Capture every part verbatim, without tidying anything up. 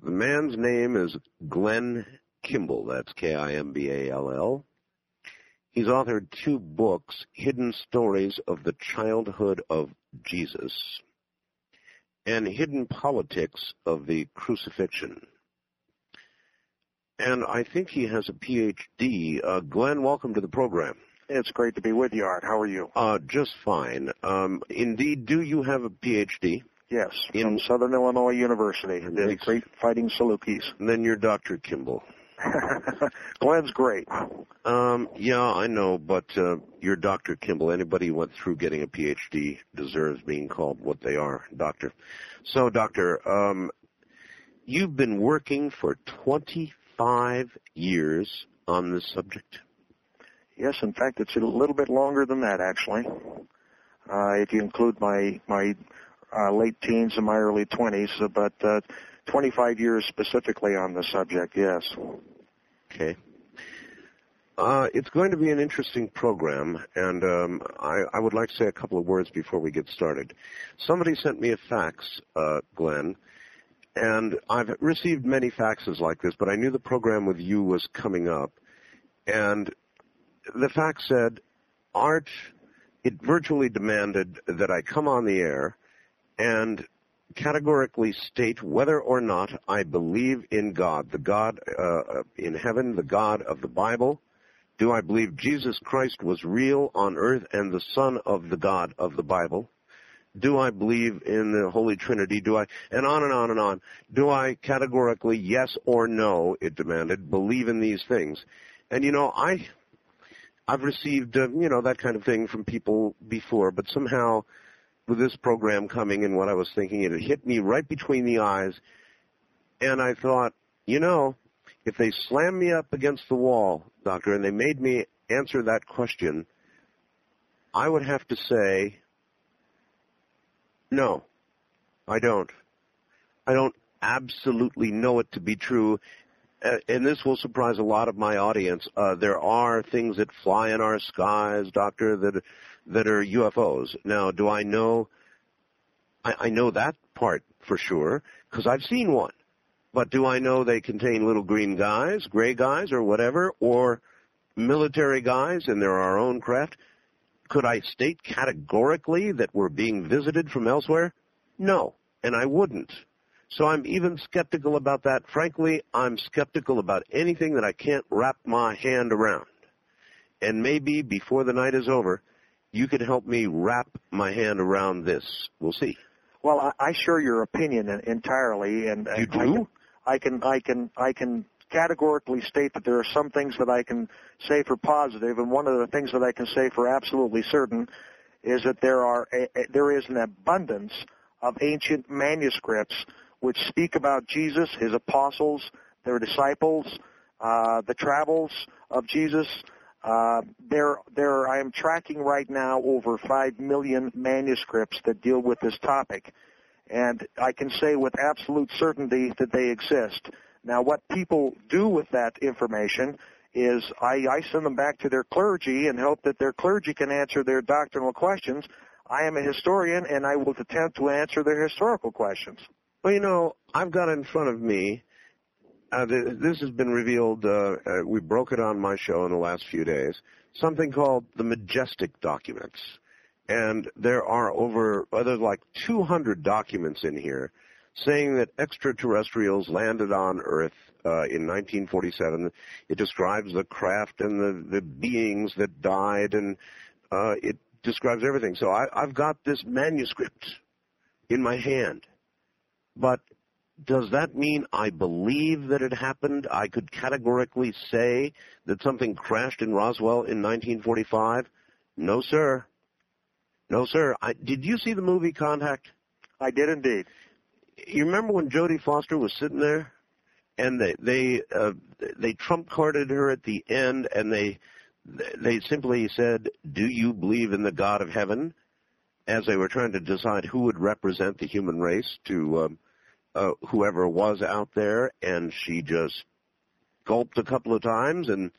The man's name is Glenn Kimball. That's K I M B A L L. He's authored two books, Hidden Stories of the Childhood of Jesus and Hidden Politics of the Crucifixion. And I think he has a P H D. Uh, Glenn, welcome to the program. It's great to be with you, Art. How are you? Uh, just fine. Um, indeed, do you have a P H D? Yes, In, from Southern Illinois University, the Great Fighting Salukis. And then you're Doctor Kimball. Glenn's great. Um, yeah, I know, but uh, you're Doctor Kimball. Anybody who went through getting a P H D deserves being called what they are, Doctor. So, Doctor, um, you've been working for twenty-five years on this subject. Yes, in fact, it's a little bit longer than that, actually. Uh, if you include my my uh, late teens and my early twenties, uh, but uh, twenty-five years specifically on the subject, yes. Okay. Uh, it's going to be an interesting program, and um, I, I would like to say a couple of words before we get started. Somebody sent me a fax, uh, Glenn, and I've received many faxes like this, but I knew the program with you was coming up, and the fax said, Art, it virtually demanded that I come on the air and categorically state whether or not I believe in God, the God uh, in heaven, the God of the Bible. Do I believe Jesus Christ was real on earth and the Son of the God of the Bible? Do I believe in the Holy Trinity? Do I, and on and on and on. Do I categorically, yes or no, it demanded, believe in these things? And, you know, I, I've received, uh, you know, that kind of thing from people before, but somehow with this program coming and what I was thinking, it hit me right between the eyes, and I thought, you know, if they slammed me up against the wall, Doctor, and they made me answer that question, I would have to say, no, I don't. I don't absolutely know it to be true, uh, and this will surprise a lot of my audience. Uh, there are things that fly in our skies, Doctor, that that are U F Os. Now, do I know? I, I know that part for sure because I've seen one. But do I know they contain little green guys, gray guys, or whatever, or military guys and they're our own craft? Could I state categorically that we're being visited from elsewhere? No, and I wouldn't. So I'm even skeptical about that. Frankly, I'm skeptical about anything that I can't wrap my hand around. And maybe before the night is over, you could help me wrap my hand around this. We'll see. Well, I, I share your opinion entirely, and you do. I can, I can, I can categorically state that there are some things that I can say for positive, and one of the things that I can say for absolutely certain is that there are a, a, there is an abundance of ancient manuscripts which speak about Jesus, his apostles, their disciples, uh, the travels of Jesus. Uh, there, there. I am tracking right now over five million manuscripts that deal with this topic, and I can say with absolute certainty that they exist. Now, what people do with that information is I, I send them back to their clergy and hope that their clergy can answer their doctrinal questions. I am a historian, and I will attempt to answer their historical questions. Well, you know, I've got in front of me, uh, th- this has been revealed, uh, uh, we broke it on my show in the last few days, something called the Majestic Documents. And there are over, well, there's like two hundred documents in here saying that extraterrestrials landed on Earth uh, in nineteen forty-seven. It describes the craft and the, the beings that died, and uh, it describes everything. So I, I've got this manuscript in my hand. But does that mean I believe that it happened? I could categorically say that something crashed in Roswell in nineteen forty-five? No, sir. No, sir. I, did you see the movie Contact? I did indeed. You remember when Jodie Foster was sitting there, and they they uh, they trump carded her at the end, and they they simply said, "Do you believe in the God of heaven?" As they were trying to decide who would represent the human race to um, uh, whoever was out there, and she just gulped a couple of times and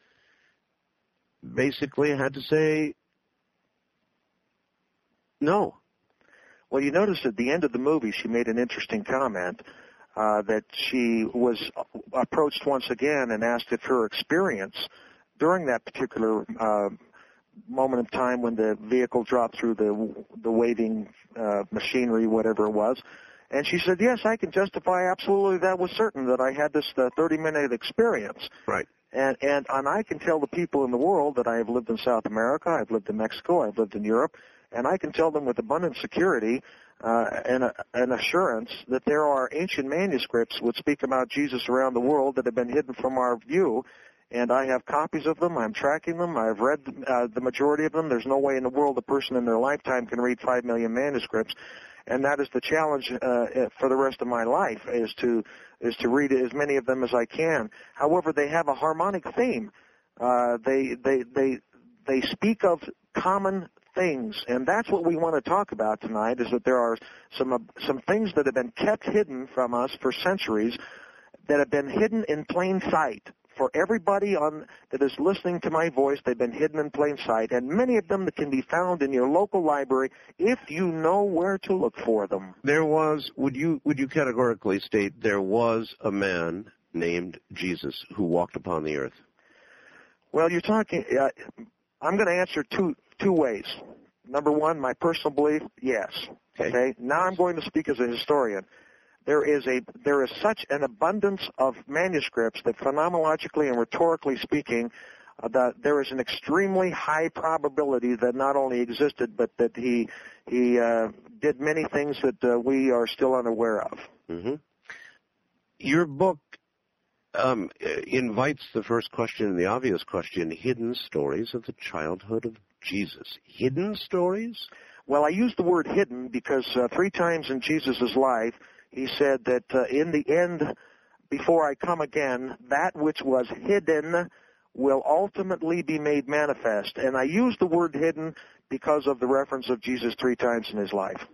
basically had to say no. Well, you notice at the end of the movie she made an interesting comment. uh, that she was approached once again and asked if her experience during that particular uh, moment of time when the vehicle dropped through the the waving uh, machinery, whatever it was. And she said, yes, I can justify absolutely that was certain that I had this uh, thirty-minute experience. Right. And, and and I can tell the people in the world that I have lived in South America, I've lived in Mexico, I've lived in Europe, and I can tell them with abundant security uh, and a, an assurance that there are ancient manuscripts which speak about Jesus around the world that have been hidden from our view. And I have copies of them. I'm tracking them. I've read uh, the majority of them. There's no way in the world a person in their lifetime can read five million manuscripts. And that is the challenge uh, for the rest of my life, is to is to read as many of them as I can. However, they have a harmonic theme. Uh, they they they they speak of common things, and that's what we want to talk about tonight. Is that there are some uh, some things that have been kept hidden from us for centuries, that have been hidden in plain sight. For everybody on that is listening to my voice, they've been hidden in plain sight, and many of them that can be found in your local library if you know where to look for them. There was, would you would you categorically state there was a man named Jesus who walked upon the earth? Well, you're talking. Uh, I'm going to answer two two ways. Number one, my personal belief, yes. Okay. Okay. Now I'm going to speak as a historian. There is a there is such an abundance of manuscripts that phenomenologically and rhetorically speaking, uh, that there is an extremely high probability that not only existed, but that he he uh, did many things that uh, we are still unaware of. Mm-hmm. Your book um, invites the first question, the obvious question: hidden stories of the childhood of Jesus. Hidden stories? Well, I use the word hidden because uh, three times in Jesus' life, he said that uh, in the end, before I come again, that which was hidden will ultimately be made manifest. And I use the word hidden because of the reference of Jesus three times in his life.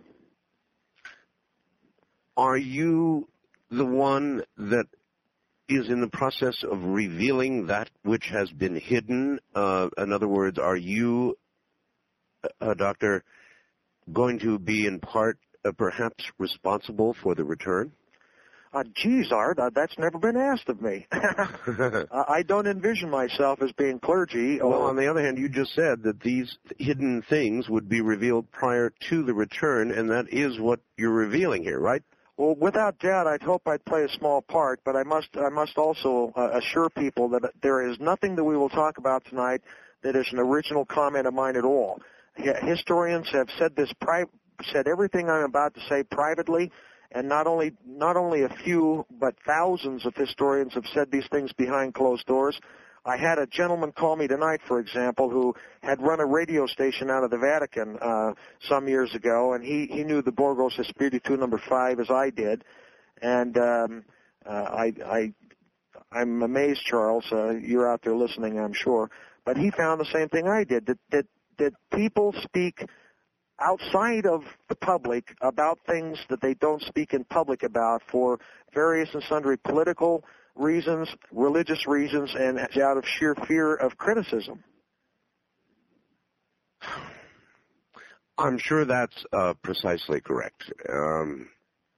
Are you the one that is in the process of revealing that which has been hidden? Uh, in other words, are you, uh, Doctor, going to be in part Uh, perhaps responsible for the return? Uh, geez, Art, uh, that's never been asked of me. uh, I don't envision myself as being clergy. Or... Well, on the other hand, you just said that these hidden things would be revealed prior to the return, and that is what you're revealing here, right? Well, without doubt, I'd hope I'd play a small part, but I must I must also uh, assure people that there is nothing that we will talk about tonight that is an original comment of mine at all. H- historians have said this pri- said everything I'm about to say privately, and not only not only a few, but thousands of historians have said these things behind closed doors. I had a gentleman call me tonight, for example, who had run a radio station out of the Vatican uh, some years ago, and he, he knew the Borgos Espiritu number five as I did, and um, uh, I, I, I'm amazed, Charles, uh, you're out there listening, I'm sure, but he found the same thing I did, that, that, that people speak outside of the public about things that they don't speak in public about for various and sundry political reasons, religious reasons, and out of sheer fear of criticism. I'm sure that's uh, precisely correct. Um,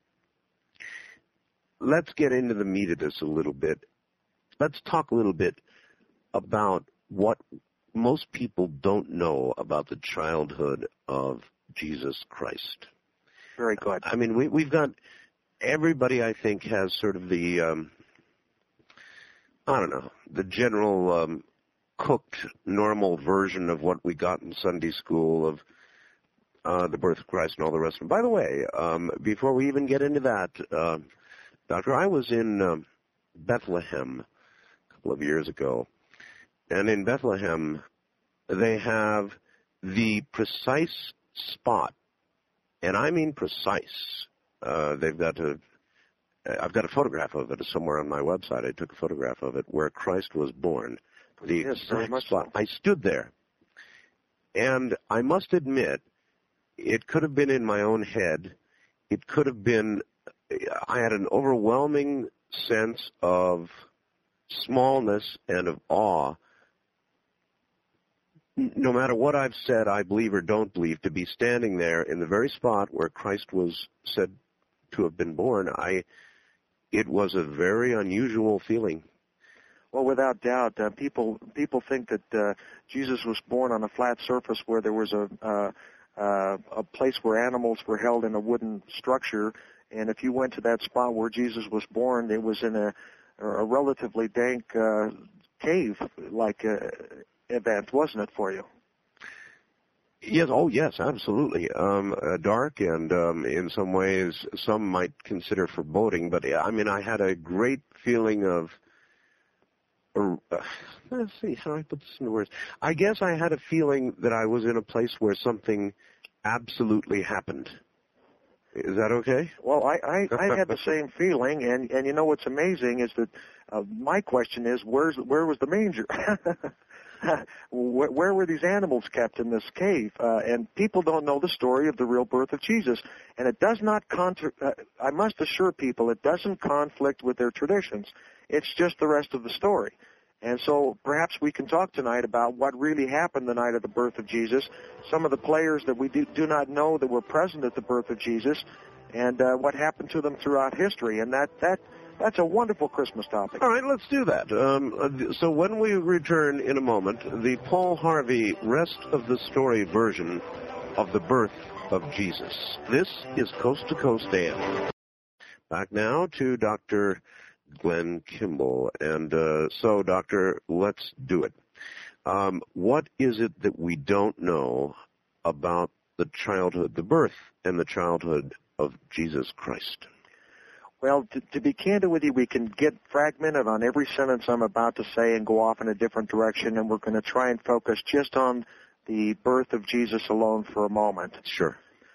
let's get into the meat of this a little bit. Let's talk a little bit about what most people don't know about the childhood of Jesus Christ. Very good. I mean, we, we've got, everybody I think has sort of the, um, I don't know, the general um, cooked, normal version of what we got in Sunday school of uh, the birth of Christ and all the rest of it. By the way, um, before we even get into that, uh, Doctor, I was in um, Bethlehem a couple of years ago. And in Bethlehem, they have the precise spot, and I mean precise. Uh, they've got a, I've got a photograph of it somewhere on my website. I took a photograph of it where Christ was born. The yes, very exact much spot. So. I stood there, and I must admit, it could have been in my own head. It could have been. I had an overwhelming sense of smallness and of awe. No matter what I've said, I believe or don't believe, to be standing there in the very spot where Christ was said to have been born, I it was a very unusual feeling. Well, without doubt, uh, people people think that uh, Jesus was born on a flat surface where there was a uh, uh, a place where animals were held in a wooden structure, and if you went to that spot where Jesus was born, it was in a, a relatively dank uh, cave-like uh, event, wasn't it, for you? Yes, oh yes, absolutely. Um, uh, dark and um, in some ways some might consider foreboding, but I mean I had a great feeling of, uh, let's see, how do I put this into words? I guess I had a feeling that I was in a place where something absolutely happened. Is that okay? Well, I, I, I had the same feeling, and, and you know what's amazing is that uh, my question is, where's where was the manger? where, where were these animals kept in this cave? Uh, and people don't know the story of the real birth of Jesus, and it does not contra- uh, I must assure people it doesn't conflict with their traditions. It's just the rest of the story. And so perhaps we can talk tonight about what really happened the night of the birth of Jesus, some of the players that we do, do not know that were present at the birth of Jesus, and uh, what happened to them throughout history. And that, that that's a wonderful Christmas topic. All right, let's do that. Um, so when we return in a moment, the Paul Harvey rest of the story version of the birth of Jesus. This is Coast to Coast A M. Back now to Doctor Glenn Kimball. And uh, so, Doctor, let's do it. Um, what is it that we don't know about the childhood, the birth and the childhood of Jesus Christ? Well, to, to be candid with you, we can get fragmented on every sentence I'm about to say and go off in a different direction, and we're going to try and focus just on the birth of Jesus alone for a moment. Sure.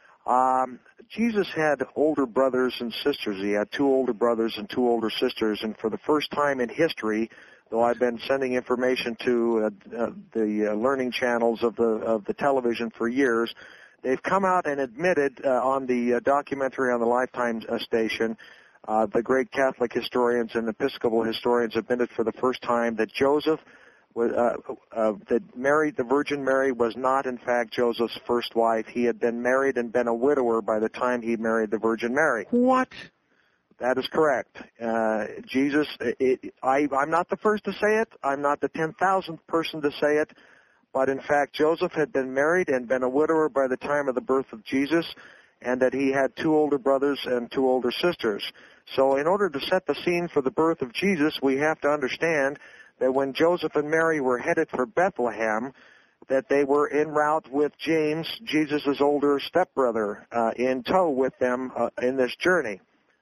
Um, Jesus had older brothers and sisters. He had two older brothers and two older sisters, and for the first time in history, though I've been sending information to uh, uh, the uh, learning channels of the of the television for years, they've come out and admitted uh, on the uh, documentary on the Lifetime uh, station, uh, the great Catholic historians and Episcopal historians admitted for the first time that Joseph was, uh, uh, that Mary, the Virgin Mary, was not in fact Joseph's first wife. He had been married and been a widower by the time he married the Virgin Mary. What? That is correct. Uh, Jesus, it, I, I'm not the first to say it. I'm not the ten thousandth person to say it. But in fact, Joseph had been married and been a widower by the time of the birth of Jesus, and that he had two older brothers and two older sisters. So in order to set the scene for the birth of Jesus, we have to understand that when Joseph and Mary were headed for Bethlehem, that they were en route with James, Jesus' older stepbrother, uh, in tow with them uh, in this journey.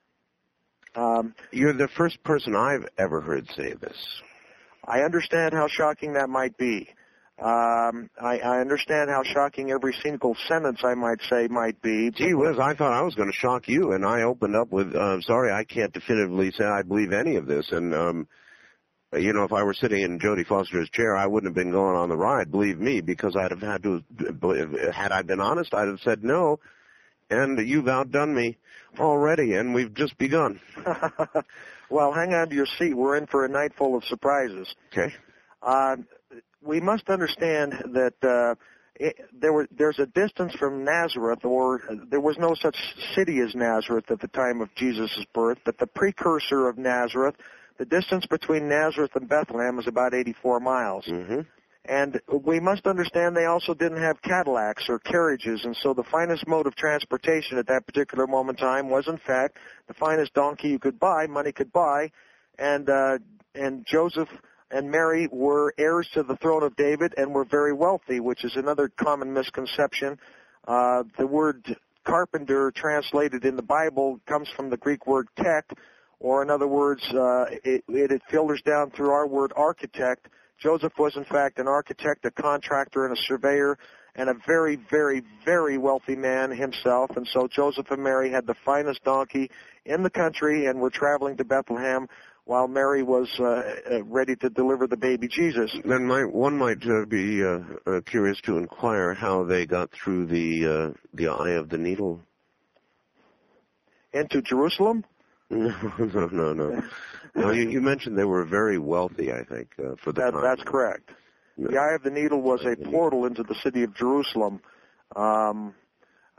Um, You're the first person I've ever heard say this. I understand how shocking that might be. Um, I, I understand how shocking every single sentence I might say might be. Gee whiz, I thought I was going to shock you, and I opened up with, uh, sorry, I can't definitively say I believe any of this. And, um, you know, if I were sitting in Jodie Foster's chair, I wouldn't have been going on the ride, believe me, because I'd have had to, had I been honest, I'd have said no. And you've outdone me already, and we've just begun. Well, hang on to your seat. We're in for a night full of surprises. Okay. Uh, we must understand that uh, it, there were, there's a distance from Nazareth, or uh, there was no such city as Nazareth at the time of Jesus' birth, but the precursor of Nazareth, the distance between Nazareth and Bethlehem is about eighty-four miles. Mm-hmm. And we must understand they also didn't have Cadillacs or carriages, and so the finest mode of transportation at that particular moment in time was, in fact, the finest donkey you could buy, money could buy, and uh, and Joseph and Mary were heirs to the throne of David and were very wealthy, which is another common misconception. Uh, the word carpenter translated in the Bible comes from the Greek word tek, or in other words, uh, it, it filters down through our word architect. Joseph was, in fact, an architect, a contractor, and a surveyor, and a very, very, very wealthy man himself. And so Joseph and Mary had the finest donkey in the country and were traveling to Bethlehem while Mary was uh, ready to deliver the baby Jesus. Then might, one might uh, be uh, uh, curious to inquire how they got through the uh, the eye of the needle. Into Jerusalem? No, no, no, no. No, you, you mentioned they were very wealthy, I think, uh, for the that, time. That's correct. No. The Eye of the Needle was a portal into the city of Jerusalem. Um,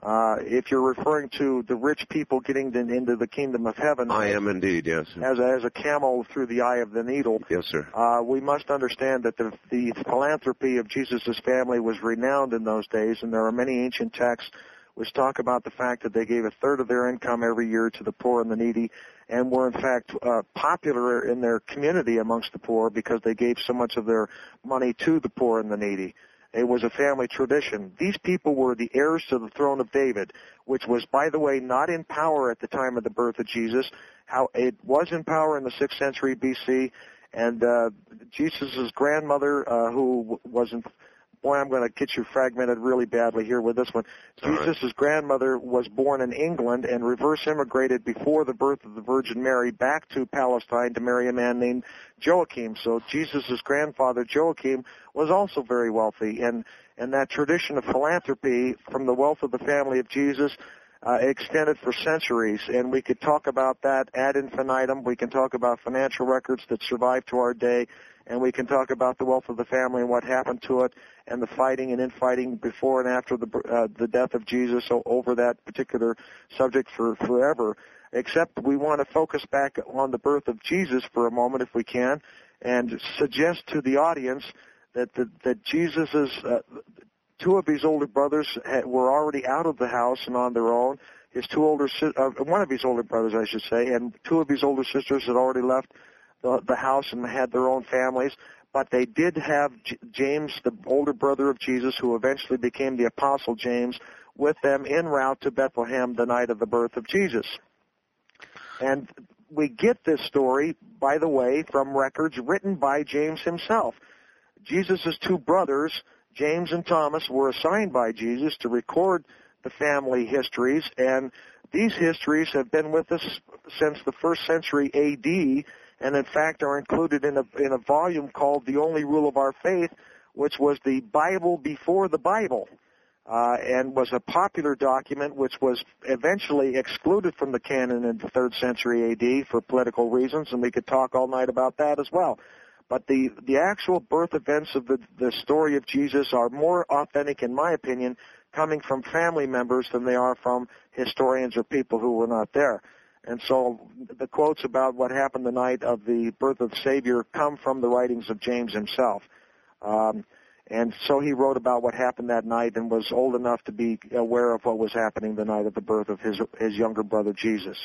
Uh, if you're referring to the rich people getting in, into the kingdom of heaven, I am indeed, yes. As a, as a camel through the eye of the needle. Yes, sir. Uh, we must understand that the, the philanthropy of Jesus' family was renowned in those days, and there are many ancient texts which talk about the fact that they gave a third of their income every year to the poor and the needy, and were in fact uh, popular in their community amongst the poor because they gave so much of their money to the poor and the needy. It was a family tradition. These people were the heirs to the throne of David, which was, by the way, not in power at the time of the birth of Jesus. How it was in power in the sixth century B C, and uh, Jesus' grandmother, uh, who was in, boy, I'm going to get you fragmented really badly here with this one. Jesus' right. grandmother was born in England and reverse immigrated before the birth of the Virgin Mary back to Palestine to marry a man named Joachim. So Jesus' grandfather, Joachim, was also very wealthy. And, and that tradition of philanthropy from the wealth of the family of Jesus uh, extended for centuries. And we could talk about that ad infinitum. We can talk about financial records that survive to our day. And we can talk about the wealth of the family and what happened to it, and the fighting and infighting before and after the uh, the death of Jesus over that particular subject for forever. Except we want to focus back on the birth of Jesus for a moment, if we can, and suggest to the audience that the, that Jesus's uh, two of his older brothers had, were already out of the house and on their own. His two older uh, one of his older brothers, I should say, and two of his older sisters had already left The, the house and had their own families, but they did have J- James, the older brother of Jesus, who eventually became the Apostle James, with them en route to Bethlehem the night of the birth of Jesus. And we get this story, by the way, from records written by James himself. Jesus' two brothers, James and Thomas, were assigned by Jesus to record the family histories, and these histories have been with us since the first century A D, and in fact are included in a in a volume called The Only Rule of Our Faith, which was the Bible before the Bible, uh, and was a popular document which was eventually excluded from the canon in the third century A D for political reasons, and we could talk all night about that as well. But the, the actual birth events of the, the story of Jesus are more authentic, in my opinion, coming from family members than they are from historians or people who were not there. And so the quotes about what happened the night of the birth of Savior come from the writings of James himself. Um, and so he wrote about what happened that night and was old enough to be aware of what was happening the night of the birth of his his younger brother Jesus.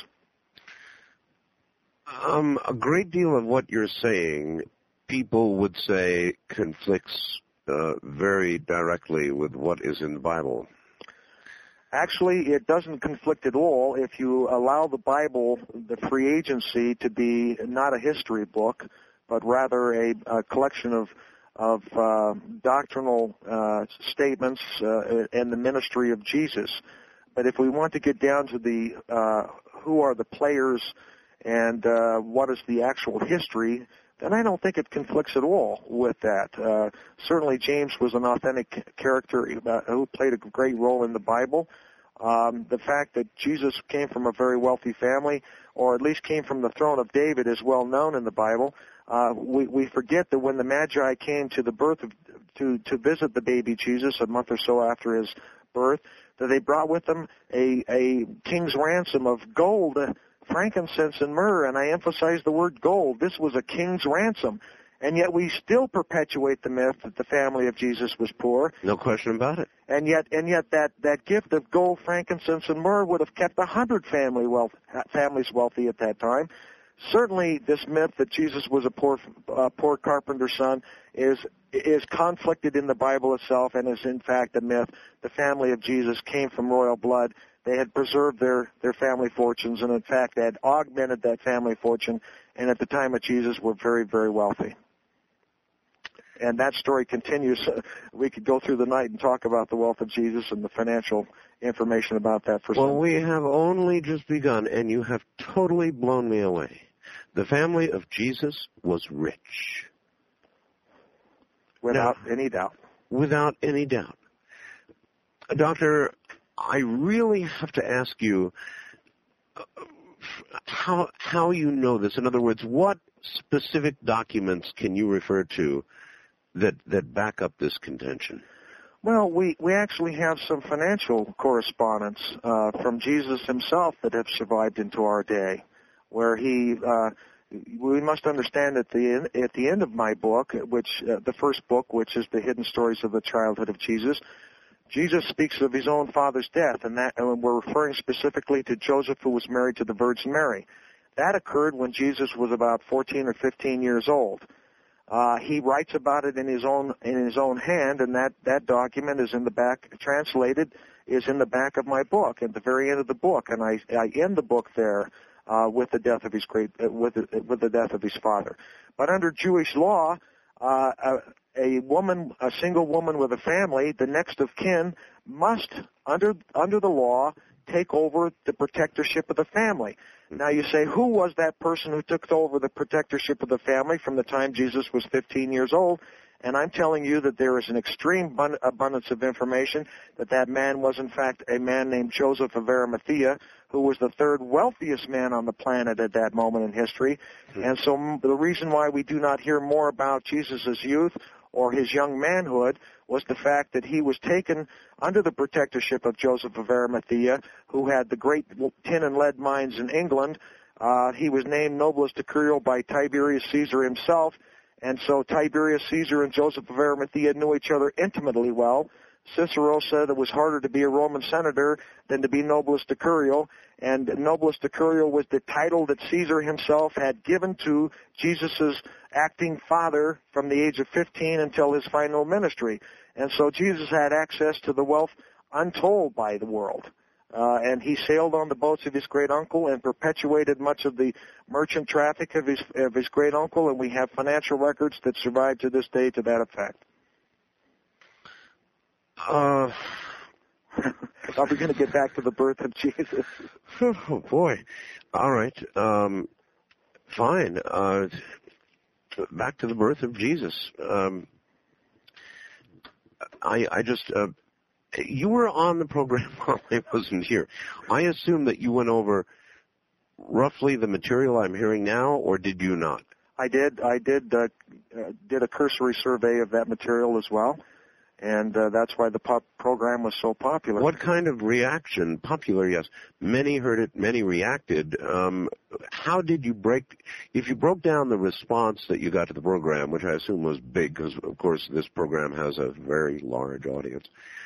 Um, a great deal of what you're saying, people would say, conflicts uh, very directly with what is in the Bible. Actually, it doesn't conflict at all if you allow the Bible, the free agency, to be not a history book, but rather a, a collection of of uh, doctrinal uh, statements uh, and the ministry of Jesus. But if we want to get down to the uh, who are the players and uh, what is the actual history, then I don't think it conflicts at all with that. Uh, certainly James was an authentic character uh, who played a great role in the Bible. Um, the fact that Jesus came from a very wealthy family, or at least came from the throne of David, is well known in the Bible. Uh, we, we forget that when the Magi came to the birth of, to, to visit the baby Jesus a month or so after his birth, that they brought with them a, a king's ransom of gold, frankincense, and myrrh, and I emphasize the word gold. This was a king's ransom. And yet we still perpetuate the myth that the family of Jesus was poor. No question about it. And yet, and yet that, that gift of gold, frankincense, and myrrh would have kept a hundred family wealth, families wealthy at that time. Certainly, this myth that Jesus was a poor, uh, poor carpenter's son is is conflicted in the Bible itself, and is in fact a myth. The family of Jesus came from royal blood. They had preserved their, their family fortunes, and in fact, they had augmented that family fortune, and at the time of Jesus were very, very wealthy. And that story continues. We could go through the night and talk about the wealth of Jesus and the financial information about that for some. Well, we have only just begun, and you have totally blown me away. The family of Jesus was rich. Without now, any doubt. Without any doubt. Doctor, I really have to ask you how how you know this. In other words, what specific documents can you refer to that that back up this contention? Well, we, we actually have some financial correspondence uh, from Jesus himself that have survived into our day, where he, uh, we must understand at the at the end of my book, which uh, the first book, which is the Hidden Stories of the Childhood of Jesus, Jesus speaks of his own father's death, and that and we're referring specifically to Joseph, who was married to the Virgin Mary. That occurred when Jesus was about fourteen or fifteen years old. Uh, he writes about it in his own in his own hand, and that, that document is in the back, translated, is in the back of my book, at the very end of the book, and I, I end the book there uh, with the death of his great uh, with the, with the death of his father. But under Jewish law, uh, a, a woman, a single woman with a family, the next of kin, must under under the law take over the protectorship of the family. Now you say, who was that person who took over the protectorship of the family from the time Jesus was fifteen years old? And I'm telling you that there is an extreme abundance of information that that man was in fact a man named Joseph of Arimathea, who was the third wealthiest man on the planet at that moment in history. Mm-hmm. And so the reason why we do not hear more about Jesus' youth or his young manhood was the fact that he was taken under the protectorship of Joseph of Arimathea, who had the great tin and lead mines in England. Uh, he was named Nobilis Decurio by Tiberius Caesar himself, and so Tiberius Caesar and Joseph of Arimathea knew each other intimately well. Cicero said it was harder to be a Roman senator than to be Nobilis Decurio, and Nobilis Decurio was the title that Caesar himself had given to Jesus' acting father from the age of fifteen until his final ministry. And so Jesus had access to the wealth untold by the world. Uh, and he sailed on the boats of his great uncle and perpetuated much of the merchant traffic of his, of his great uncle, and we have financial records that survive to this day to that effect. Uh, Are we going to get back to the birth of Jesus? Oh, boy. All right. Um, fine. Uh, back to the birth of Jesus. Um, I, I just, uh, you were on the program while I wasn't here. I assume that you went over roughly the material I'm hearing now, or did you not? I did. I did, uh, uh, did a cursory survey of that material as well. And uh, that's why the pop program was so popular. What kind of reaction? Popular, yes. Many heard it, many reacted. Um, how did you break, if you broke down the response that you got to the program, which I assume was big because, of course, this program has a very large audience,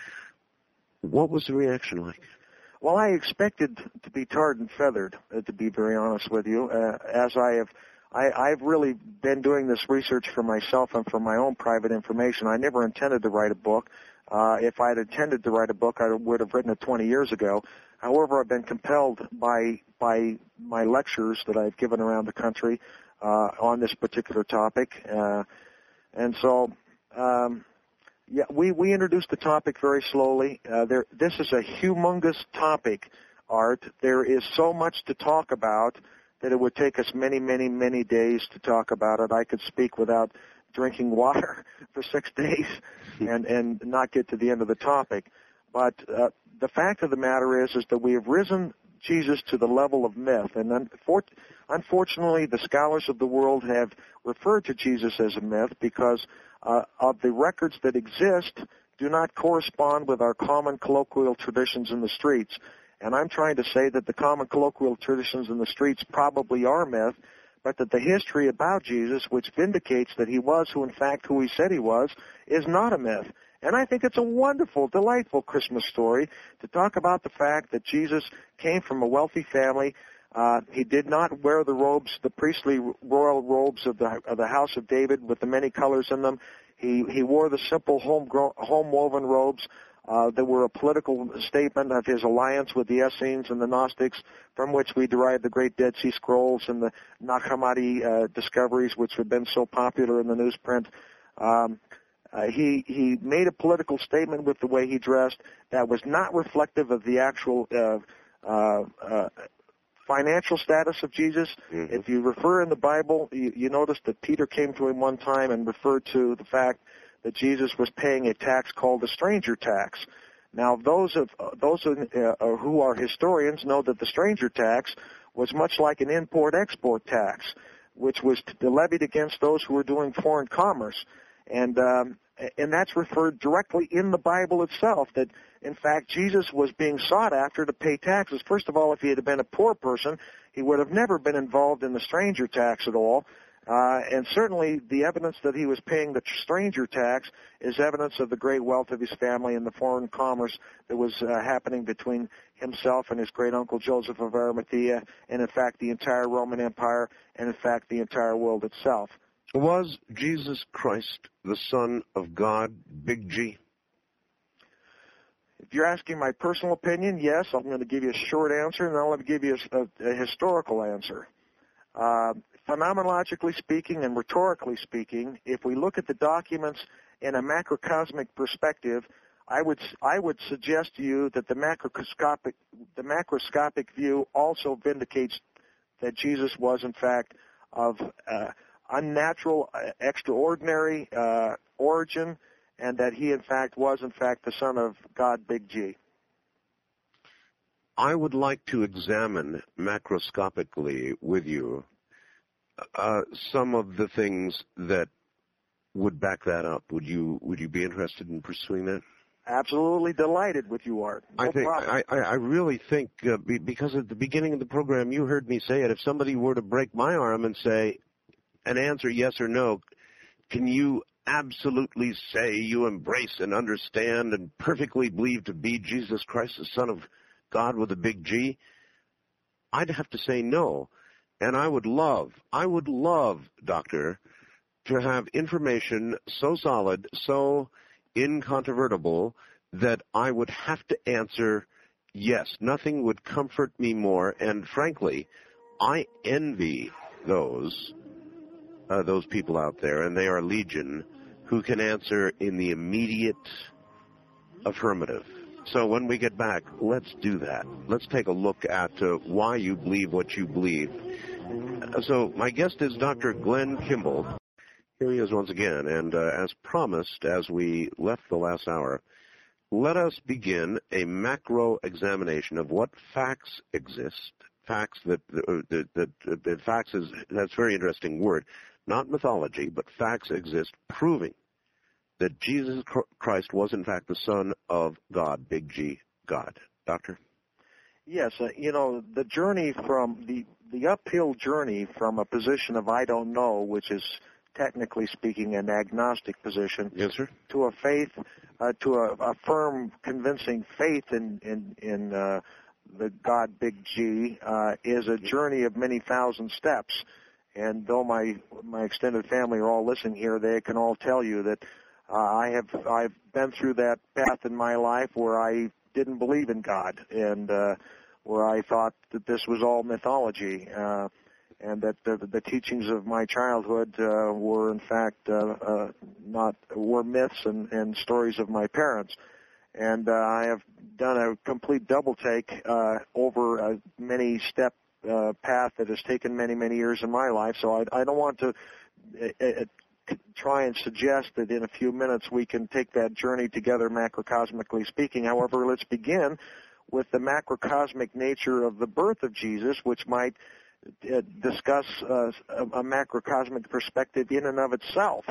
what was the reaction like? Well, I expected to be tarred and feathered, uh, to be very honest with you, uh, as I have I, I've really been doing this research for myself and for my own private information. I never intended to write a book. Uh, if I had intended to write a book, I would have written it twenty years ago. However, I've been compelled by by my lectures that I've given around the country uh, on this particular topic, uh, and so um, yeah, we we introduced the topic very slowly. Uh, there, this is a humongous topic, Art. There is so much to talk about that it would take us many, many, many days to talk about it. I could speak without drinking water for six days and, and not get to the end of the topic. But uh, the fact of the matter is, is that we have risen Jesus to the level of myth. And unfor- unfortunately, the scholars of the world have referred to Jesus as a myth because uh, of the records that exist do not correspond with our common colloquial traditions in the streets. And I'm trying to say that the common colloquial traditions in the streets probably are myth, but that the history about Jesus, which vindicates that he was who in fact who he said he was, is not a myth. And I think it's a wonderful, delightful Christmas story to talk about the fact that Jesus came from a wealthy family. Uh, he did not wear the robes, the priestly royal robes of the of the house of David with the many colors in them. He he wore the simple home home woven robes. Uh, that were a political statement of his alliance with the Essenes and the Gnostics, from which we derive the great Dead Sea Scrolls and the Nag Hammadi uh, discoveries, which have been so popular in the newsprint. Um, uh, he he made a political statement with the way he dressed that was not reflective of the actual uh, uh, uh, financial status of Jesus. Mm-hmm. If you refer in the Bible, you, you notice that Peter came to him one time and referred to the fact that Jesus was paying a tax called the stranger tax. Now, those of uh, those of, uh, who are historians know that the stranger tax was much like an import-export tax, which was levied against those who were doing foreign commerce. And um, and that's referred directly in the Bible itself, that, in fact, Jesus was being sought after to pay taxes. First of all, if he had been a poor person, he would have never been involved in the stranger tax at all. Uh, and certainly the evidence that he was paying the stranger tax is evidence of the great wealth of his family and the foreign commerce that was uh, happening between himself and his great-uncle Joseph of Arimathea, and, in fact, the entire Roman Empire, and, in fact, the entire world itself. Was Jesus Christ the Son of God, Big G? If you're asking my personal opinion, yes. I'm going to give you a short answer, and then I'll give you a, a, a historical answer. Uh, phenomenologically speaking and rhetorically speaking, if we look at the documents in a macrocosmic perspective, I would I would suggest to you that the macroscopic the macroscopic view also vindicates that Jesus was in fact of uh, unnatural, uh, extraordinary uh, origin, and that he in fact was in fact the son of God, Big G. I would like to examine macroscopically with you uh, some of the things that would back that up. Would you Would you be interested in pursuing that? Absolutely delighted with you, Art. No I think problem. I, I really think uh, be, because at the beginning of the program you heard me say it. If somebody were to break my arm and say an answer yes or no, can you absolutely say you embrace and understand and perfectly believe to be Jesus Christ, the Son of God with a big G? I'd have to say no. And I would love, I would love, Doctor, to have information so solid, so incontrovertible, that I would have to answer yes. Nothing would comfort me more. And frankly, I envy those uh, those people out there, and they are legion, who can answer in the immediate affirmative. So when we get back, let's do that. Let's take a look at uh, why you believe what you believe. Uh, so my guest is Doctor Glenn Kimball. Here he is once again, and uh, as promised, as we left the last hour, let us begin a macro examination of what facts exist. Facts that, uh, that, that, that facts is, that's a very interesting word. Not mythology, but facts exist proving that Jesus Christ was in fact the Son of God, Big G, God. Doctor? Yes, uh, you know, the journey from, the, the uphill journey from a position of I don't know, which is technically speaking an agnostic position, yes, sir, to a faith, uh, to a, a firm, convincing faith in, in, in uh, the God, Big G, uh, is a journey of many thousand steps. And though my my extended family are all listening here, they can all tell you that uh, I have I've been through that path in my life where I didn't believe in God, and uh, where I thought that this was all mythology, uh, and that the, the teachings of my childhood uh, were in fact uh, uh, not were myths and, and stories of my parents. And uh, I have done a complete double take uh, over a many step Uh, path that has taken many, many years in my life. So I, I don't want to uh, uh, try and suggest that in a few minutes we can take that journey together, macrocosmically speaking. However, let's begin with the macrocosmic nature of the birth of Jesus, which might uh, discuss uh, a, a macrocosmic perspective in and of itself.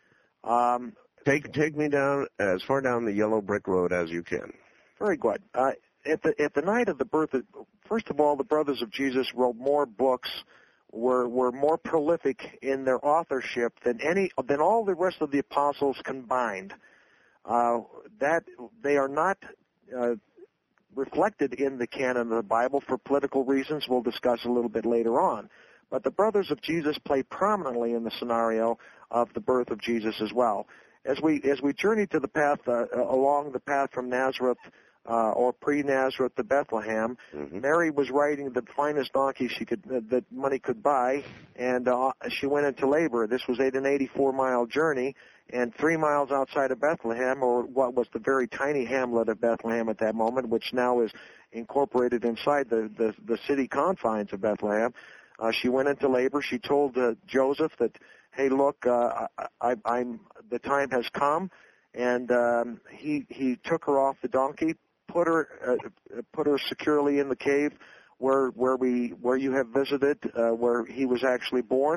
Um, take take me down as far down the yellow brick road as you can. Very good. Uh, At the at the night of the birth of, first of all, the brothers of Jesus wrote more books, were were more prolific in their authorship than any than all the rest of the apostles combined. Uh, that they are not uh, reflected in the canon of the Bible for political reasons we'll discuss a little bit later on. But the brothers of Jesus play prominently in the scenario of the birth of Jesus as well. As we as we journey to the path uh, along the path from Nazareth. Uh, or pre-Nazareth to Bethlehem, mm-hmm. Mary was riding the finest donkey she could uh, that money could buy, and uh, she went into labor. This was an eighty-four mile journey, and three miles outside of Bethlehem, or what was the very tiny hamlet of Bethlehem at that moment, which now is incorporated inside the the, the city confines of Bethlehem. Uh, she went into labor. She told uh, Joseph that, "Hey, look, uh, I, I, I'm the time has come," and um, he he took her off the donkey. Put her, uh, put her securely in the cave where where we where you have visited, uh, where he was actually born.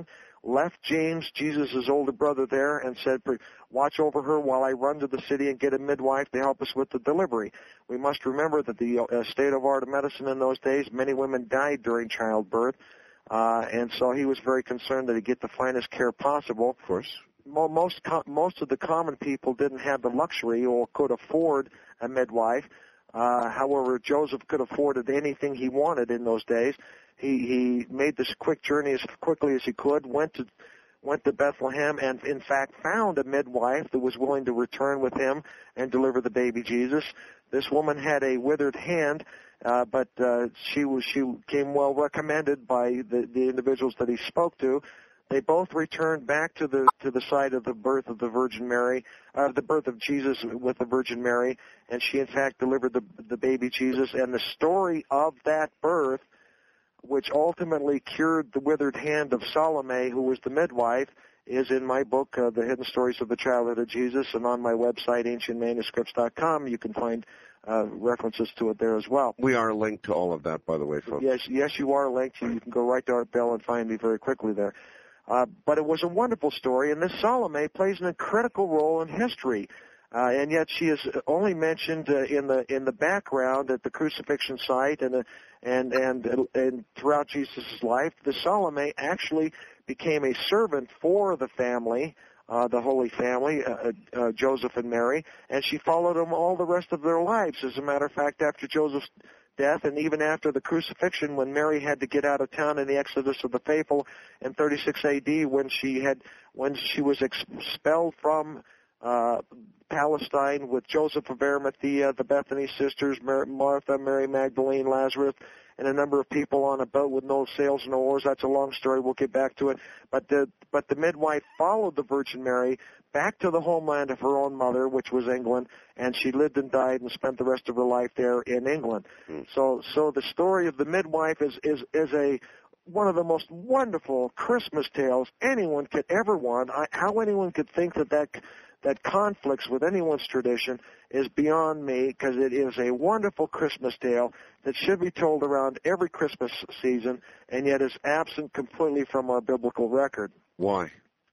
left James, Jesus' older brother, there and said, watch over her while I run to the city and get a midwife to help us with the delivery. We must remember that the uh, state of art of medicine in those days, many women died during childbirth, uh, and so he was very concerned that he get the finest care possible. Of course. Most, most of the common people didn't have the luxury or could afford a midwife. Uh, however, Joseph could afford anything he wanted in those days. He he made this quick journey as quickly as he could, went to went to Bethlehem, and in fact found a midwife that was willing to return with him and deliver the baby Jesus. This woman had a withered hand, uh, but uh, she was she came well recommended by the, the individuals that he spoke to. They both returned back to the to the site of the birth of the Virgin Mary, uh, the birth of Jesus with the Virgin Mary, and she in fact delivered the the baby Jesus. And the story of that birth, which ultimately cured the withered hand of Salome, who was the midwife, is in my book, uh, The Hidden Stories of the Childhood of Jesus, and on my website, ancient manuscripts dot com. You can find uh, references to it there as well. We are linked to all of that, by the way, folks. Yes, yes, you are linked. You can go right to Art Bell and find me very quickly there. Uh, but it was a wonderful story, and this Salome plays an critical role in history, uh, and yet she is only mentioned uh, in the in the background at the crucifixion site and uh, and and and throughout Jesus' life. The Salome actually became a servant for the family, uh, the Holy Family, uh, uh, Joseph and Mary, and she followed them all the rest of their lives. As a matter of fact, after Joseph's death, and even after the crucifixion, when Mary had to get out of town in the Exodus of the Faithful in thirty-six A D, when she had when she was expelled from uh, Palestine with Joseph of Arimathea, the Bethany sisters, Mar- Martha, Mary Magdalene, Lazarus, and a number of people on a boat with no sails, no oars. That's a long story. We'll get back to it. But the but the midwife followed the Virgin Mary back to the homeland of her own mother, which was England, and she lived and died and spent the rest of her life there in England. Mm. So so the story of the midwife is is is a one of the most wonderful Christmas tales anyone could ever want. I, how anyone could think that that that conflicts with anyone's tradition is beyond me, because it is a wonderful Christmas tale that should be told around every Christmas season, and yet is absent completely from our biblical record. Why?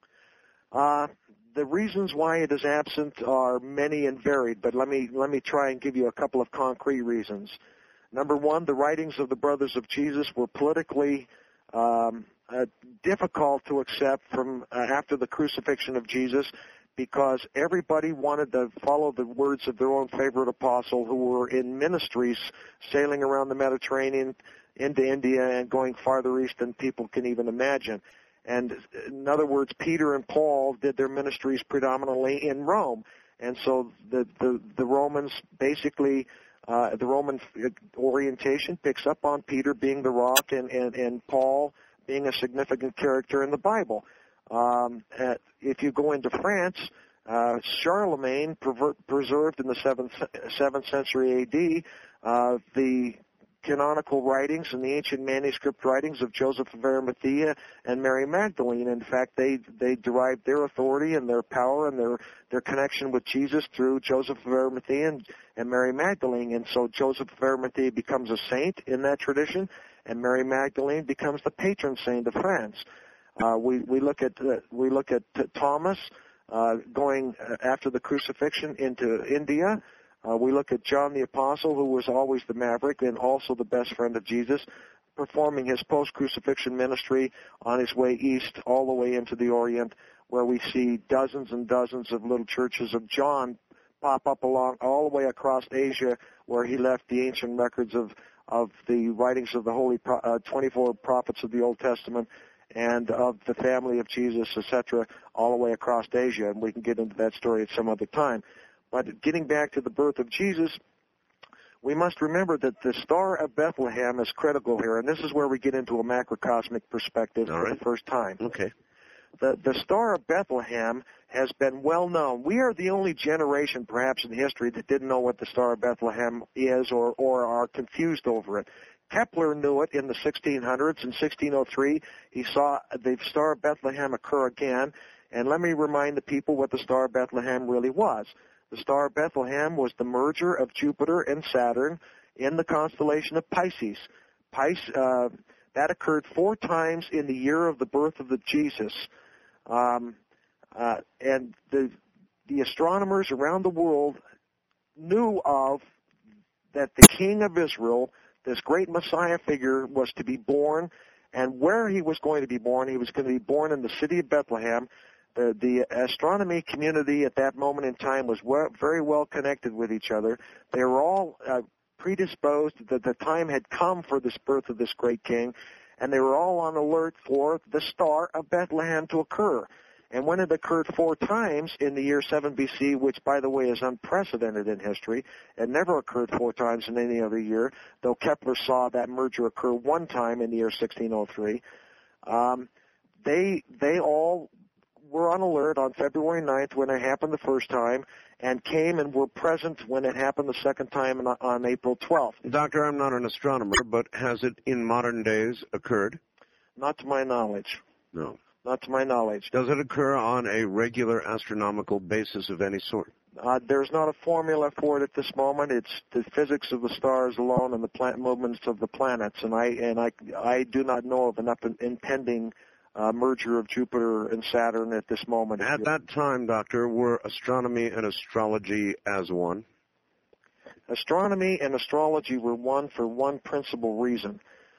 Uh, the reasons why it is absent are many and varied, but let me let me try and give you a couple of concrete reasons. Number one, the writings of the brothers of Jesus were politically um, uh, difficult to accept from uh, after the crucifixion of Jesus, because everybody wanted to follow the words of their own favorite apostle, who were in ministries sailing around the Mediterranean into India and going farther east than people can even imagine. And in other words, Peter and Paul did their ministries predominantly in Rome. And so the, the, the Romans basically, uh, the Roman orientation picks up on Peter being the rock and, and, and Paul being a significant character in the Bible. Um, uh, if you go into France, uh, Charlemagne perver- preserved in the seventh, seventh century A D uh, the canonical writings and the ancient manuscript writings of Joseph of Arimathea and Mary Magdalene. In fact, they, they derived their authority and their power and their, their connection with Jesus through Joseph of Arimathea and, and Mary Magdalene. And so Joseph of Arimathea becomes a saint in that tradition, and Mary Magdalene becomes the patron saint of France. Uh, we, we look at uh, we look at uh, Thomas uh, going uh, after the crucifixion into India. Uh, we look at John the Apostle, who was always the maverick and also the best friend of Jesus, performing his post-crucifixion ministry on his way east all the way into the Orient, where we see dozens and dozens of little churches of John pop up along all the way across Asia, where he left the ancient records of, of the writings of the holy pro- uh, twenty-four prophets of the Old Testament and of the family of Jesus, et cetera, all the way across Asia, and we can get into that story at some other time. But getting back to the birth of Jesus, we must remember that the Star of Bethlehem is critical here, and this is where we get into a macrocosmic perspective all for right. the first time. Okay. The, the Star of Bethlehem has been well known. We are the only generation, perhaps, in history that didn't know what the Star of Bethlehem is or, or are confused over it. Kepler knew it in the sixteen hundreds. In sixteen oh three, he saw the Star of Bethlehem occur again. And let me remind the people what the Star of Bethlehem really was. The Star of Bethlehem was the merger of Jupiter and Saturn in the constellation of Pisces. Pis, uh, That occurred four times in the year of the birth of the Jesus. Um, uh, and the, the astronomers around the world knew of that the King of Israel, this great Messiah figure, was to be born, and where he was going to be born, he was going to be born in the city of Bethlehem. The, the astronomy community at that moment in time was well, very well connected with each other. They were all uh, predisposed that the time had come for this birth of this great king, and they were all on alert for the star of Bethlehem to occur. And when it occurred four times in the year seven B C, which, by the way, is unprecedented in history, it never occurred four times in any other year, though Kepler saw that merger occur one time in the year sixteen oh three, um, they they all were on alert on February ninth when it happened the first time, and came and were present when it happened the second time on, on April twelfth. Doctor, I'm not an astronomer, but has it in modern days occurred? Not to my knowledge. No. Not to my knowledge. Does it occur on a regular astronomical basis of any sort? Uh, there's not a formula for it at this moment. It's the physics of the stars alone and the plant movements of the planets, and I and I I do not know of an up impending uh, merger of Jupiter and Saturn at this moment. At that time, Doctor, were astronomy and astrology as one? Astronomy and astrology were one for one principal reason.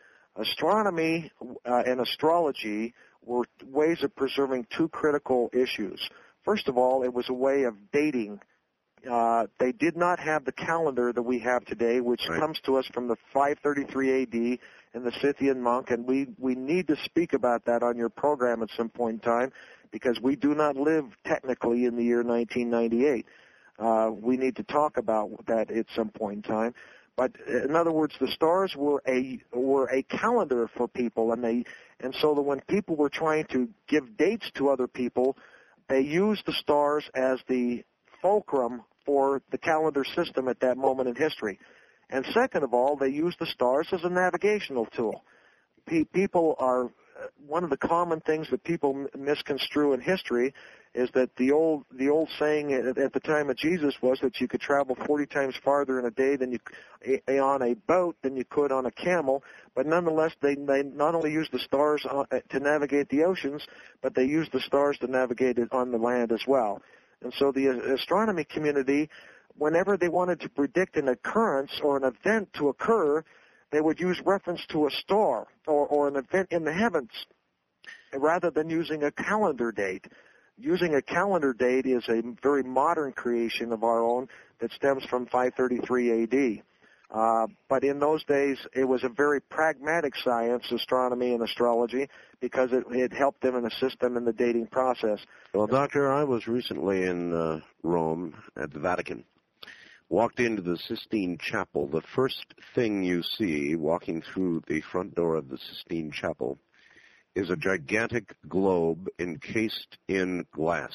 Astronomy uh, and astrology were ways of preserving two critical issues. First of all, it was a way of dating. Uh, they did not have the calendar that we have today, which right. comes to us from the five thirty-three A D and the Scythian monk, and we, we need to speak about that on your program at some point in time, because we do not live technically in the year nineteen ninety-eight. Uh, we need to talk about that at some point in time. But in other words, the stars were a were a calendar for people, and they and so that when people were trying to give dates to other people, they used the stars as the fulcrum for the calendar system at that moment in history. And second of all, they used the stars as a navigational tool. Pe- people are one of the common things that people misconstrue in history is that the old the old saying at the time of Jesus was that you could travel forty times farther in a day than you on a boat than you could on a camel. But nonetheless, they they not only used the stars to navigate the oceans, but they used the stars to navigate it on the land as well. And so the astronomy community, whenever they wanted to predict an occurrence or an event to occur, they would use reference to a star or, or an event in the heavens rather than using a calendar date. Using a calendar date is a very modern creation of our own that stems from five thirty-three A D. Uh, but in those days, it was a very pragmatic science, astronomy and astrology, because it, it helped them and assist them in the dating process. Well, Doctor, I was recently in uh, Rome at the Vatican. Walked into the Sistine Chapel. The first thing you see walking through the front door of the Sistine Chapel is a gigantic globe encased in glass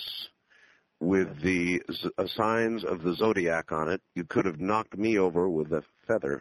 with the z- uh, signs of the zodiac on it. You could have knocked me over with a feather.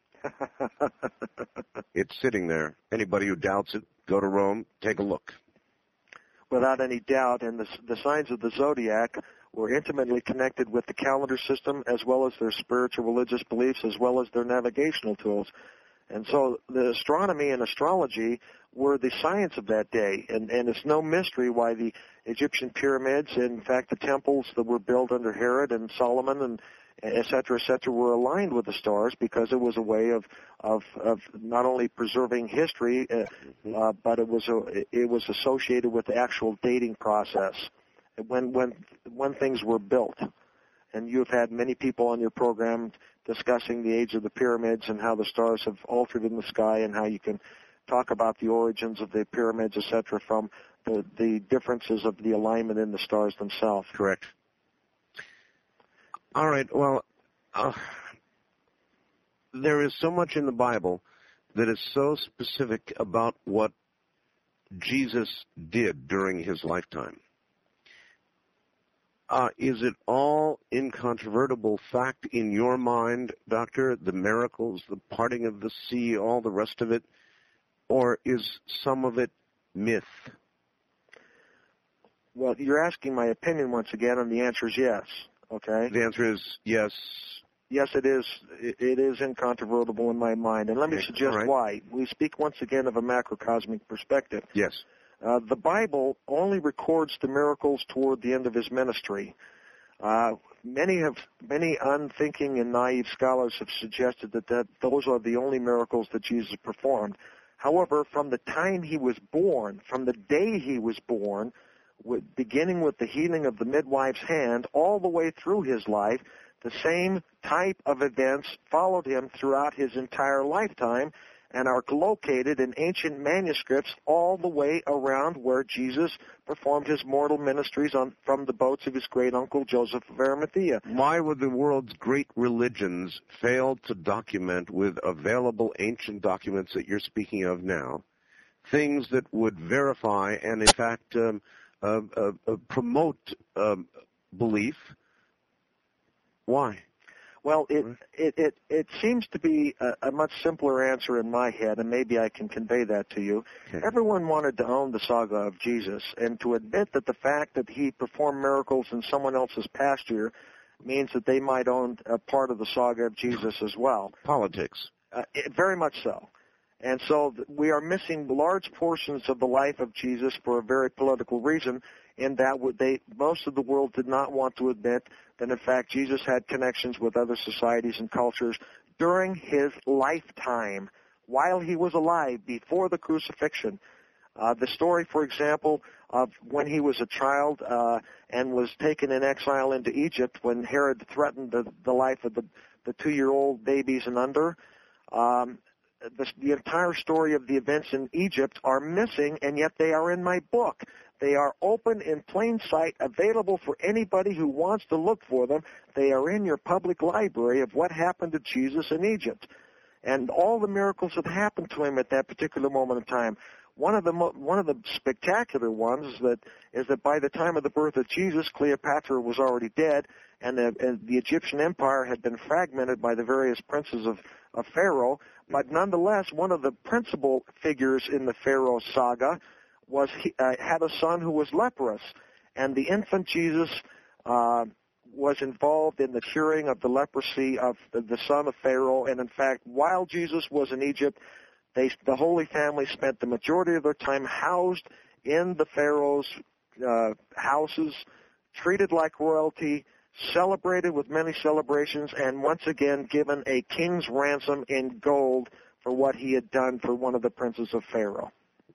It's sitting there. Anybody who doubts it, go to Rome, take a look. Without any doubt, and the, the signs of the zodiac were intimately connected with the calendar system as well as their spiritual religious beliefs as well as their navigational tools. And so the astronomy and astrology were the science of that day, and, and it's no mystery why the Egyptian pyramids, in fact the temples that were built under Herod and Solomon and et cetera, et cetera, were aligned with the stars, because it was a way of of, of not only preserving history, uh, mm-hmm. uh, but it was a, it was associated with the actual dating process when when when things were built. And you've had many people on your program discussing the age of the pyramids and how the stars have altered in the sky, and how you can talk about the origins of the pyramids, et cetera, from the, the differences of the alignment in the stars themselves. Correct. All right. Well, uh, there is so much in the Bible that is so specific about what Jesus did during his lifetime. Uh, is it all incontrovertible fact in your mind, Doctor, the miracles, the parting of the sea, all the rest of it? Or is some of it myth? Well, you're asking my opinion once again, and the answer is yes. Okay? The answer is yes. yes, it is. It, it is incontrovertible in my mind, and let me Okay. suggest Right. why. We speak once again of a macrocosmic perspective. Yes. Uh, the Bible only records the miracles toward the end of his ministry. Uh, many have, many unthinking and naive scholars have suggested that, that those are the only miracles that Jesus performed. However, from the time he was born, from the day he was born, with, beginning with the healing of the midwife's hand, all the way through his life, the same type of events followed him throughout his entire lifetime and are located in ancient manuscripts all the way around where Jesus performed his mortal ministries on, from the boats of his great-uncle Joseph of Arimathea. Why would the world's great religions fail to document with available ancient documents that you're speaking of now things that would verify and, in fact, um, uh, uh, uh, promote um, belief? Why? Well, it, it, it, it seems to be a, a much simpler answer in my head, and maybe I can convey that to you. Okay. Everyone wanted to own the saga of Jesus, and to admit that the fact that he performed miracles in someone else's pasture means that they might own a part of the saga of Jesus as well. Politics. Uh, it, very much so. And so th- we are missing large portions of the life of Jesus for a very political reason, in that would they most of the world did not want to admit that, in fact, Jesus had connections with other societies and cultures during his lifetime, while he was alive, before the crucifixion. Uh, the story, for example, of when he was a child uh, and was taken in exile into Egypt when Herod threatened the, the life of the, the two-year-old babies and under, um, the, the entire story of the events in Egypt are missing, and yet they are in my book. They are open in plain sight, available for anybody who wants to look for them. They are in your public library of what happened to Jesus in Egypt, and all the miracles that happened to him at that particular moment in time. One of the mo- one of the spectacular ones is that is that by the time of the birth of Jesus, Cleopatra was already dead, and the, and the Egyptian empire had been fragmented by the various princes of, of Pharaoh. But nonetheless, one of the principal figures in the Pharaoh saga was he, uh, had a son who was leprous, and the infant Jesus uh, was involved in the curing of the leprosy of the, the son of Pharaoh. And in fact, while Jesus was in Egypt, they, the Holy Family spent the majority of their time housed in the Pharaoh's uh, houses, treated like royalty, celebrated with many celebrations, and once again given a king's ransom in gold for what he had done for one of the princes of Pharaoh.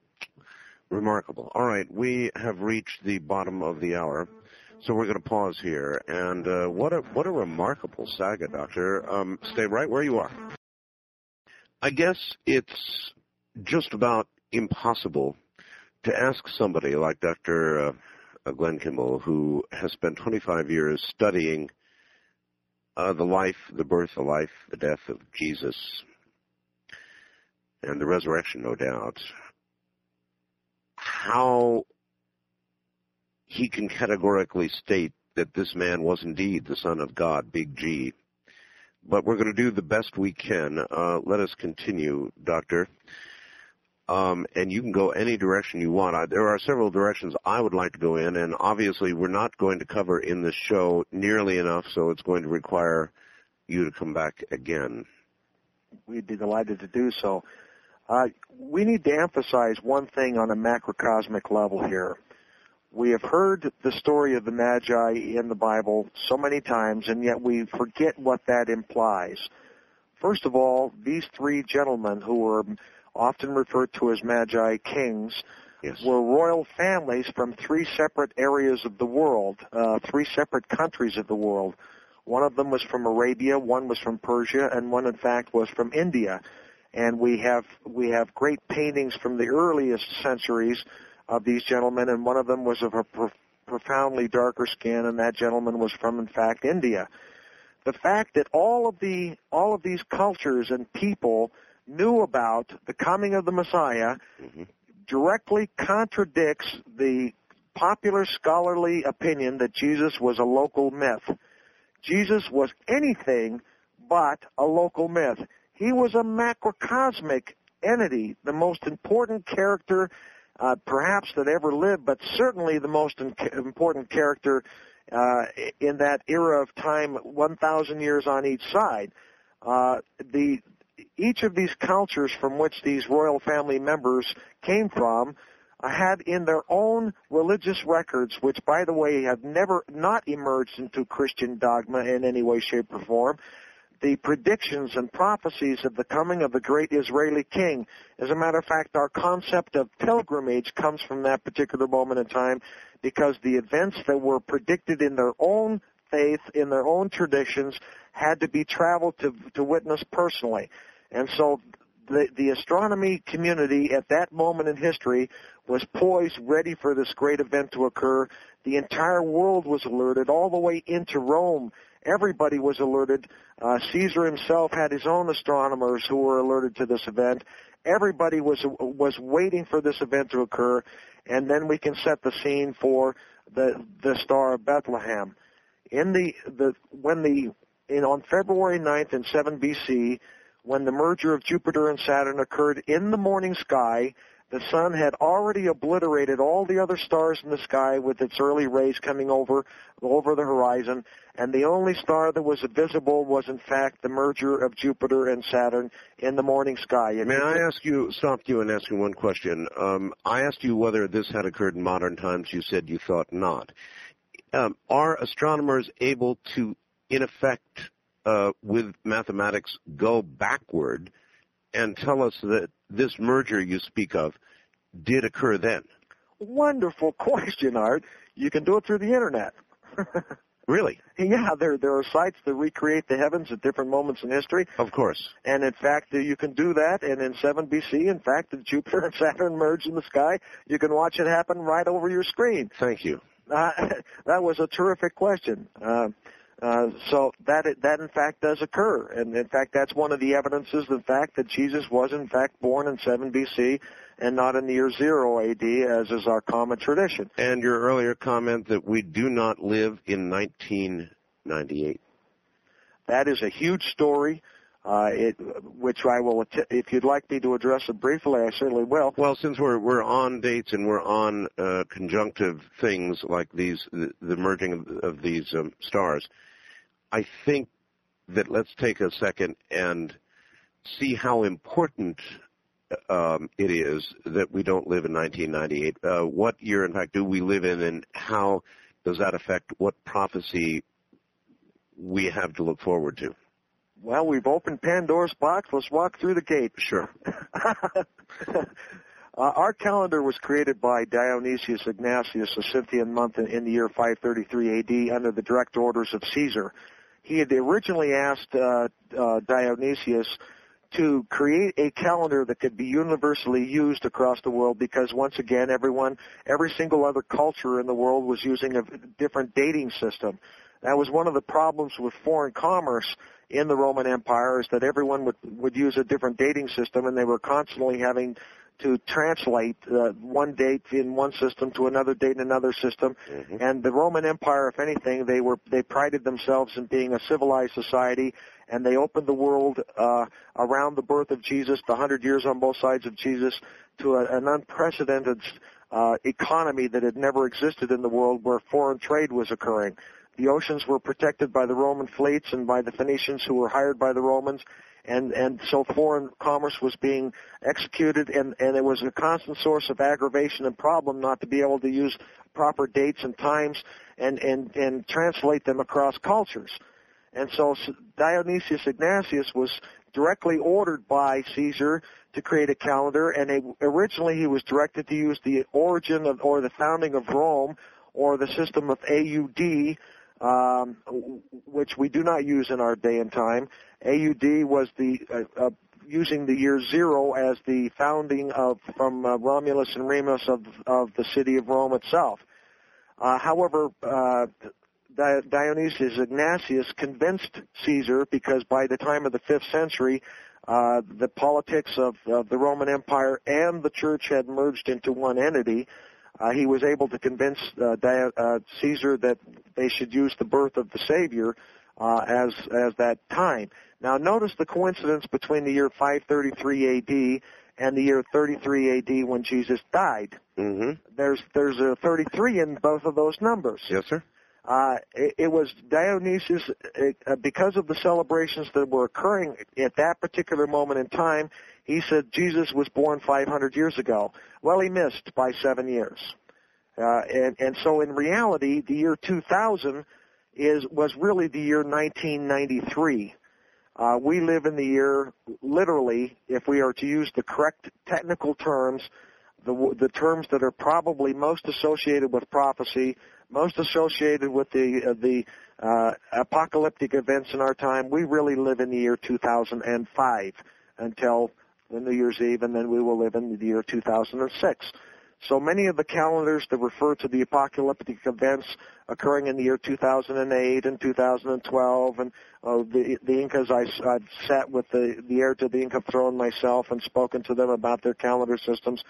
Remarkable. All right, we have reached the bottom of the hour, so we're going to pause here. And uh, what a what a remarkable saga, Doctor. Um, stay right where you are. I guess it's just about impossible to ask somebody like Doctor Uh, Glenn Kimball, who has spent twenty-five years studying uh, the life, the birth, the life, the death of Jesus, and the resurrection, no doubt, how he can categorically state that this man was indeed the Son of God, big G. But we're going to do the best we can. Uh, let us continue, Doctor. Um, and you can go any direction you want. I, there are several directions I would like to go in, and obviously we're not going to cover in this show nearly enough, so it's going to require you to come back again. We'd be delighted to do so. Uh, we need to emphasize one thing on a macrocosmic level here. We have heard the story of the Magi in the Bible so many times, and yet we forget what that implies. First of all, these three gentlemen who were often referred to as Magi kings, yes, were royal families from three separate areas of the world, uh, three separate countries of the world. One of them was from Arabia, one was from Persia, and one, in fact, was from India. And we have we have great paintings from the earliest centuries of these gentlemen, and one of them was of a pro- profoundly darker skin, and that gentleman was from, in fact, India. The fact that all of the all of these cultures and people knew about the coming of the Messiah mm-hmm. directly contradicts the popular scholarly opinion that Jesus was a local myth. Jesus was anything but a local myth. He was a macrocosmic entity, the most important character uh, perhaps that ever lived, but certainly the most in- important character uh, in that era of time, one thousand years on each side. Uh, the each of these cultures from which these royal family members came from uh, had in their own religious records, which, by the way, have never not emerged into Christian dogma in any way, shape, or form, the predictions and prophecies of the coming of the great Israeli king. As a matter of fact, our concept of pilgrimage comes from that particular moment in time, because the events that were predicted in their own faith, in their own traditions, had to be traveled to, to witness personally. And so the, the astronomy community at that moment in history was poised, ready for this great event to occur. The entire world was alerted, all the way into Rome. Everybody was alerted. Uh, Caesar himself had his own astronomers who were alerted to this event. Everybody was was waiting for this event to occur, and then we can set the scene for the the Star of Bethlehem. In the the when the in on February ninth in seven B C, when the merger of Jupiter and Saturn occurred in the morning sky, the sun had already obliterated all the other stars in the sky with its early rays coming over over the horizon, and the only star that was visible was, in fact, the merger of Jupiter and Saturn in the morning sky. And May I ask you, stop you and ask you one question? Um, I asked you whether this had occurred in modern times. You said you thought not. Um, are astronomers able to, in effect, uh, with mathematics, go backward and tell us that this merger you speak of did occur then? Wonderful question, Art. You can do it through the Internet. Really? Yeah, there there are sites that recreate the heavens at different moments in history. Of course. And in fact, you can do that. And in seven B C, in fact, if Jupiter and Saturn merge in the sky, you can watch it happen right over your screen. Thank you. Uh, that was a terrific question. Uh, uh, so that that in fact does occur, and in fact that's one of the evidences, the fact that Jesus was in fact born in seven B C and not in the year zero A D, as is our common tradition. And your earlier comment that we do not live in nineteen ninety-eight. That is a huge story, uh, it, which I will, if you'd like me to address it briefly, I certainly will. Well, since we're we're on dates and we're on uh, conjunctive things like these, the, the merging of, of these um, stars, I think that let's take a second and see how important um, it is that we don't live in nineteen ninety-eight. Uh, what year, in fact, do we live in, and how does that affect what prophecy we have to look forward to? Well, we've opened Pandora's box. Let's walk through the gate. Sure. uh, our calendar was created by Dionysius Ignatius, a Scythian month in, in the year five thirty-three A D under the direct orders of Caesar. He had originally asked uh, uh, Dionysius to create a calendar that could be universally used across the world, because once again, everyone, every single other culture in the world was using a different dating system. That was one of the problems with foreign commerce in the Roman Empire, is that everyone would, would use a different dating system, and they were constantly having to translate uh, one date in one system to another date in another system. Mm-hmm. And the Roman Empire, if anything, they were they prided themselves in being a civilized society, and they opened the world uh, around the birth of Jesus, the hundred years on both sides of Jesus, to a, an unprecedented uh, economy that had never existed in the world, where foreign trade was occurring. The oceans were protected by the Roman fleets and by the Phoenicians, who were hired by the Romans, and, and so foreign commerce was being executed, and, and it was a constant source of aggravation and problem not to be able to use proper dates and times and, and, and translate them across cultures. And so Dionysius Ignatius was directly ordered by Caesar to create a calendar, and it, originally he was directed to use the origin of, or the founding of Rome, or the system of A U D, Um, which we do not use in our day and time. A U D was the uh, uh, using the year zero as the founding of from uh, Romulus and Remus of of the city of Rome itself. Uh, however, uh, Di- Dionysius Ignatius convinced Caesar, because by the time of the fifth century, uh, the politics of, of the Roman Empire and the Church had merged into one entity. Uh, he was able to convince uh, Di- uh, Caesar that they should use the birth of the Savior uh, as as that time. Now, notice the coincidence between the year five thirty-three A D and the year thirty-three A D when Jesus died. Mm-hmm. There's there's a thirty-three in both of those numbers. Yes, sir. Uh, it, it was Dionysius, uh, because of the celebrations that were occurring at that particular moment in time, he said Jesus was born five hundred years ago. Well, he missed by seven years. Uh, and, and so in reality, the year two thousand is was really the year nineteen ninety-three. Uh, we live in the year, literally, if we are to use the correct technical terms, the, the terms that are probably most associated with prophecy, most associated with the uh, the uh, apocalyptic events in our time, we really live in the year two thousand five until the New Year's Eve, and then we will live in the year two thousand six. So many of the calendars that refer to the apocalyptic events occurring in the year two thousand eight and two thousand twelve, and uh, the, the Incas, I, I've sat with the, the heir to the Inca throne myself and spoken to them about their calendar systems.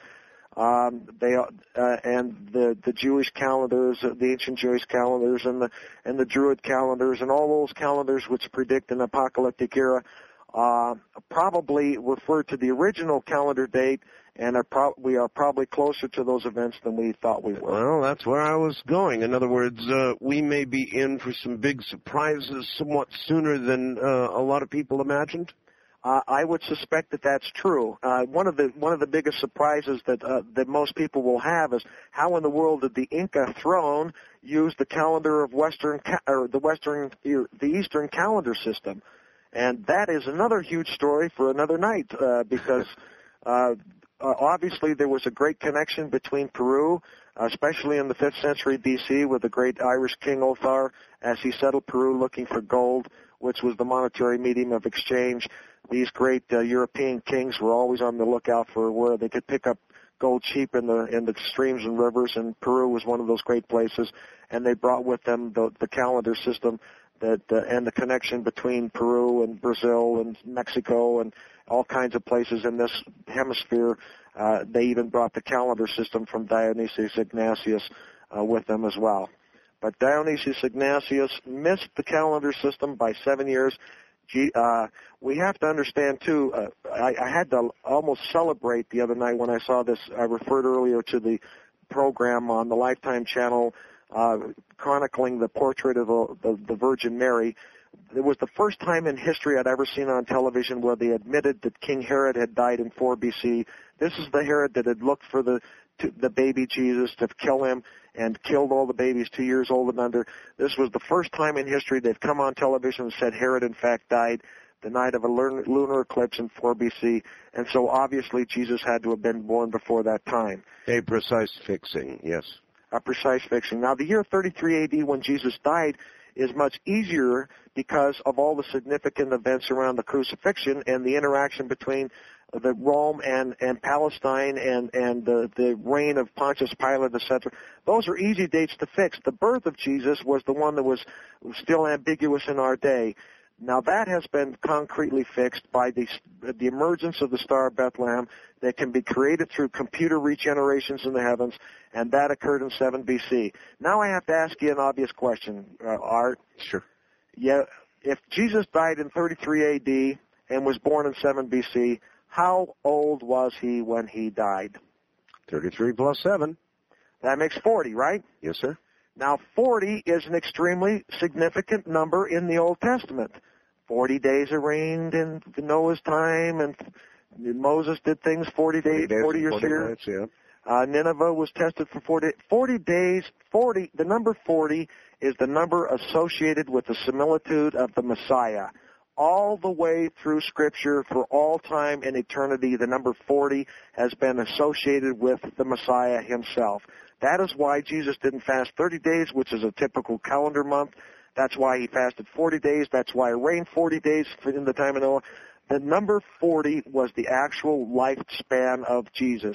Um, they uh, and the the Jewish calendars, the ancient Jewish calendars, and the and the Druid calendars, and all those calendars which predict an apocalyptic era, uh, probably refer to the original calendar date, and are pro- we are probably closer to those events than we thought we were. Well, that's where I was going. In other words, uh, we may be in for some big surprises somewhat sooner than uh, a lot of people imagined. Uh, I would suspect that that's true. Uh, one of the one of the biggest surprises that uh, that most people will have is how in the world did the Inca throne use the calendar of Western ca- or the Western the Eastern calendar system, and that is another huge story for another night uh, because uh, uh, obviously there was a great connection between Peru, especially in the fifth century B C, with the great Irish king Othar as he settled Peru looking for gold, which was the monetary medium of exchange. These great uh, European kings were always on the lookout for where they could pick up gold cheap in the in the streams and rivers, and Peru was one of those great places. And they brought with them the, the calendar system that uh, and the connection between Peru and Brazil and Mexico and all kinds of places in this hemisphere. Uh, they even brought the calendar system from Dionysius Ignatius uh, with them as well. But Dionysius Ignatius missed the calendar system by seven years. Gee, uh, we have to understand, too, uh, I, I had to almost celebrate the other night when I saw this. I referred earlier to the program on the Lifetime channel uh, chronicling the portrait of the, the, the Virgin Mary. It was the first time in history I'd ever seen on television where they admitted that King Herod had died in four B C. This is the Herod that had looked for the to the baby Jesus to kill him and killed all the babies two years old and under. This was the first time in history they've come on television and said Herod in fact died the night of a lunar eclipse in four B C, and so obviously Jesus had to have been born before that time. A precise fixing, yes. A precise fixing. Now, the year thirty-three A D when Jesus died is much easier because of all the significant events around the crucifixion and the interaction between the Rome and, and Palestine and, and the, the reign of Pontius Pilate, et cetera. Those are easy dates to fix. The birth of Jesus was the one that was still ambiguous in our day. Now that has been concretely fixed by the, the emergence of the Star of Bethlehem that can be created through computer regenerations in the heavens, and that occurred in seven B C. Now I have to ask you an obvious question, uh, Art. Sure. Yeah, if Jesus died in thirty-three A D and was born in seven B C, how old was he when he died? thirty-three plus seven. That makes forty, right? Yes, sir. Now, forty is an extremely significant number in the Old Testament. forty days it rained in Noah's time, and Moses did things forty days, days forty years forty here. nights, yeah. Uh, Nineveh was tested for forty, forty days. forty, the number forty is the number associated with the similitude of the Messiah. All the way through Scripture, for all time and eternity, the number forty has been associated with the Messiah himself. That is why Jesus didn't fast thirty days, which is a typical calendar month. That's why he fasted forty days. That's why it rained forty days in the time of Noah. The number forty was the actual lifespan of Jesus.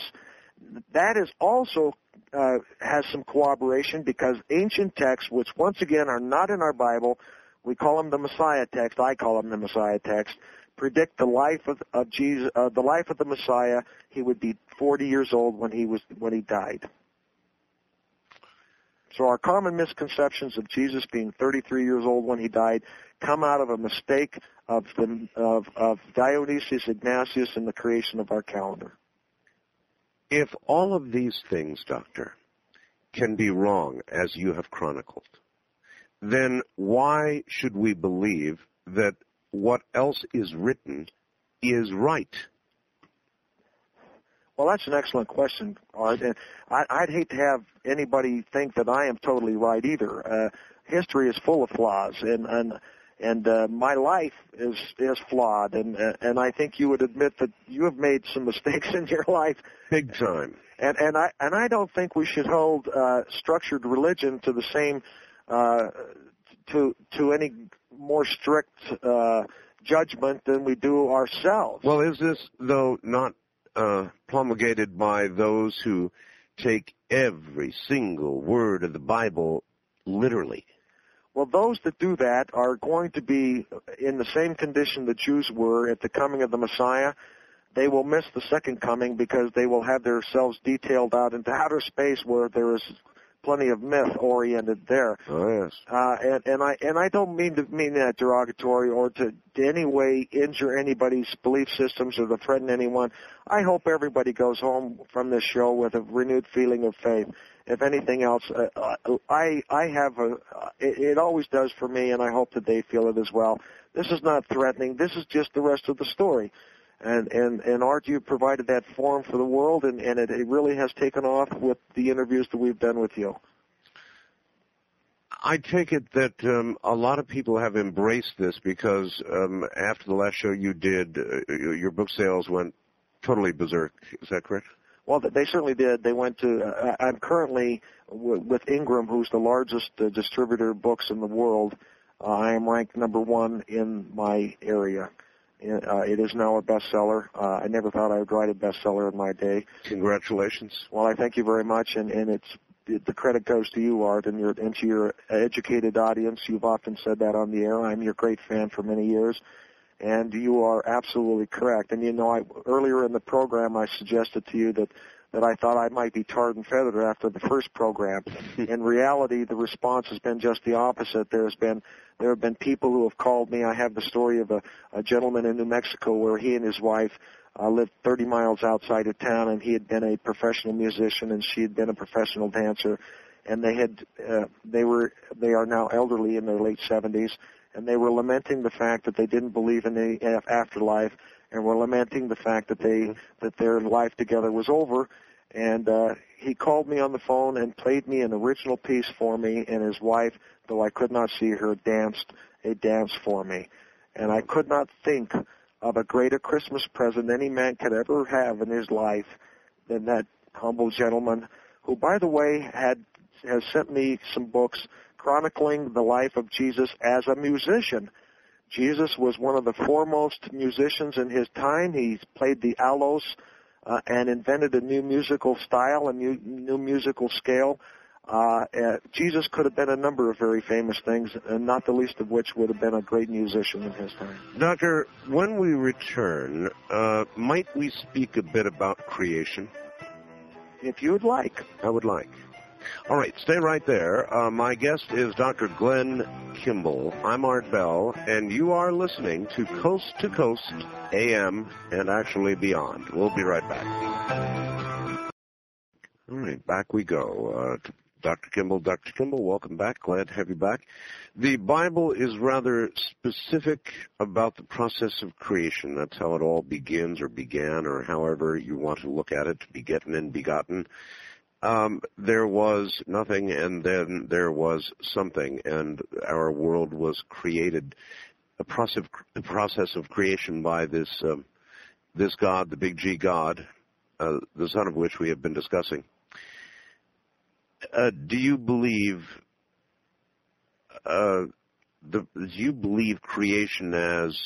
That is also uh, has some corroboration because ancient texts, which once again are not in our Bible, we call them the Messiah text. I call them the Messiah text. Predict the life of, of Jesus, uh, the life of the Messiah. He would be forty years old when he was when he died. So our common misconceptions of Jesus being thirty-three years old when he died come out of a mistake of the of, of Dionysius Ignatius in the creation of our calendar. If all of these things, Doctor, can be wrong as you have chronicled, then why should we believe that what else is written is right? Well, that's an excellent question, Art. And I, I'd hate to have anybody think that I am totally right either. Uh, history is full of flaws, and and and uh, my life is is flawed, and uh, and I think you would admit that you have made some mistakes in your life, big time. And and I and I don't think we should hold uh, structured religion to the same uh, to to any more strict uh, judgment than we do ourselves. Well, is this though not Uh, promulgated by those who take every single word of the Bible literally? Well, those that do that are going to be in the same condition the Jews were at the coming of the Messiah. They will miss the second coming because they will have themselves detailed out into outer space where there is plenty of myth oriented there. Oh yes. Uh, and, and I and I don't mean to mean that derogatory or to, to any way injure anybody's belief systems or to threaten anyone. I hope everybody goes home from this show with a renewed feeling of faith. If anything else, uh, I I have a it, it always does for me, and I hope that they feel it as well. This is not threatening. This is just the rest of the story. And, and, and Art, you provided that forum for the world, and, and it, it really has taken off with the interviews that we've done with you. I take it that um, a lot of people have embraced this because um, after the last show you did, uh, your book sales went totally berserk. Is that correct? Well, they certainly did. They went to, uh, I'm currently w- with Ingram, who's the largest uh, distributor of books in the world. Uh, I am ranked number one in my area. Uh, it is now a bestseller. Uh, I never thought I would write a bestseller in my day. Congratulations. Well, I thank you very much, and, and it's it, the credit goes to you, Art, and, your, and to your educated audience. You've often said that on the air. I'm your great fan for many years, and you are absolutely correct. And, you know, I, earlier in the program I suggested to you that, that I thought I might be tarred and feathered after the first program. In reality, the response has been just the opposite. There's been There have been people who have called me. I have the story of a, a gentleman in New Mexico where he and his wife uh, lived thirty miles outside of town, and he had been a professional musician, and she had been a professional dancer, and they had uh, they were they are now elderly in their late seventies, and they were lamenting the fact that they didn't believe in the afterlife, and were lamenting the fact that they that their life together was over. And uh, he called me on the phone and played me an original piece for me, and his wife, though I could not see her, danced a dance for me. And I could not think of a greater Christmas present any man could ever have in his life than that humble gentleman, who, by the way, had has sent me some books chronicling the life of Jesus as a musician. Jesus was one of the foremost musicians in his time. He played the aloes uh, and invented a new musical style, a new, new musical scale. Uh, uh, Jesus could have been a number of very famous things, and not the least of which would have been a great musician in his time. Doctor, when we return, uh, might we speak a bit about creation? If you would like. I would like. All right, stay right there. Uh, my guest is Doctor Glenn Kimball. I'm Art Bell, and you are listening to Coast to Coast A M and actually beyond. We'll be right back. All right, back we go. Uh, Doctor Kimball, Doctor Kimball, welcome back. Glad to have you back. The Bible is rather specific about the process of creation. That's how it all begins or began, or however you want to look at it, begotten and begotten. Um, there was nothing, and then there was something, and our world was created. A process, a process of creation by this um, this God, the Big G God, uh, the son of which we have been discussing. Uh, do you believe uh, the, do you believe creation as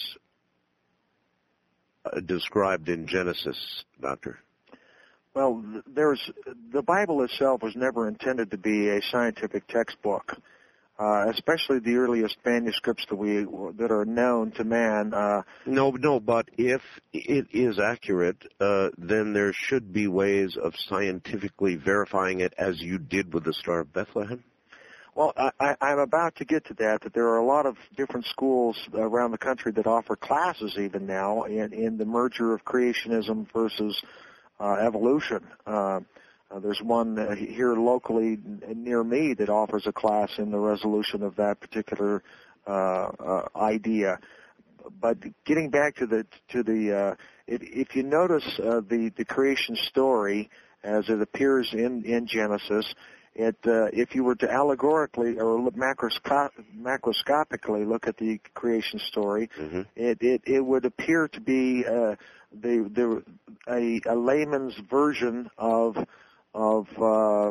uh, described in Genesis, Doctor? Well, there's the Bible itself was never intended to be a scientific textbook, uh, especially the earliest manuscripts that we that are known to man. Uh, no, no, but if it is accurate, uh, then there should be ways of scientifically verifying it, as you did with the Star of Bethlehem. Well, I, I, I'm about to get to that. That there are a lot of different schools around the country that offer classes even now in, in the merger of creationism versus Uh, evolution. Uh, Uh, there's one uh, here locally near me that offers a class in the resolution of that particular uh, uh, idea. But getting back to the to the uh, if, if you notice uh, the the creation story as it appears in in Genesis, it uh, if you were to allegorically or macroscop, macroscopically look at the creation story, mm-hmm. it, it it would appear to be uh, the the a, a layman's version of of uh,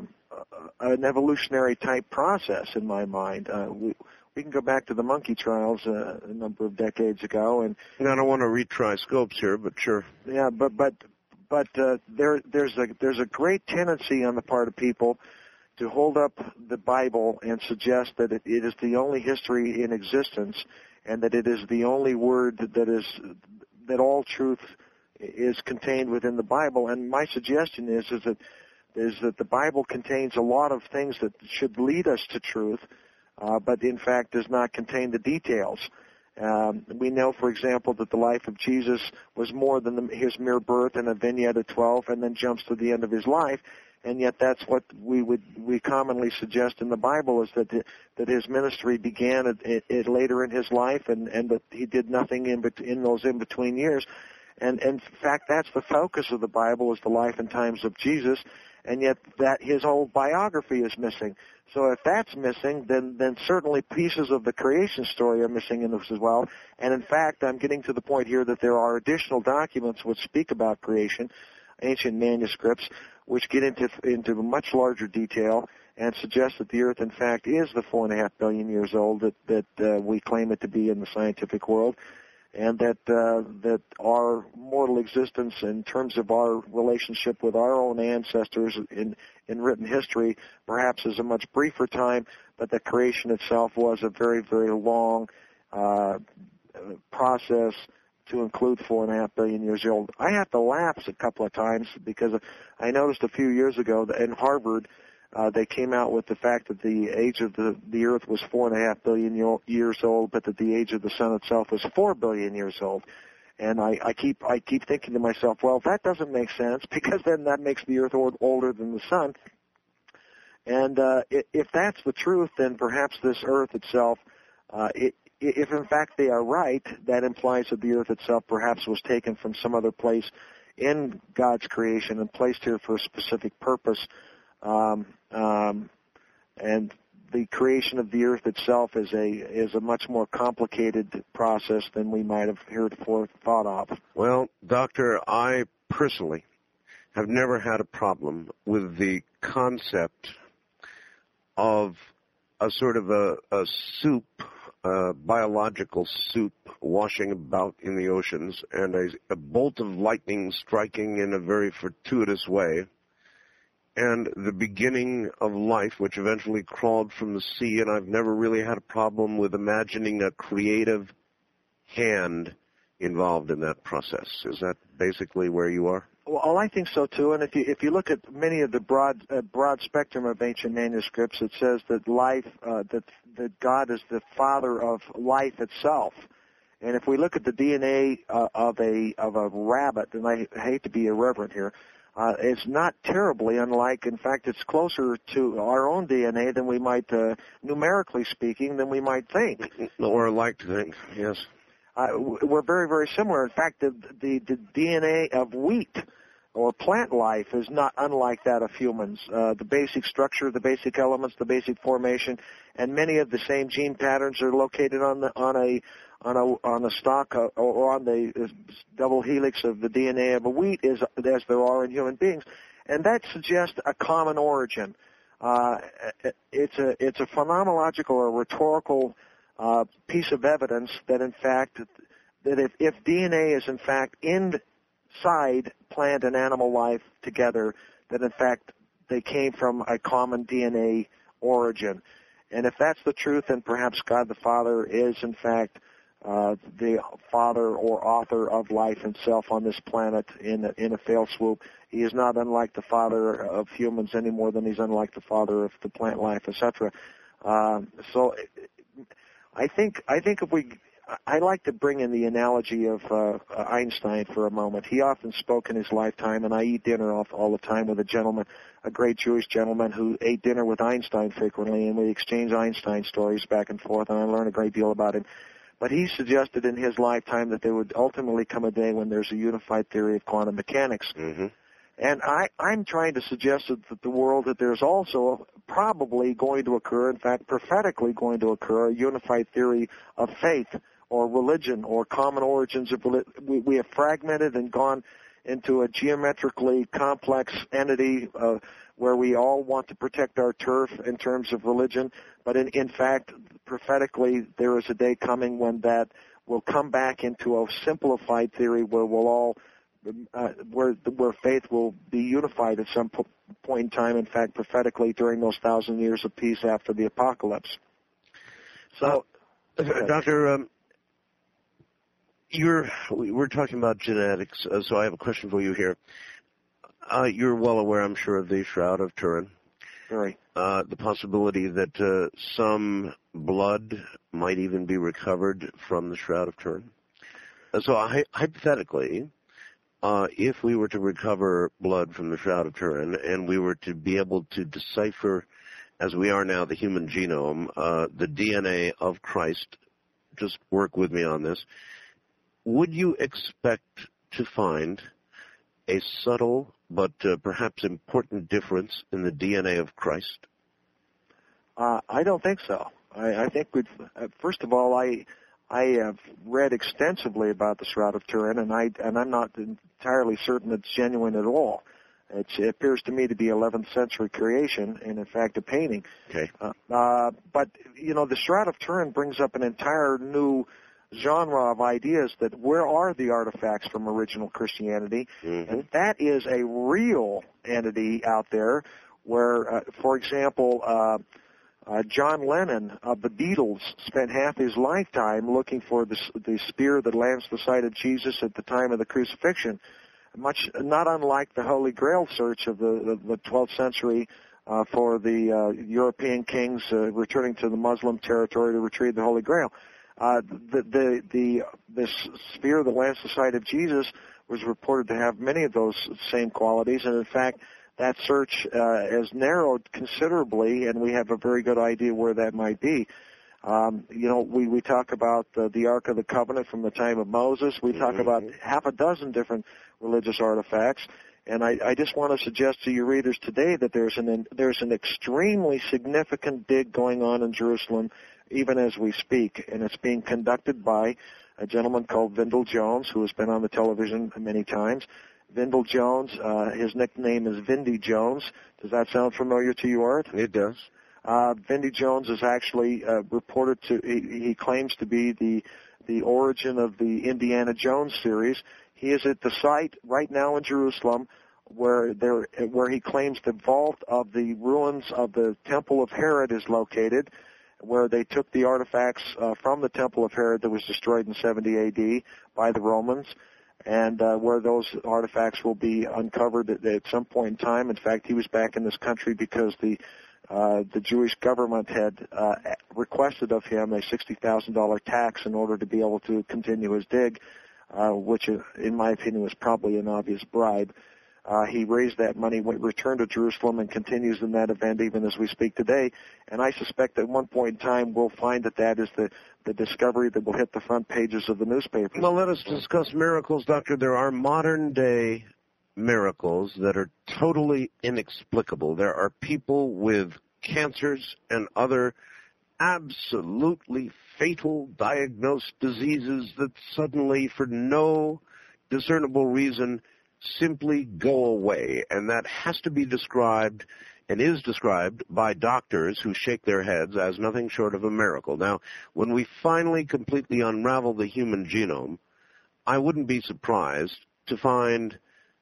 an evolutionary type process in my mind. Uh, we, We can go back to the monkey trials uh, a number of decades ago, and I don't want to retry Scopes here, but sure. Yeah, but but but uh, there there's a there's a great tendency on the part of people to hold up the Bible and suggest that it, it is the only history in existence, and that it is the only word that is that all truth is contained within the Bible. And my suggestion is is that is that the Bible contains a lot of things that should lead us to truth. Uh, but in fact does not contain the details. Um, we know, for example, that the life of Jesus was more than the, his mere birth and a vignette at twelve, and then jumps to the end of his life. And yet, that's what we would we commonly suggest in the Bible is that the, that his ministry began at, at, at later in his life, and, and that he did nothing in bet- in those in between years. And, and in fact, that's the focus of the Bible is the life and times of Jesus. And yet, that his whole biography is missing. So if that's missing, then then certainly pieces of the creation story are missing in this as well. And in fact, I'm getting to the point here that there are additional documents which speak about creation, ancient manuscripts, which get into into much larger detail and suggest that the Earth, in fact, is the four and a half billion years old that that uh, we claim it to be in the scientific world. And that uh, that our mortal existence, in terms of our relationship with our own ancestors in in written history, perhaps is a much briefer time, but that creation itself was a very, very long uh, process to include four and a half billion years old. I have to lapse a couple of times because I noticed a few years ago that in Harvard, Uh, they came out with the fact that the age of the, the Earth was four and a half billion years old, but that the age of the Sun itself was four billion years old. And I, I keep I keep thinking to myself, well, that doesn't make sense because then that makes the Earth old, older than the Sun. And uh, if that's the truth, then perhaps this Earth itself, uh, it, if in fact they are right, that implies that the Earth itself perhaps was taken from some other place in God's creation and placed here for a specific purpose. Um, um, and the creation of the Earth itself is a is a much more complicated process than we might have heretofore thought of. Well, Doctor, I personally have never had a problem with the concept of a sort of a, a soup, a biological soup washing about in the oceans, and a, a bolt of lightning striking in a very fortuitous way, and the beginning of life, which eventually crawled from the sea, and I've never really had a problem with imagining a creative hand involved in that process. Is that basically where you are? Well, I think so too. And if you if you look at many of the broad uh, broad spectrum of ancient manuscripts, it says that life uh, that that God is the father of life itself. And if we look at the D N A uh, of a of a rabbit, and I hate to be irreverent here, Uh, it's not terribly unlike. In fact, it's closer to our own D N A than we might, uh, numerically speaking, than we might think. Or like to think, yes. Uh, we're very, very similar. In fact, the, the, the D N A of wheat or plant life is not unlike that of humans. Uh, the basic structure, the basic elements, the basic formation, and many of the same gene patterns are located on the on a on a on a stalk uh, or on the double helix of the D N A of a wheat is as there are in human beings, and that suggests a common origin. Uh, it's a it's a phenomenological or rhetorical uh, piece of evidence that in fact that if, if D N A is in fact inside plant and animal life together, that in fact they came from a common D N A origin. And if that's the truth, then perhaps God the Father is in fact uh, the father or author of life himself on this planet in a, in a fell swoop. He is not unlike the father of humans any more than he's unlike the father of the plant life, et cetera. Um, so I think I think if we I like to bring in the analogy of uh, Einstein for a moment. He often spoke in his lifetime, and I eat dinner off all the time with a gentleman, a great Jewish gentleman who ate dinner with Einstein frequently, and we exchange Einstein stories back and forth, and I learn a great deal about him. But he suggested in his lifetime that there would ultimately come a day when there's a unified theory of quantum mechanics. Mm-hmm. And I, I'm trying to suggest that the world that there's also probably going to occur, in fact, prophetically going to occur, a unified theory of faith or religion or common origins of religion. We, we have fragmented and gone into a geometrically complex entity uh, where we all want to protect our turf in terms of religion. But in, in fact, prophetically, there is a day coming when that will come back into a simplified theory where we'll all Uh, where where faith will be unified at some po- point in time. In fact, prophetically during those thousand years of peace after the apocalypse. So, uh, Doctor, um, you're we're talking about genetics, uh, so I have a question for you here. Uh, you're well aware, I'm sure, of the Shroud of Turin. Very. Uh, the possibility that uh, some blood might even be recovered from the Shroud of Turin. Uh, so, I, hypothetically. Uh, if we were to recover blood from the Shroud of Turin and we were to be able to decipher, as we are now, the human genome, uh, the D N A of Christ, just work with me on this, would you expect to find a subtle but uh, perhaps important difference in the D N A of Christ? Uh, I don't think so. I, I think we'd, uh, first of all, I... I have read extensively about the Shroud of Turin, and, I, and I'm not entirely certain it's genuine at all. It's, it appears to me to be eleventh century creation, and in fact a painting. Okay. Uh, uh, but, you know, the Shroud of Turin brings up an entire new genre of ideas that where are the artifacts from original Christianity? Mm-hmm. And that is a real entity out there where, uh, for example, uh, Uh, John Lennon of the Beatles spent half his lifetime looking for the, the spear that lanced the side of Jesus at the time of the crucifixion. Much not unlike the Holy Grail search of the, the, the twelfth century uh, for the uh, European kings uh, returning to the Muslim territory to retrieve the Holy Grail. Uh, the, the, the, this spear that lanced the side of Jesus was reported to have many of those same qualities, and in fact, that search uh, has narrowed considerably, and we have a very good idea where that might be. Um, you know, we, we talk about uh, the Ark of the Covenant from the time of Moses. We talk mm-hmm. about half a dozen different religious artifacts, and I, I just want to suggest to your readers today that there's an there's an extremely significant dig going on in Jerusalem, even as we speak, and it's being conducted by a gentleman called Vindel Jones, who has been on the television many times. Vindel Jones, uh, his nickname is Vindy Jones. Does that sound familiar to you, Art? It does. Uh, Vindy Jones is actually uh, reported to, he, he claims to be the, the origin of the Indiana Jones series. He is at the site right now in Jerusalem where there, where he claims the vault of the ruins of the Temple of Herod is located, where they took the artifacts uh, from the Temple of Herod that was destroyed in seventy A D by the Romans, and uh, where those artifacts will be uncovered at, at some point in time. In fact, he was back in this country because the uh, the Jewish government had uh, requested of him a sixty thousand dollars tax in order to be able to continue his dig, uh, which, in my opinion, was probably an obvious bribe. Uh, he raised that money, went, returned to Jerusalem, and continues in that event even as we speak today. And I suspect that at one point in time we'll find that that is the, the discovery that will hit the front pages of the newspapers. Well, let us discuss miracles, Doctor. There are modern-day miracles that are totally inexplicable. There are people with cancers and other absolutely fatal diagnosed diseases that suddenly, for no discernible reason, simply go away, and that has to be described and is described by doctors who shake their heads as nothing short of a miracle. Now, when we finally completely unravel the human genome, I wouldn't be surprised to find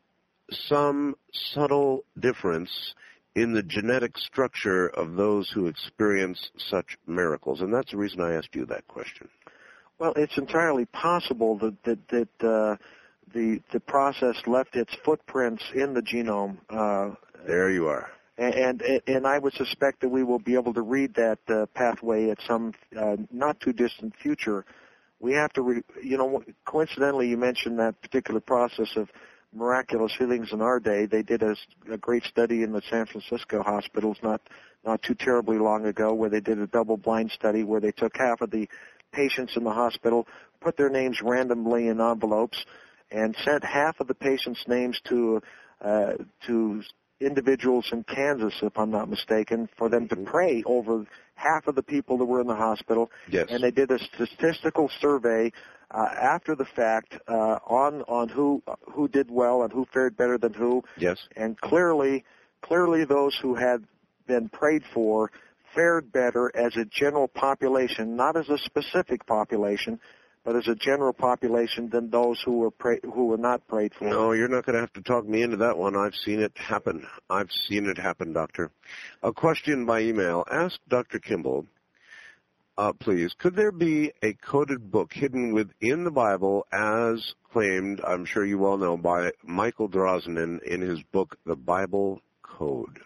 some subtle difference in the genetic structure of those who experience such miracles, and that's the reason I asked you that question. Well, it's entirely possible that that, that uh, the the process left its footprints in the genome. Uh, there you are. And, and and I would suspect that we will be able to read that uh, pathway at some uh, not too distant future We have to, re, you know, coincidentally, you mentioned that particular process of miraculous healings in our day. They did a, a great study in the San Francisco hospitals not not too terribly long ago, where they did a double-blind study where they took half of the patients in the hospital, put their names randomly in envelopes, and sent half of the patients' names to uh, to individuals in Kansas, if I'm not mistaken, for them to pray over half of the people that were in the hospital. Yes. And they did a statistical survey uh, after the fact uh, on on who who did well and who fared better than who. Yes. And clearly, clearly those who had been prayed for fared better as a general population, not as a specific population, but as a general population than those who were pray, who were not prayed for. No, you're not going to have to talk me into that one. I've seen it happen. I've seen it happen, Doctor. A question by email. Ask Doctor Kimball, uh, please, could there be a coded book hidden within the Bible as claimed, I'm sure you all know, by Michael Drosnin in his book, The Bible Code?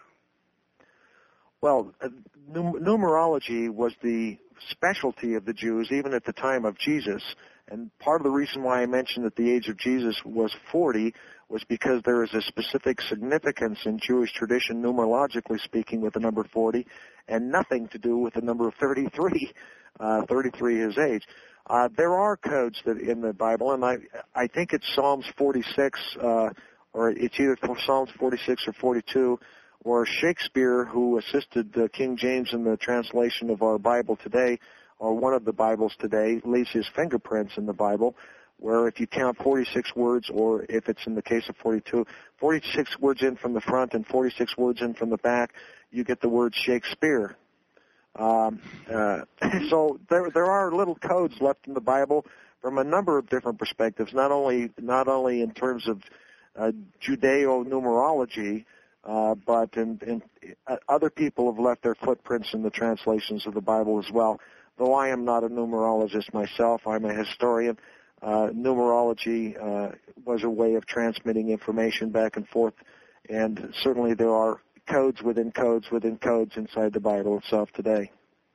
Well, uh, num- numerology was the specialty of the Jews even at the time of Jesus, and part of the reason why I mentioned that the age of Jesus was forty was because there is a specific significance in Jewish tradition, numerologically speaking, with the number forty, and nothing to do with the number thirty-three, uh, thirty-three his age. Uh, there are codes that in the Bible, and I I think it's Psalms forty-six, uh, or it's either Psalms forty-six or forty-two, or Shakespeare, who assisted uh, King James in the translation of our Bible today, or one of the Bibles today, leaves his fingerprints in the Bible, where if you count forty-six words, or if it's in the case of forty-two, forty-six words in from the front and forty-six words in from the back, you get the word Shakespeare. Um, uh, so there there are little codes left in the Bible from a number of different perspectives, not only not only in terms of uh, Judeo-numerology, Uh, but in, in, uh, other people have left their footprints in the translations of the Bible as well. Though I am not a numerologist myself, I'm a historian. Uh, numerology uh, was a way of transmitting information back and forth, and certainly there are codes within codes within codes inside the Bible itself today.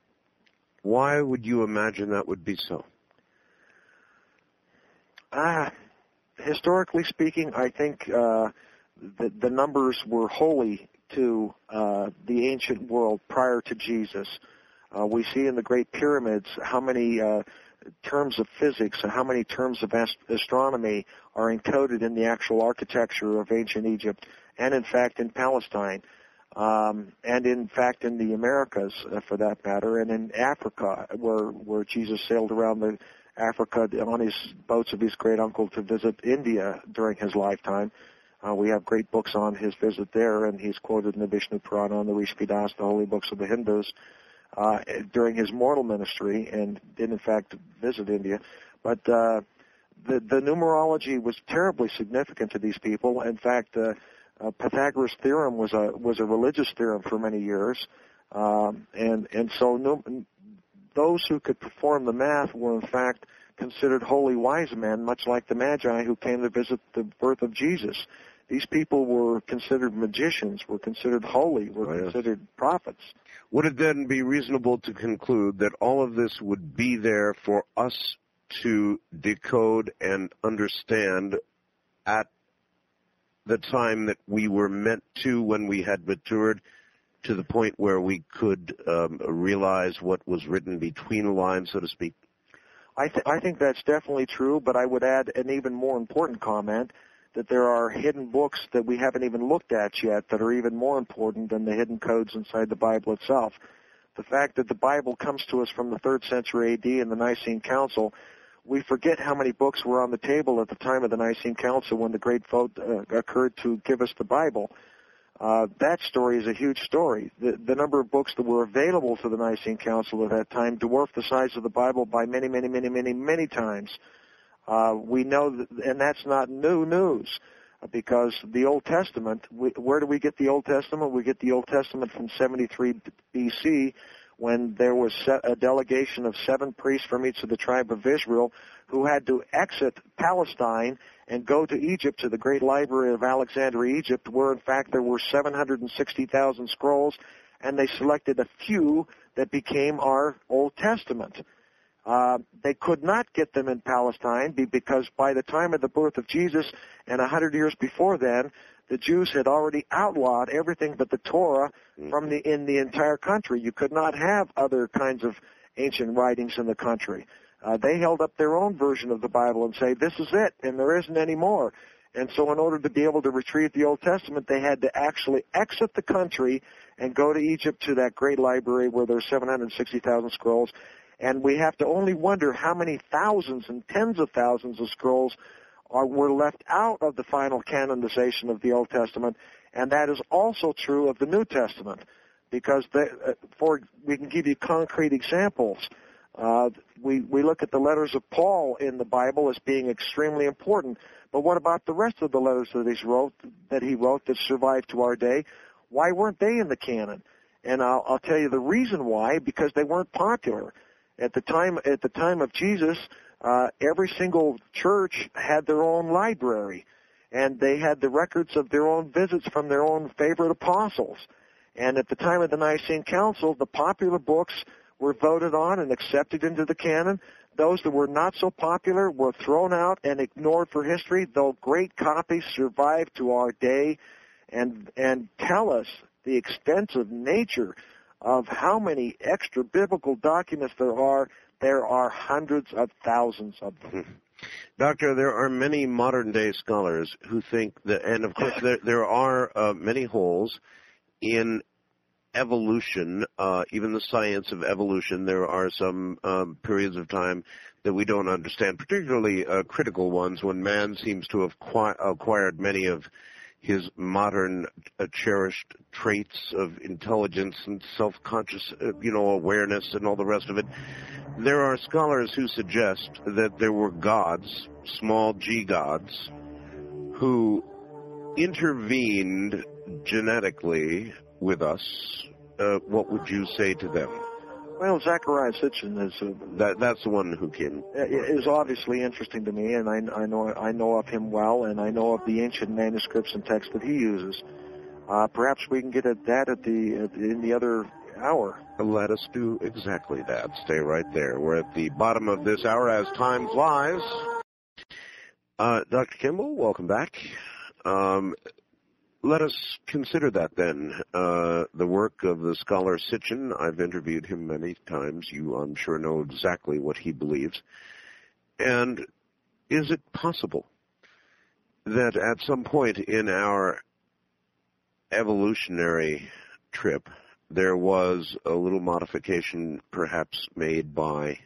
Why would you imagine that would be so? Ah, historically speaking, I think uh, the, the numbers were holy to uh, the ancient world prior to Jesus. Uh, we see in the Great Pyramids how many uh, terms of physics and how many terms of ast- astronomy are encoded in the actual architecture of ancient Egypt, and in fact in Palestine, um, and in fact in the Americas, uh, for that matter, and in Africa, where where Jesus sailed around the Africa on his boats of his great uncle to visit India during his lifetime. Uh, we have great books on his visit there, and he's quoted in the Vishnu Purana and the Rishpidas, the holy books of the Hindus, uh, during his mortal ministry, and did in fact visit India. But uh, the, the numerology was terribly significant to these people. In fact, uh, uh, Pythagoras' theorem was a was a religious theorem for many years, um, and and so no, those who could perform the math were in fact considered holy wise men, much like the Magi who came to visit the birth of Jesus. These people were considered magicians, were considered holy, were oh, yes. considered prophets. Would it then be reasonable to conclude that all of this would be there for us to decode and understand at the time that we were meant to, when we had matured to the point where we could um, realize what was written between the lines, so to speak? I, th- I think that's definitely true, but I would add an even more important comment, that there are hidden books that we haven't even looked at yet that are even more important than the hidden codes inside the Bible itself. The fact that the Bible comes to us from the third century A D and the Nicene Council, we forget how many books were on the table at the time of the Nicene Council when the great vote uh, occurred to give us the Bible. Uh, that story is a huge story. The, the number of books that were available to the Nicene Council at that time dwarfed the size of the Bible by many, many, many, many, many times. Uh, we know, that, and that's not new news, because the Old Testament, we, where do we get the Old Testament? We get the Old Testament from seventy-three B C, when there was a delegation of seven priests from each of the tribe of Israel who had to exit Palestine and go to Egypt, to the great library of Alexandria, Egypt, where in fact there were seven hundred sixty thousand scrolls, and they selected a few that became our Old Testament. Uh, they could not get them in Palestine because by the time of the birth of Jesus and a hundred years before then, the Jews had already outlawed everything but the Torah from the in the entire country. You could not have other kinds of ancient writings in the country. Uh, they held up their own version of the Bible and say, this is it, and there isn't any more. And so in order to be able to retrieve the Old Testament, they had to actually exit the country and go to Egypt to that great library where there's seven hundred sixty thousand scrolls. And we have to only wonder how many thousands and tens of thousands of scrolls are, were left out of the final canonization of the Old Testament. And that is also true of the New Testament, because they, uh, for we can give you concrete examples. Uh, we, we look at the letters of Paul in the Bible as being extremely important. But what about the rest of the letters that he wrote, that he wrote that survived to our day? Why weren't they in the canon? And I'll, I'll tell you the reason why, because they weren't popular. At the time, at the time of Jesus, uh, every single church had their own library, and they had the records of their own visits from their own favorite apostles. And at the time of the Nicene Council, the popular books were voted on and accepted into the canon. Those that were not so popular were thrown out and ignored for history, though great copies survive to our day and and tell us the extensive nature of how many extra biblical documents there are. There are hundreds of thousands of them. Doctor, there are many modern-day scholars who think that, and of course there, there are uh, many holes in evolution, uh, even the science of evolution. There are some um, periods of time that we don't understand, particularly uh, critical ones, when man seems to have qui- acquired many of his modern uh, cherished traits of intelligence and self-conscious, uh, you know, awareness and all the rest of it. There are scholars who suggest that there were gods, small g gods, who intervened genetically with us. Uh, what would you say to them? Well, Zecharia Sitchin is a, that that's the one who can is obviously interesting to me, and I, I know I know of him well, and I know of the ancient manuscripts and texts that he uses. Uh, perhaps we can get at that at the at, in the other hour. Let us do exactly that. Stay right there. We're at the bottom of this hour as time flies. Uh, Doctor Kimball, welcome back. Um, Let us consider that then, uh, the work of the scholar Sitchin. I've interviewed him many times. You, I'm sure, know exactly what he believes. And is it possible that at some point in our evolutionary trip, there was a little modification perhaps made by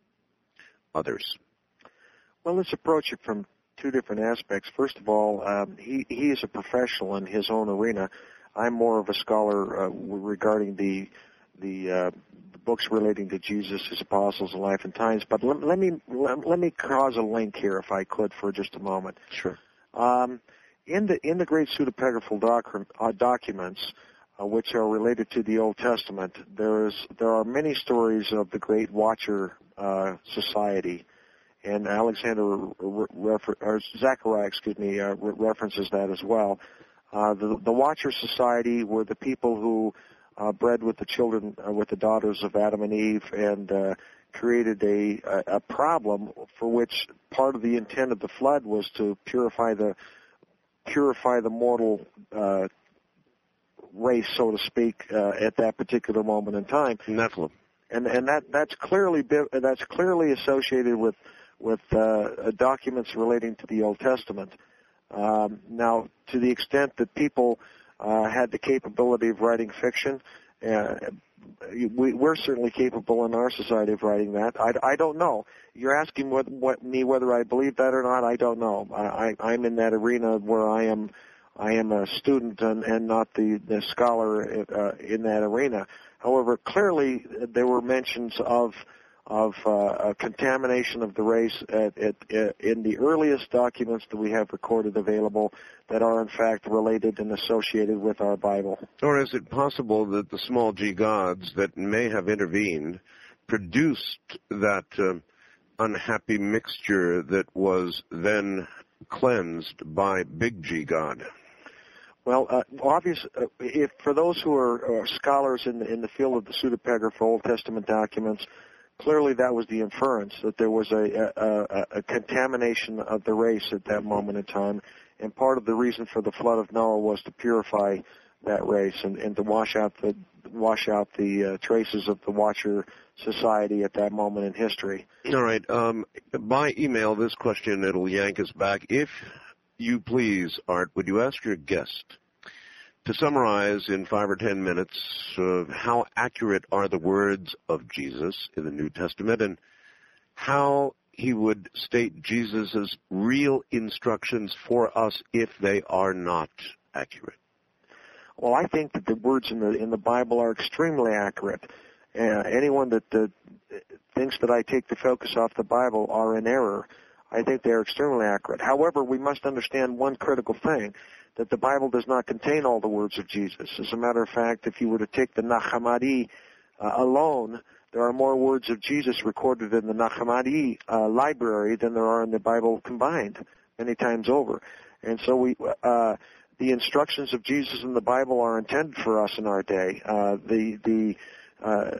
others? Well, let's approach it from two different aspects. First of all, um, he he is a professional in his own arena. I'm more of a scholar uh, regarding the the, uh, the books relating to Jesus, his apostles, and life and times. But let, let me let, let me cause a link here, if I could, for just a moment. Sure. Um, in the in the great pseudepigraphal doc, uh, documents, uh, which are related to the Old Testament, there is there are many stories of the Great Watcher uh, Society. And Alexander, refer, or Zecharia, excuse me, uh, references that as well. Uh, the, the Watcher Society were the people who uh, bred with the children, uh, with the daughters of Adam and Eve, and uh, created a, a, a problem for which part of the intent of the flood was to purify the purify the mortal uh, race, so to speak, uh, at that particular moment in time. Nephilim. And and that that's clearly that's clearly associated with. with uh, documents relating to the Old Testament. Um, now, to the extent that people uh, had the capability of writing fiction, uh, we, we're certainly capable in our society of writing that. I, I don't know. You're asking what, what, me whether I believe that or not. I don't know. I, I, I'm in that arena where I am I am a student and, and not the, the scholar uh, in that arena. However, clearly there were mentions of of uh, a contamination of the race at, at, at, in the earliest documents that we have recorded available that are in fact related and associated with our Bible. Or is it possible that the small g gods that may have intervened produced that uh, unhappy mixture that was then cleansed by big G God? Well, uh, obvious. Uh, if for those who are uh, scholars in the, in the field of the pseudepigrapha Old Testament documents, clearly that was the inference, that there was a, a, a contamination of the race at that moment in time, and part of the reason for the flood of Noah was to purify that race and, and to wash out the wash out the uh, traces of the Watcher society at that moment in history. All right. Um, by email, this question, it'll yank us back. If you please, Art, would you ask your guest to summarize in five or ten minutes uh, how accurate are the words of Jesus in the New Testament and how he would state Jesus' real instructions for us if they are not accurate? Well, I think that the words in the in the Bible are extremely accurate. Uh, anyone that uh, thinks that I take the focus off the Bible are in error. I think they are extremely accurate. However, we must understand one critical thing, that the Bible does not contain all the words of Jesus. As a matter of fact, if you were to take the Nag Hammadi uh, alone, there are more words of Jesus recorded in the Nag Hammadi uh, library than there are in the Bible combined, many times over. And so we... Uh, The instructions of Jesus in the Bible are intended for us in our day. Uh, the the uh,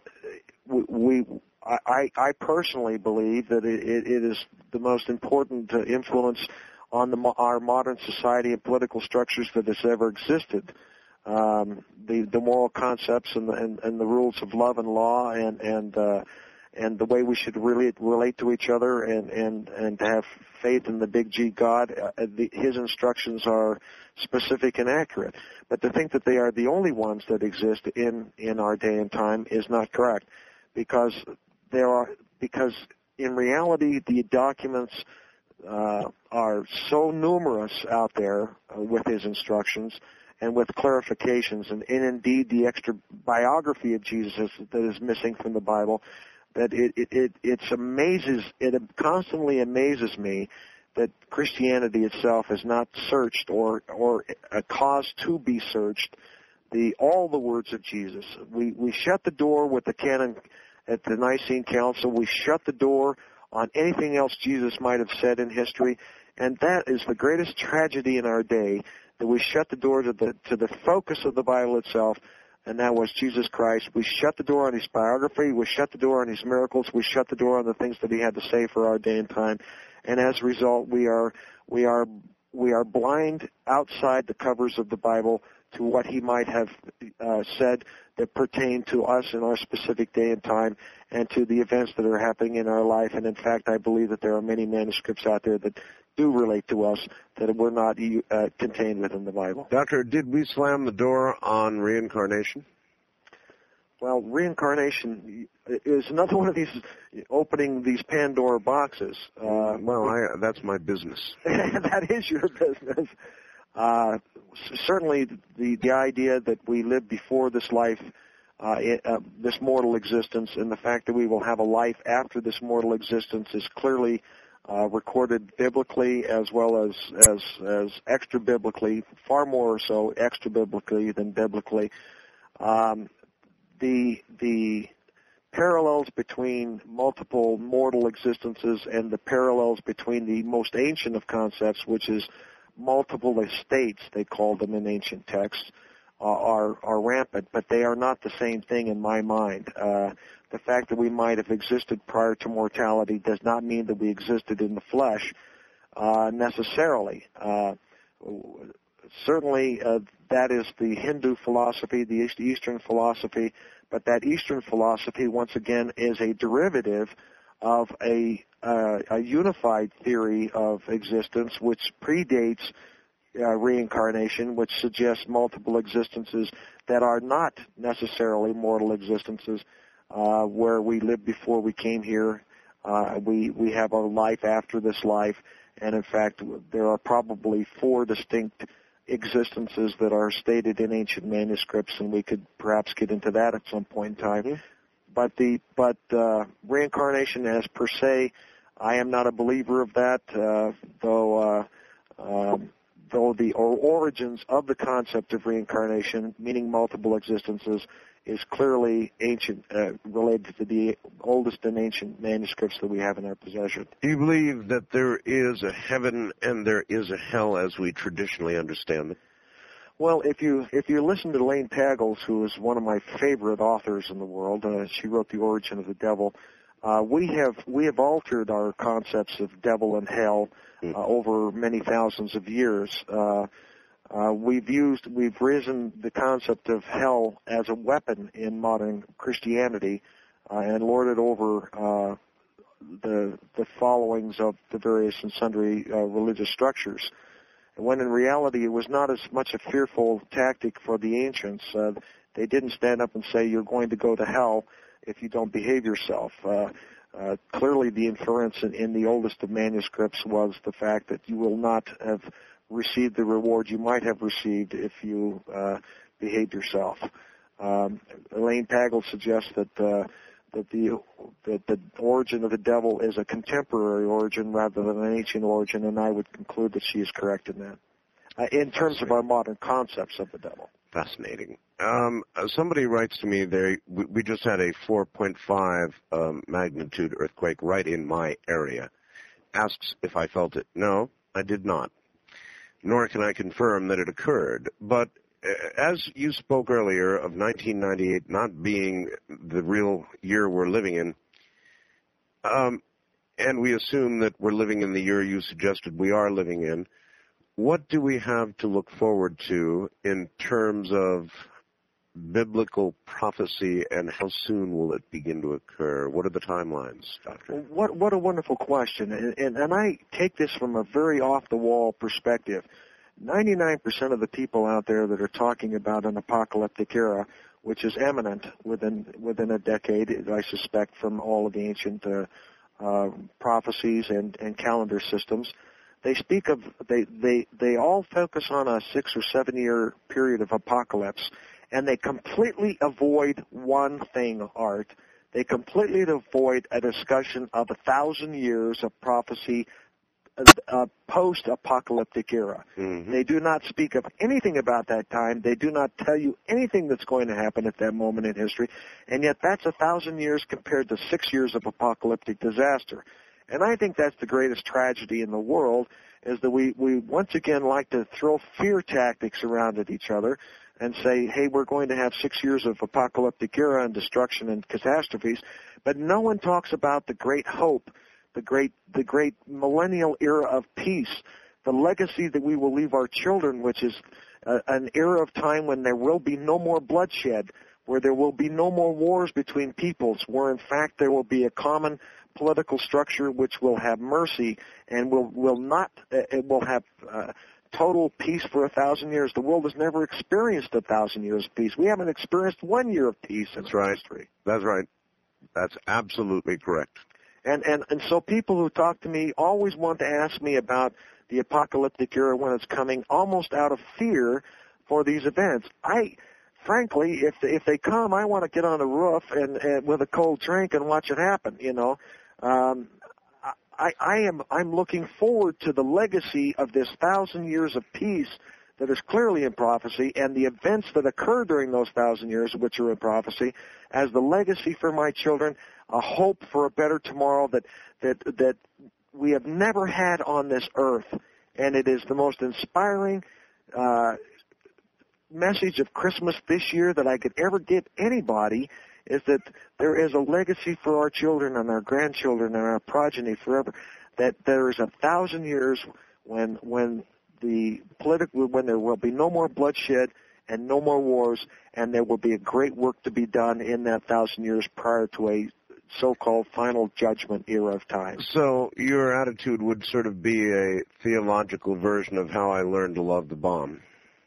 we I, I personally believe that it, it is the most important uh, influence on the, our modern society and political structures that has ever existed. Um, the the moral concepts and the, and, and the rules of love and law and and uh, and the way we should really relate to each other and and and to have faith in the big G God. Uh, the, his instructions are specific and accurate. But to think that they are the only ones that exist in, in our day and time is not correct, because there are because in reality the documents uh, are so numerous out there uh, with his instructions and with clarifications, and, and indeed the extra biography of Jesus that is missing from the Bible, that it it it it's amazes it constantly amazes me that Christianity itself has not searched or or a cause to be searched the all the words of Jesus. We we shut the door with the canon at the Nicene Council. We shut the door on anything else Jesus might have said in history, and that is the greatest tragedy in our day, that we shut the door to the to the focus of the Bible itself, and that was Jesus Christ. We shut the door on his biography. We shut the door on his miracles. We shut the door on the things that he had to say for our day and time. And as a result, we are we are we are blind outside the covers of the Bible to what he might have uh, said that pertain to us in our specific day and time, and to the events that are happening in our life. And in fact, I believe that there are many manuscripts out there that do relate to us that were not uh, contained within the Bible. Doctor, did we slam the door on reincarnation? Well, reincarnation is another one of these opening these Pandora boxes. Uh, well, I, that's my business. That is your business. Uh, certainly, the the idea that we live before this life, uh, it, uh, this mortal existence, and the fact that we will have a life after this mortal existence is clearly uh, recorded biblically as well as as as extra biblically, far more so extra biblically than biblically. Um, the the parallels between multiple mortal existences and the parallels between the most ancient of concepts, which is multiple estates, they call them in ancient texts, uh, are are rampant, but they are not the same thing in my mind. Uh, the fact that we might have existed prior to mortality does not mean that we existed in the flesh uh, necessarily. Uh, certainly, uh, that is the Hindu philosophy, the Eastern philosophy, but that Eastern philosophy, once again, is a derivative of a uh, a unified theory of existence which predates uh, reincarnation, which suggests multiple existences that are not necessarily mortal existences, uh, where we lived before we came here. Uh, we we have a life after this life, and in fact, there are probably four distinct existences that are stated in ancient manuscripts, and we could perhaps get into that at some point in time. Mm-hmm. But the but uh, reincarnation as per se, I am not a believer of that. Uh, though uh, um, though the origins of the concept of reincarnation, meaning multiple existences, is clearly ancient, uh, related to the oldest and ancient manuscripts that we have in our possession. Do you believe that there is a heaven and there is a hell as we traditionally understand it? Well, if you if you listen to Elaine Pagels, who is one of my favorite authors in the world, uh, she wrote The Origin of the Devil. Uh, we have we have altered our concepts of devil and hell uh, over many thousands of years. Uh, uh, we've used we've risen the concept of hell as a weapon in modern Christianity uh, and lorded over uh, the the followings of the various and sundry uh, religious structures. When in reality it was not as much a fearful tactic for the ancients. Uh, they didn't stand up and say you're going to go to hell if you don't behave yourself. Uh, uh, clearly the inference in, in the oldest of manuscripts was the fact that you will not have received the reward you might have received if you uh, behaved yourself. Um, Elaine Pagel suggests that uh, that the that the origin of the devil is a contemporary origin rather than an ancient origin, and I would conclude that she is correct in that. Uh, in terms of our modern concepts of the devil. Fascinating. Um, somebody writes to me, they, we, we just had a four point five um, magnitude earthquake right in my area. Asks if I felt it. No, I did not. Nor can I confirm that it occurred. But uh, as you spoke earlier of nineteen ninety-eight not being the real year we're living in, um, and we assume that we're living in the year you suggested we are living in, what do we have to look forward to in terms of biblical prophecy, and how soon will it begin to occur? What are the timelines, Doctor? What what a wonderful question, and, and, and I take this from a very off-the-wall perspective. ninety-nine percent of the people out there that are talking about an apocalyptic era, which is imminent within within a decade, I suspect, from all of the ancient uh, uh, prophecies and, and calendar systems, they speak of they, they they all focus on a six or seven year period of apocalypse, and they completely avoid one thing, Art. They completely avoid a discussion of a thousand years of prophecy, uh, post-apocalyptic era. Mm-hmm. They do not speak of anything about that time. They do not tell you anything that's going to happen at that moment in history, and yet that's a thousand years compared to six years of apocalyptic disaster. And I think that's the greatest tragedy in the world, is that we, we once again like to throw fear tactics around at each other and say, hey, we're going to have six years of apocalyptic era and destruction and catastrophes, but no one talks about the great hope, the great the great millennial era of peace, the legacy that we will leave our children, which is uh, an era of time when there will be no more bloodshed, where there will be no more wars between peoples, where in fact there will be a common political structure which will have mercy and will will not uh, it will have uh, total peace for a thousand years. The world has never experienced a thousand years of peace. We haven't experienced one year of peace in That's right. history. That's right. That's absolutely correct. And and and so people who talk to me always want to ask me about the apocalyptic era when it's coming, almost out of fear for these events. I frankly, if if they come, I want to get on the roof and, and with a cold drink and watch it happen. You know, um, I, I am I'm looking forward to the legacy of this thousand years of peace that is clearly in prophecy, and the events that occur during those thousand years, which are in prophecy, as the legacy for my children, a hope for a better tomorrow that that that we have never had on this earth, and it is the most inspiring uh, message of Christmas this year that I could ever give anybody, is that there is a legacy for our children and our grandchildren and our progeny forever, that there is a thousand years when when the political when there will be no more bloodshed and no more wars, and there will be a great work to be done in that thousand years prior to a so-called final judgment era of time. So your attitude would sort of be a theological version of how I learned to love the bomb.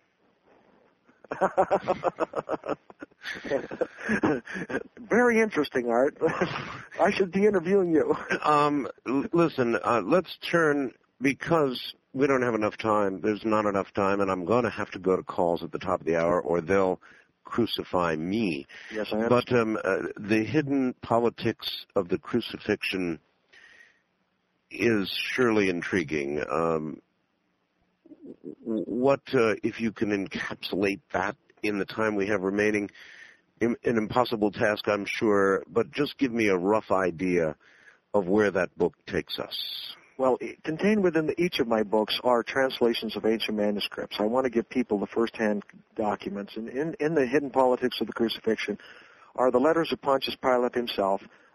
Very interesting, Art. I should be interviewing you. Um, l- listen, uh, let's turn, because we don't have enough time, there's not enough time, and I'm going to have to go to calls at the top of the hour, or they'll crucify me. Yes, I understand. But um, uh, the hidden politics of the crucifixion is surely intriguing. Um, what, uh, if you can encapsulate that in the time we have remaining? An impossible task, I'm sure, but just give me a rough idea of where that book takes us. Well, contained within the, each of my books are translations of ancient manuscripts. I want to give people the first-hand documents. And in, in the hidden politics of the crucifixion are the letters of Pontius Pilate himself,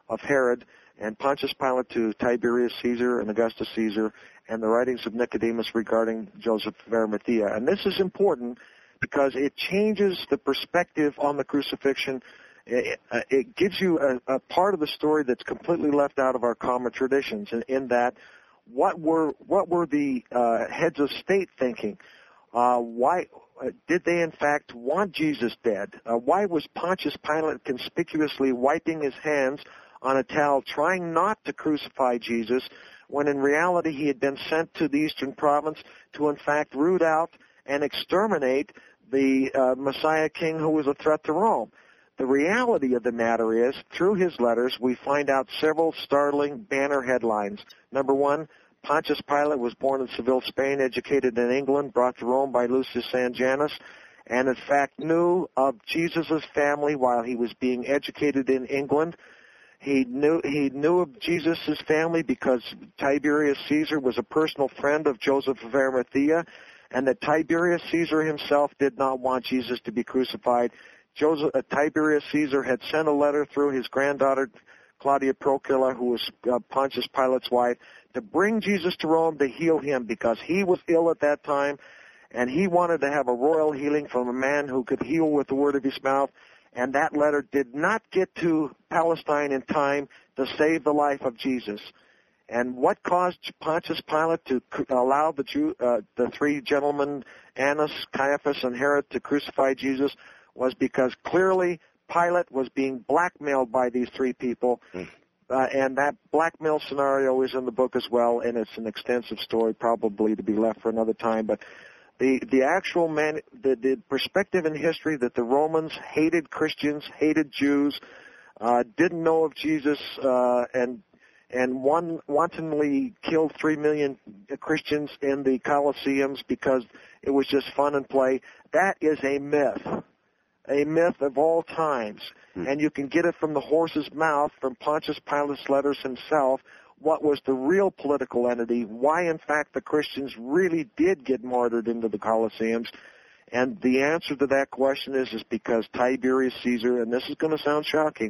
of Herod, and Pontius Pilate to Tiberius Caesar and Augustus Caesar, and the writings of Nicodemus regarding Joseph of Arimathea. And this is important because it changes the perspective on the crucifixion. It, it gives you a, a part of the story that's completely left out of our common traditions, in, in that what were what were the uh, heads of state thinking? Uh, why uh, did they in fact want Jesus dead? Uh, why was Pontius Pilate conspicuously wiping his hands on a towel, trying not to crucify Jesus, when in reality he had been sent to the eastern province to in fact root out and exterminate the uh, Messiah king who was a threat to Rome? The reality of the matter is, through his letters, we find out several startling banner headlines. Number one, Pontius Pilate was born in Seville, Spain, educated in England, brought to Rome by Lucius Sanjanus, and in fact knew of Jesus' family while he was being educated in England. He knew he knew of Jesus' family because Tiberius Caesar was a personal friend of Joseph of Arimathea, and that Tiberius Caesar himself did not want Jesus to be crucified. Joseph, uh, Tiberius Caesar had sent a letter through his granddaughter Claudia Procula, who was uh, Pontius Pilate's wife, to bring Jesus to Rome to heal him because he was ill at that time, and he wanted to have a royal healing from a man who could heal with the word of his mouth. And that letter did not get to Palestine in time to save the life of Jesus. And what caused Pontius Pilate to allow the Jew, uh, the three gentlemen, Annas, Caiaphas, and Herod, to crucify Jesus was because clearly Pilate was being blackmailed by these three people. Mm. Uh, and that blackmail scenario is in the book as well, and it's an extensive story, probably to be left for another time. But the the actual man, the, the perspective in history that the Romans hated Christians, hated Jews, uh, didn't know of Jesus, uh, and and one wantonly killed three million Christians in the Colosseums because it was just fun and play. That is a myth. A myth of all times, hmm. and you can get it from the horse's mouth, from Pontius Pilate's letters himself, what was the real political entity, why in fact the Christians really did get martyred into the Colosseums, and the answer to that question is, is because Tiberius Caesar, and this is going to sound shocking,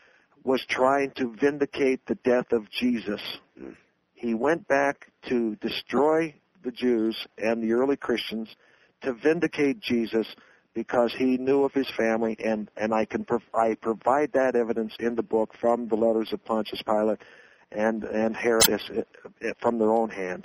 was trying to vindicate the death of Jesus. Hmm. He went back to destroy the Jews and the early Christians to vindicate Jesus, because he knew of his family, and, and I can prov- I provide that evidence in the book from the letters of Pontius Pilate and, and Herod from their own hand.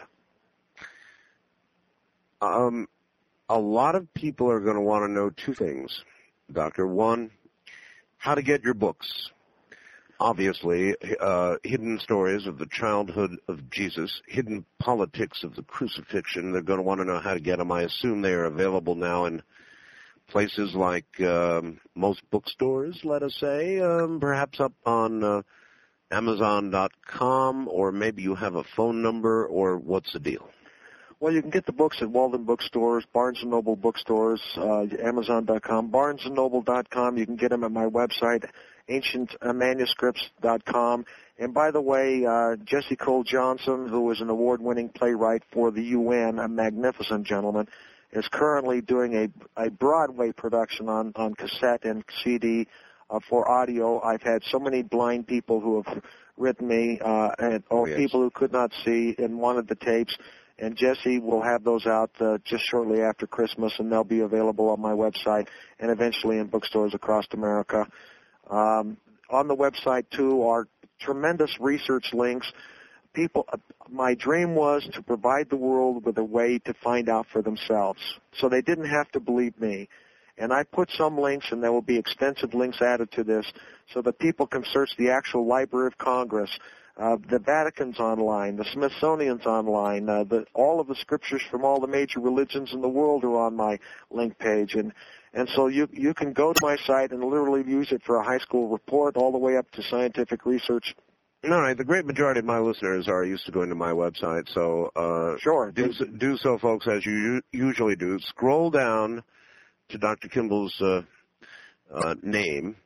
Um, a lot of people are going to want to know two things, Doctor. One, how to get your books. Obviously, uh, hidden stories of the childhood of Jesus, hidden politics of the crucifixion. They're going to want to know how to get them. I assume they are available now in places like um, most bookstores, let us say, um, perhaps up on uh, Amazon dot com, or maybe you have a phone number, or what's the deal? Well, you can get the books at Walden Bookstores, Barnes and Noble Bookstores, uh, Amazon dot com, Barnes and Noble dot com. You can get them at my website, Ancient Manuscripts dot com. And by the way, uh, Jesse Cole Johnson, who is an award-winning playwright for the U N, a magnificent gentleman, is currently doing a, a Broadway production on, on cassette and C D uh, for audio. I've had so many blind people who have written me, uh, and, or oh, yes. people who could not see and wanted the tapes. And Jesse will have those out uh, just shortly after Christmas, and they'll be available on my website and eventually in bookstores across America. Um, on the website, too, are tremendous research links. People, my dream was to provide the world with a way to find out for themselves, so they didn't have to believe me. And I put some links, and there will be extensive links added to this, so that people can search the actual Library of Congress, uh, the Vatican's online, the Smithsonian's online, uh, the, all of the scriptures from all the major religions in the world are on my link page, and and so you you can go to my site and literally use it for a high school report, all the way up to scientific research. All right. The great majority of my listeners are used to going to my website, so uh, sure. do, do so, folks, as you usually do. Scroll down to Doctor Kimball's uh, uh, name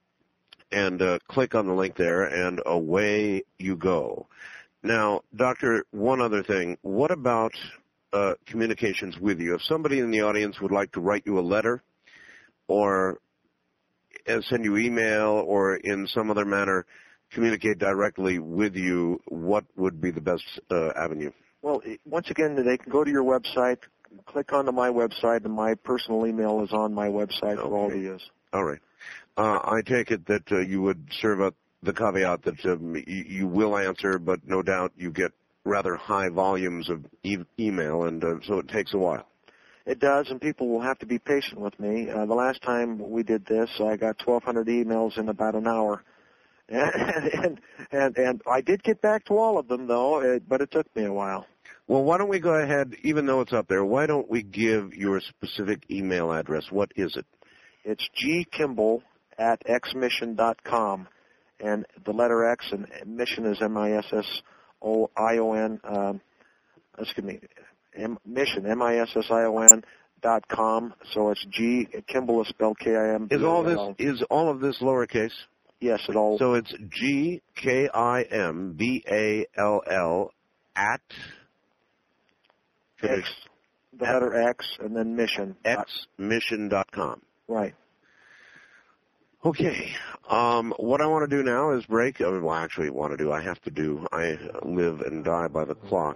and uh, click on the link there, and away you go. Now, Doctor, one other thing. What about uh, communications with you? If somebody in the audience would like to write you a letter or uh, send you email or in some other manner communicate directly with you, what would be the best uh, avenue? Well, once again, they can go to your website, click onto my website, and my personal email is on my website Okay. for all to use. All right. Uh, I take it that uh, you would serve up the caveat that um, you, you will answer, but no doubt you get rather high volumes of e- email, and uh, so it takes a while. It does, and people will have to be patient with me. Uh, the last time we did this, I got twelve hundred emails in about an hour. And, and, and, and I did get back to all of them, though, it, but it took me a while. Well, why don't we go ahead, even though it's up there, why don't we give your specific email address? What is it? It's gkimball at xmission dot com, and the letter X and mission is M I S S O I O N, um, excuse me, M- mission, M I S S I O N dot com, so it's G, Kimball is spelled K I M B A L L. Is all this, is all of this lowercase? Yes, it all. So it's G K I M B A L L at X, the letter X, and then mission. X mission dot com. Right. Okay. Um, what I want to do now is break. Uh, well, actually, want to do. I have to do. I live and die by the clock.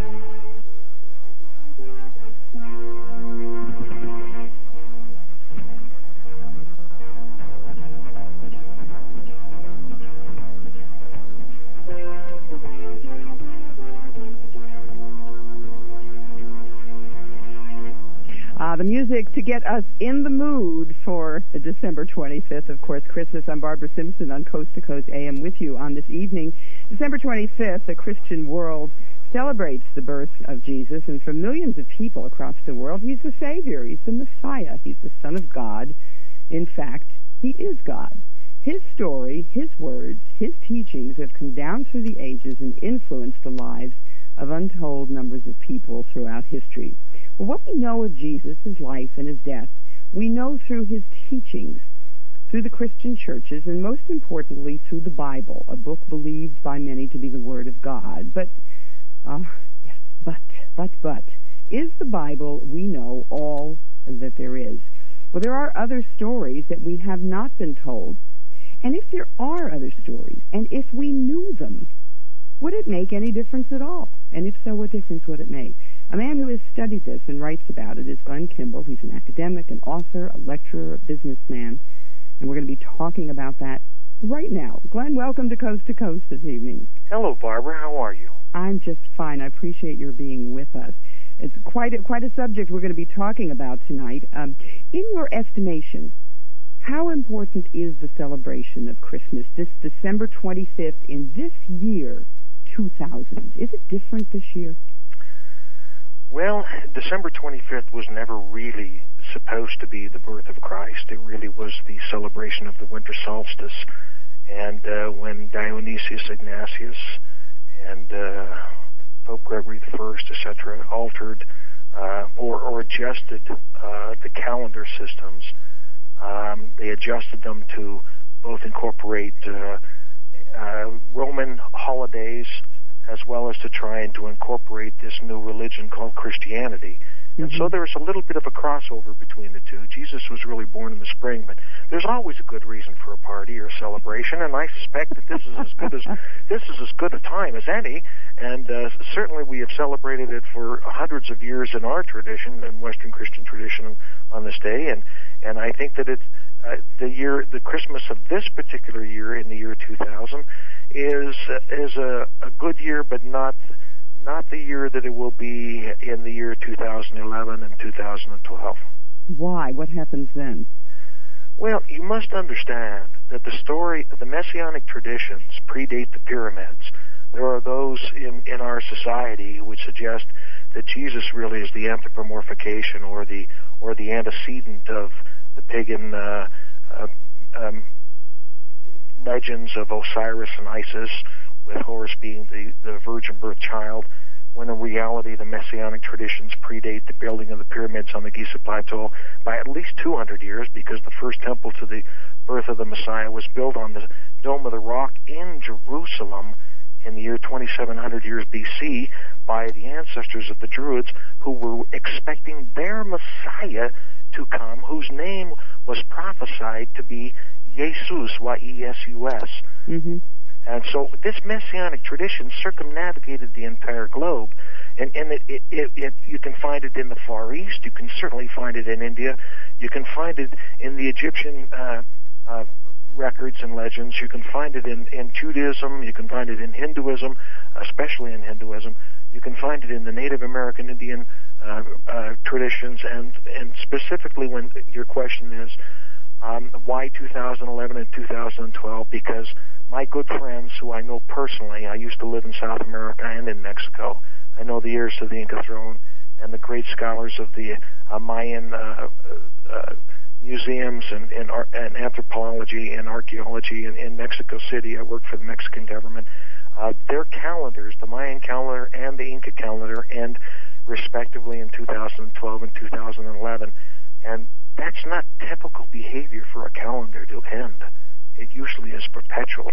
Uh, the music to get us in the mood for December twenty-fifth, of course, Christmas. I'm Barbara Simpson on Coast to Coast A M with you on this evening. December twenty-fifth, the Christian world celebrates the birth of Jesus, and for millions of people across the world, he's the Savior, he's the Messiah, he's the Son of God. In fact, he is God. His story, his words, his teachings have come down through the ages and influenced the lives of untold numbers of people throughout history. Well, what we know of Jesus, his life and his death, we know through his teachings, through the Christian churches, and most importantly through the Bible, a book believed by many to be the Word of God. But, uh, yes, but, but, but, is the Bible, we know, all that there is? Well, there are other stories that we have not been told. And if there are other stories, and if we knew them, would it make any difference at all? And if so, what difference would it make? A man who has studied this and writes about it is Glenn Kimball. He's an academic, an author, a lecturer, a businessman, and we're going to be talking about that right now. Glenn, welcome to Coast to Coast this evening. Hello, Barbara. How are you? I'm just fine. I appreciate your being with us. It's quite a, quite a subject we're going to be talking about tonight. Um, in your estimation, how important is the celebration of Christmas, this December twenty-fifth, in this year, two thousand? Is it different this year? Well, December twenty-fifth was never really supposed to be the birth of Christ. It really was the celebration of the winter solstice. And uh, when Dionysius Ignatius and uh, Pope Gregory the First, et cetera, altered uh, or, or adjusted uh, the calendar systems, um, they adjusted them to both incorporate uh, uh, Roman holidays as well as to try and to incorporate this new religion called Christianity. And so there's a little bit of a crossover between the two. Jesus was really born in the spring, but there's always a good reason for a party or a celebration, and I suspect that this is as good as this is as good a time as any. And uh, certainly we have celebrated it for hundreds of years in our tradition, in Western Christian tradition, on this day. And and I think that it's uh, the year, the Christmas of this particular year, in the year two thousand, is uh, is a, a good year, but not. Not the year that it will be in the year two thousand eleven and two thousand twelve. Why? What happens then? Well, you must understand that the story, the Messianic traditions predate the pyramids. There are those in, in our society who would suggest that Jesus really is the anthropomorphication or the or the antecedent of the pagan uh, uh, um, legends of Osiris and Isis, with Horus being the, the virgin birth child, when in reality the Messianic traditions predate the building of the pyramids on the Giza Plateau by at least two hundred years, because the first temple to the birth of the Messiah was built on the Dome of the Rock in Jerusalem in the year twenty-seven hundred years B C by the ancestors of the Druids, who were expecting their Messiah to come, whose name was prophesied to be Jesus, Y E S U S. Mm-hmm. And so this messianic tradition circumnavigated the entire globe. And, and it, it, it, it, you can find it in the Far East. You can certainly find it in India. You can find it in the Egyptian uh, uh, records and legends. You can find it in, in Judaism. You can find it in Hinduism, especially in Hinduism. You can find it in the Native American Indian uh, uh, traditions. And, and specifically when your question is, um, why two thousand eleven and two thousand twelve? Because my good friends who I know personally, I used to live in South America and in Mexico. I know the heirs to the Inca throne and the great scholars of the uh, Mayan uh, uh, museums and, and, ar- and anthropology and archaeology in, in Mexico City. I worked for the Mexican government. Uh, their calendars, the Mayan calendar and the Inca calendar, end respectively in two thousand twelve and two thousand eleven. And that's not typical behavior for a calendar to end. It usually is perpetual.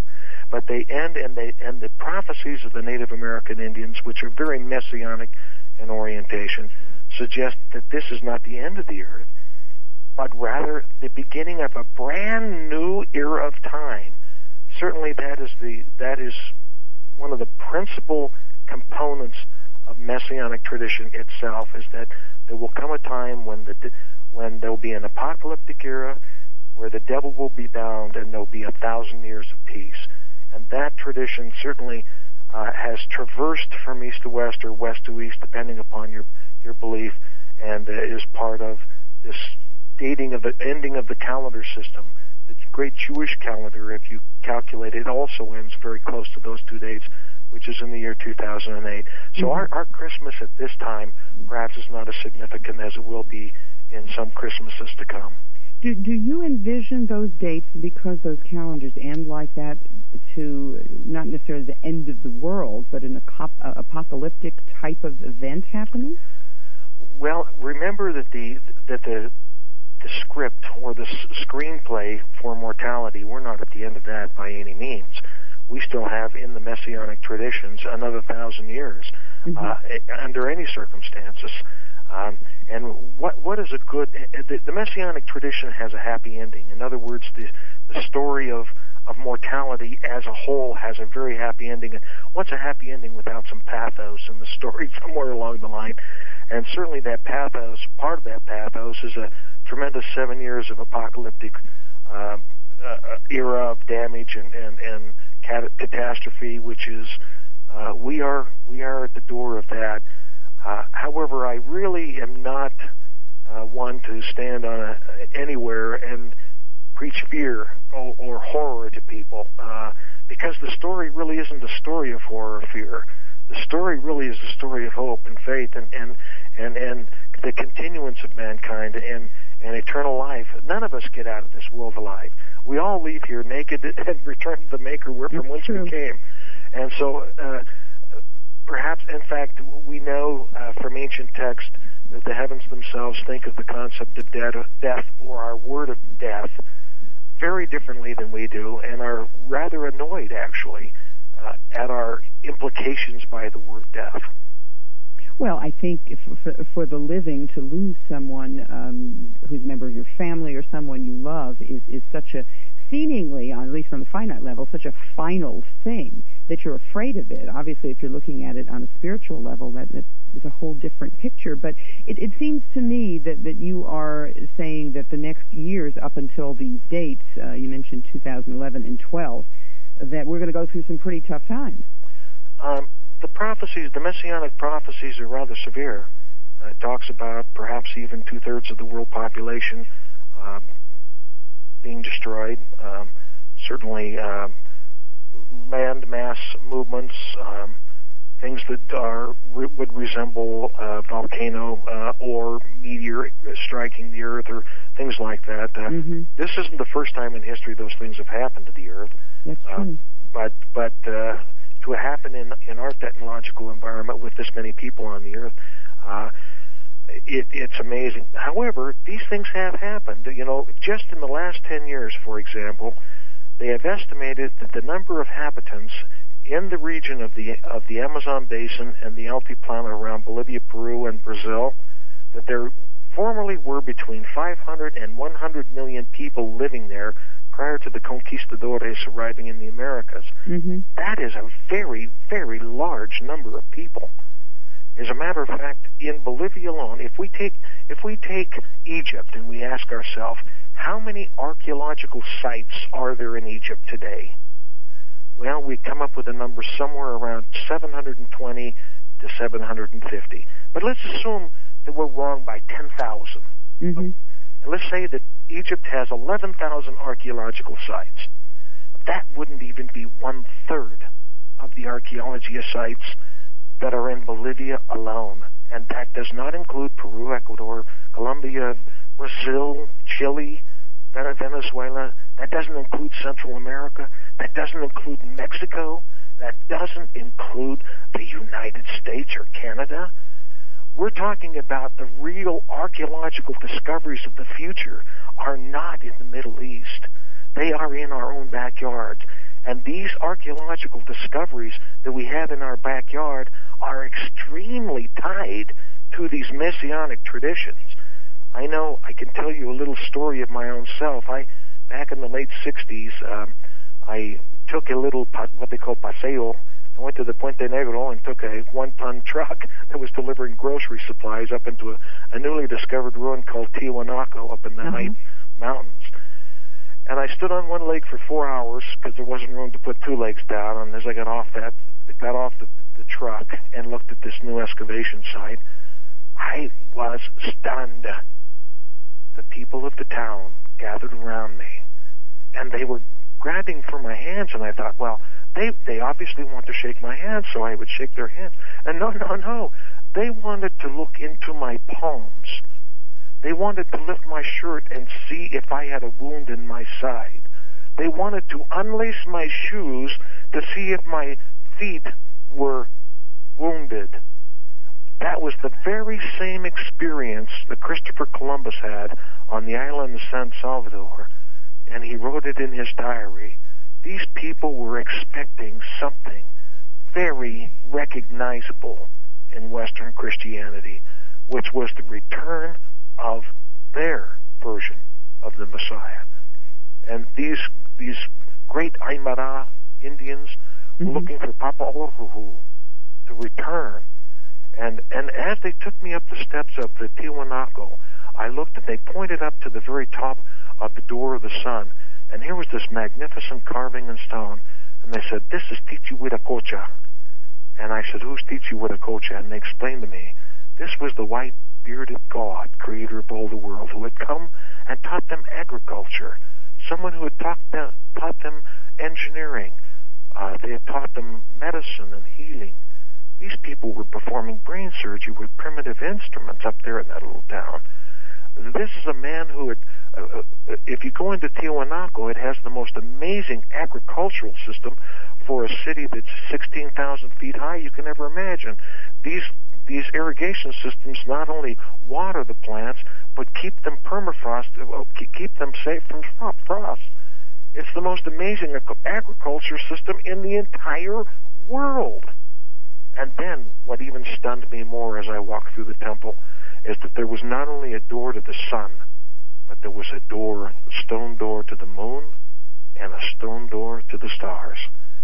But they end, and they and the prophecies of the Native American Indians, which are very messianic in orientation, suggest that this is not the end of the earth, but rather the beginning of a brand new era of time. Certainly, that is the that is one of the principal components of messianic tradition itself. Is that there will come a time when the when there will be an apocalyptic era, where the devil will be bound, and there will be a thousand years of peace. And that tradition certainly uh, has traversed from east to west or west to east, depending upon your your belief, and uh, is part of this dating of the ending of the calendar system. The great Jewish calendar, if you calculate it, also ends very close to those two dates, which is in the year two thousand eight. So mm-hmm. our, our Christmas at this time perhaps is not as significant as it will be in some Christmases to come. Do, do you envision those dates, because those calendars end like that, to not necessarily the end of the world, but an ap- apocalyptic type of event happening? Well, remember that the that the the script or the s- screenplay for mortality, we're not at the end of that by any means. We still have in the messianic traditions another thousand years mm-hmm. uh, under any circumstances. Um, and what what is a good... The, the Messianic tradition has a happy ending. In other words, the, the story of, of mortality as a whole has a very happy ending. What's a happy ending without some pathos in the story somewhere along the line? And certainly that pathos, part of that pathos, is a tremendous seven years of apocalyptic uh, uh, era of damage and, and, and cat- catastrophe, which is... Uh, we are we are at the door of that. Uh, however, I really am not uh, one to stand on a, anywhere and preach fear or, or horror to people, uh, because the story really isn't a story of horror or fear. The story really is a story of hope and faith and, and, and, and the continuance of mankind and, and eternal life. None of us get out of this world alive. We all leave here naked and return to the Maker where from whence we came. And so... Uh, Perhaps, in fact, we know uh, from ancient text that the heavens themselves think of the concept of death, or our word of death, very differently than we do, and are rather annoyed, actually, uh, at our implications by the word death. Well, I think if, for, for the living, to lose someone um, who's a member of your family or someone you love is, is such a, seemingly, at least on the finite level, such a final thing that you're afraid of it. Obviously, if you're looking at it on a spiritual level, that, that is a whole different picture. But it, it seems to me that, that you are saying that the next years up until these dates, uh, you mentioned two thousand eleven and twelve, that we're going to go through some pretty tough times. Um, the prophecies, the messianic prophecies are rather severe. Uh, it talks about perhaps even two-thirds of the world population uh, being destroyed. Um, certainly... Uh, land mass movements, um, things that are would resemble a volcano uh, or meteor striking the Earth, or things like that. Uh, mm-hmm. This isn't the first time in history those things have happened to the Earth. That's uh, true. But but uh, to happen in in our technological environment with this many people on the Earth, uh, it, it's amazing. However, these things have happened. You know, just in the last ten years, for example. They have estimated that the number of inhabitants in the region of the of the Amazon basin and the Altiplano around Bolivia, Peru, and Brazil, that there formerly were between five hundred and one hundred million people living there, prior to the conquistadores arriving in the Americas. Mm-hmm. That is a very, very large number of people. As a matter of fact, in Bolivia alone, if we take if we take Egypt and we ask ourselves, how many archaeological sites are there in Egypt today? Well, we come up with a number somewhere around seven hundred twenty to seven hundred fifty. But let's assume that we're wrong by ten thousand. Mm-hmm. And let's say that Egypt has eleven thousand archaeological sites. That wouldn't even be one-third of the archaeology sites that are in Bolivia alone. And that does not include Peru, Ecuador, Colombia, Brazil, Chile, Venezuela. That doesn't include Central America. That doesn't include Mexico. That doesn't include the United States or Canada. We're talking about the real archaeological discoveries of the future are not in the Middle East. They are in our own backyard. And these archaeological discoveries that we have in our backyard are extremely tied to these messianic traditions. I know I can tell you a little story of my own self. I, back in the late sixties, um, I took a little, what they call paseo. I went to the Puente Negro and took a one-ton truck that was delivering grocery supplies up into a, a newly discovered ruin called Tiwanaku up in the Uh-huh. high mountains. And I stood on one leg for four hours because there wasn't room to put two legs down. And as I got off that, got off the, the truck and looked at this new excavation site, I was stunned. The people of the town gathered around me, and they were grabbing for my hands. And I thought, well, they they obviously want to shake my hand, so I would shake their hands. And no, no, no, they wanted to look into my palms. They wanted to lift my shirt and see if I had a wound in my side. They wanted to unlace my shoes to see if my feet were wounded. That was the very same experience that Christopher Columbus had on the island of San Salvador, and he wrote it in his diary. These people were expecting something very recognizable in Western Christianity, which was the return of their version of the Messiah. And these these great Aymara Indians were mm-hmm. looking for Papa Oruhu to return. And and as they took me up the steps of the Tiwanaku, I looked and they pointed up to the very top of the door of the sun. And here was this magnificent carving in stone. And they said, "This is Tichi Huiracocha." And I said, "Who's Tichi Huiracocha?" And they explained to me, this was the white bearded God, creator of all the world, who had come and taught them agriculture. Someone who had taught them, taught them engineering. Uh, they had taught them medicine and healing. These people were performing brain surgery with primitive instruments up there in that little town. This is a man who had, uh, uh, if you go into Tiwanaku, it has the most amazing agricultural system for a city that's sixteen thousand feet high you can ever imagine. These These irrigation systems not only water the plants, but keep them permafrost, keep them safe from frost. It's the most amazing agriculture system in the entire world. And then, what even stunned me more as I walked through the temple is that there was not only a door to the sun, but there was a door, stone door to the moon, and a stone door to the stars.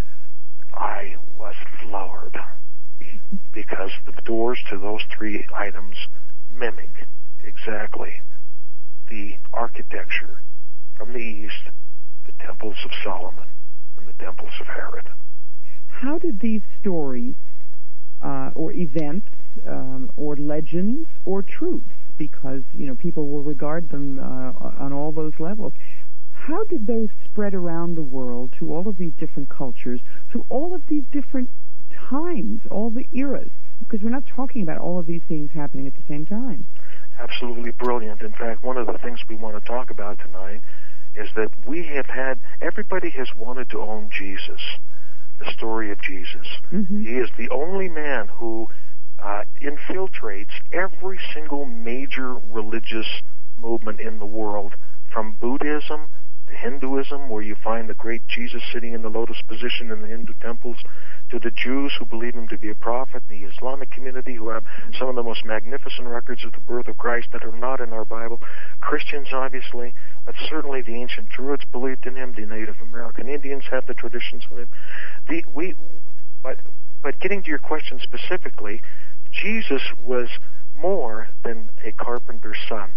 I was floored, because the doors to those three items mimic exactly the architecture from the east, the temples of Solomon and the temples of Herod. How did these stories uh, or events um, or legends or truths, because you know people will regard them uh, on all those levels, how did those spread around the world to all of these different cultures, to all of these different times, all the eras? Because we're not talking about all of these things happening at the same time. Absolutely brilliant. In fact, one of the things we want to talk about tonight is that we have had, everybody has wanted to own Jesus, the story of Jesus. Mm-hmm. He is the only man who uh, infiltrates every single major religious movement in the world, from Buddhism to Hinduism, where you find the great Jesus sitting in the lotus position in the Hindu temples, to the Jews who believe him to be a prophet, the Islamic community who have some of the most magnificent records of the birth of Christ that are not in our Bible, Christians, obviously. but certainly the ancient Druids believed in him. The Native American Indians had the traditions of him. The, we, but, but getting to your question specifically, Jesus was more than a carpenter's son.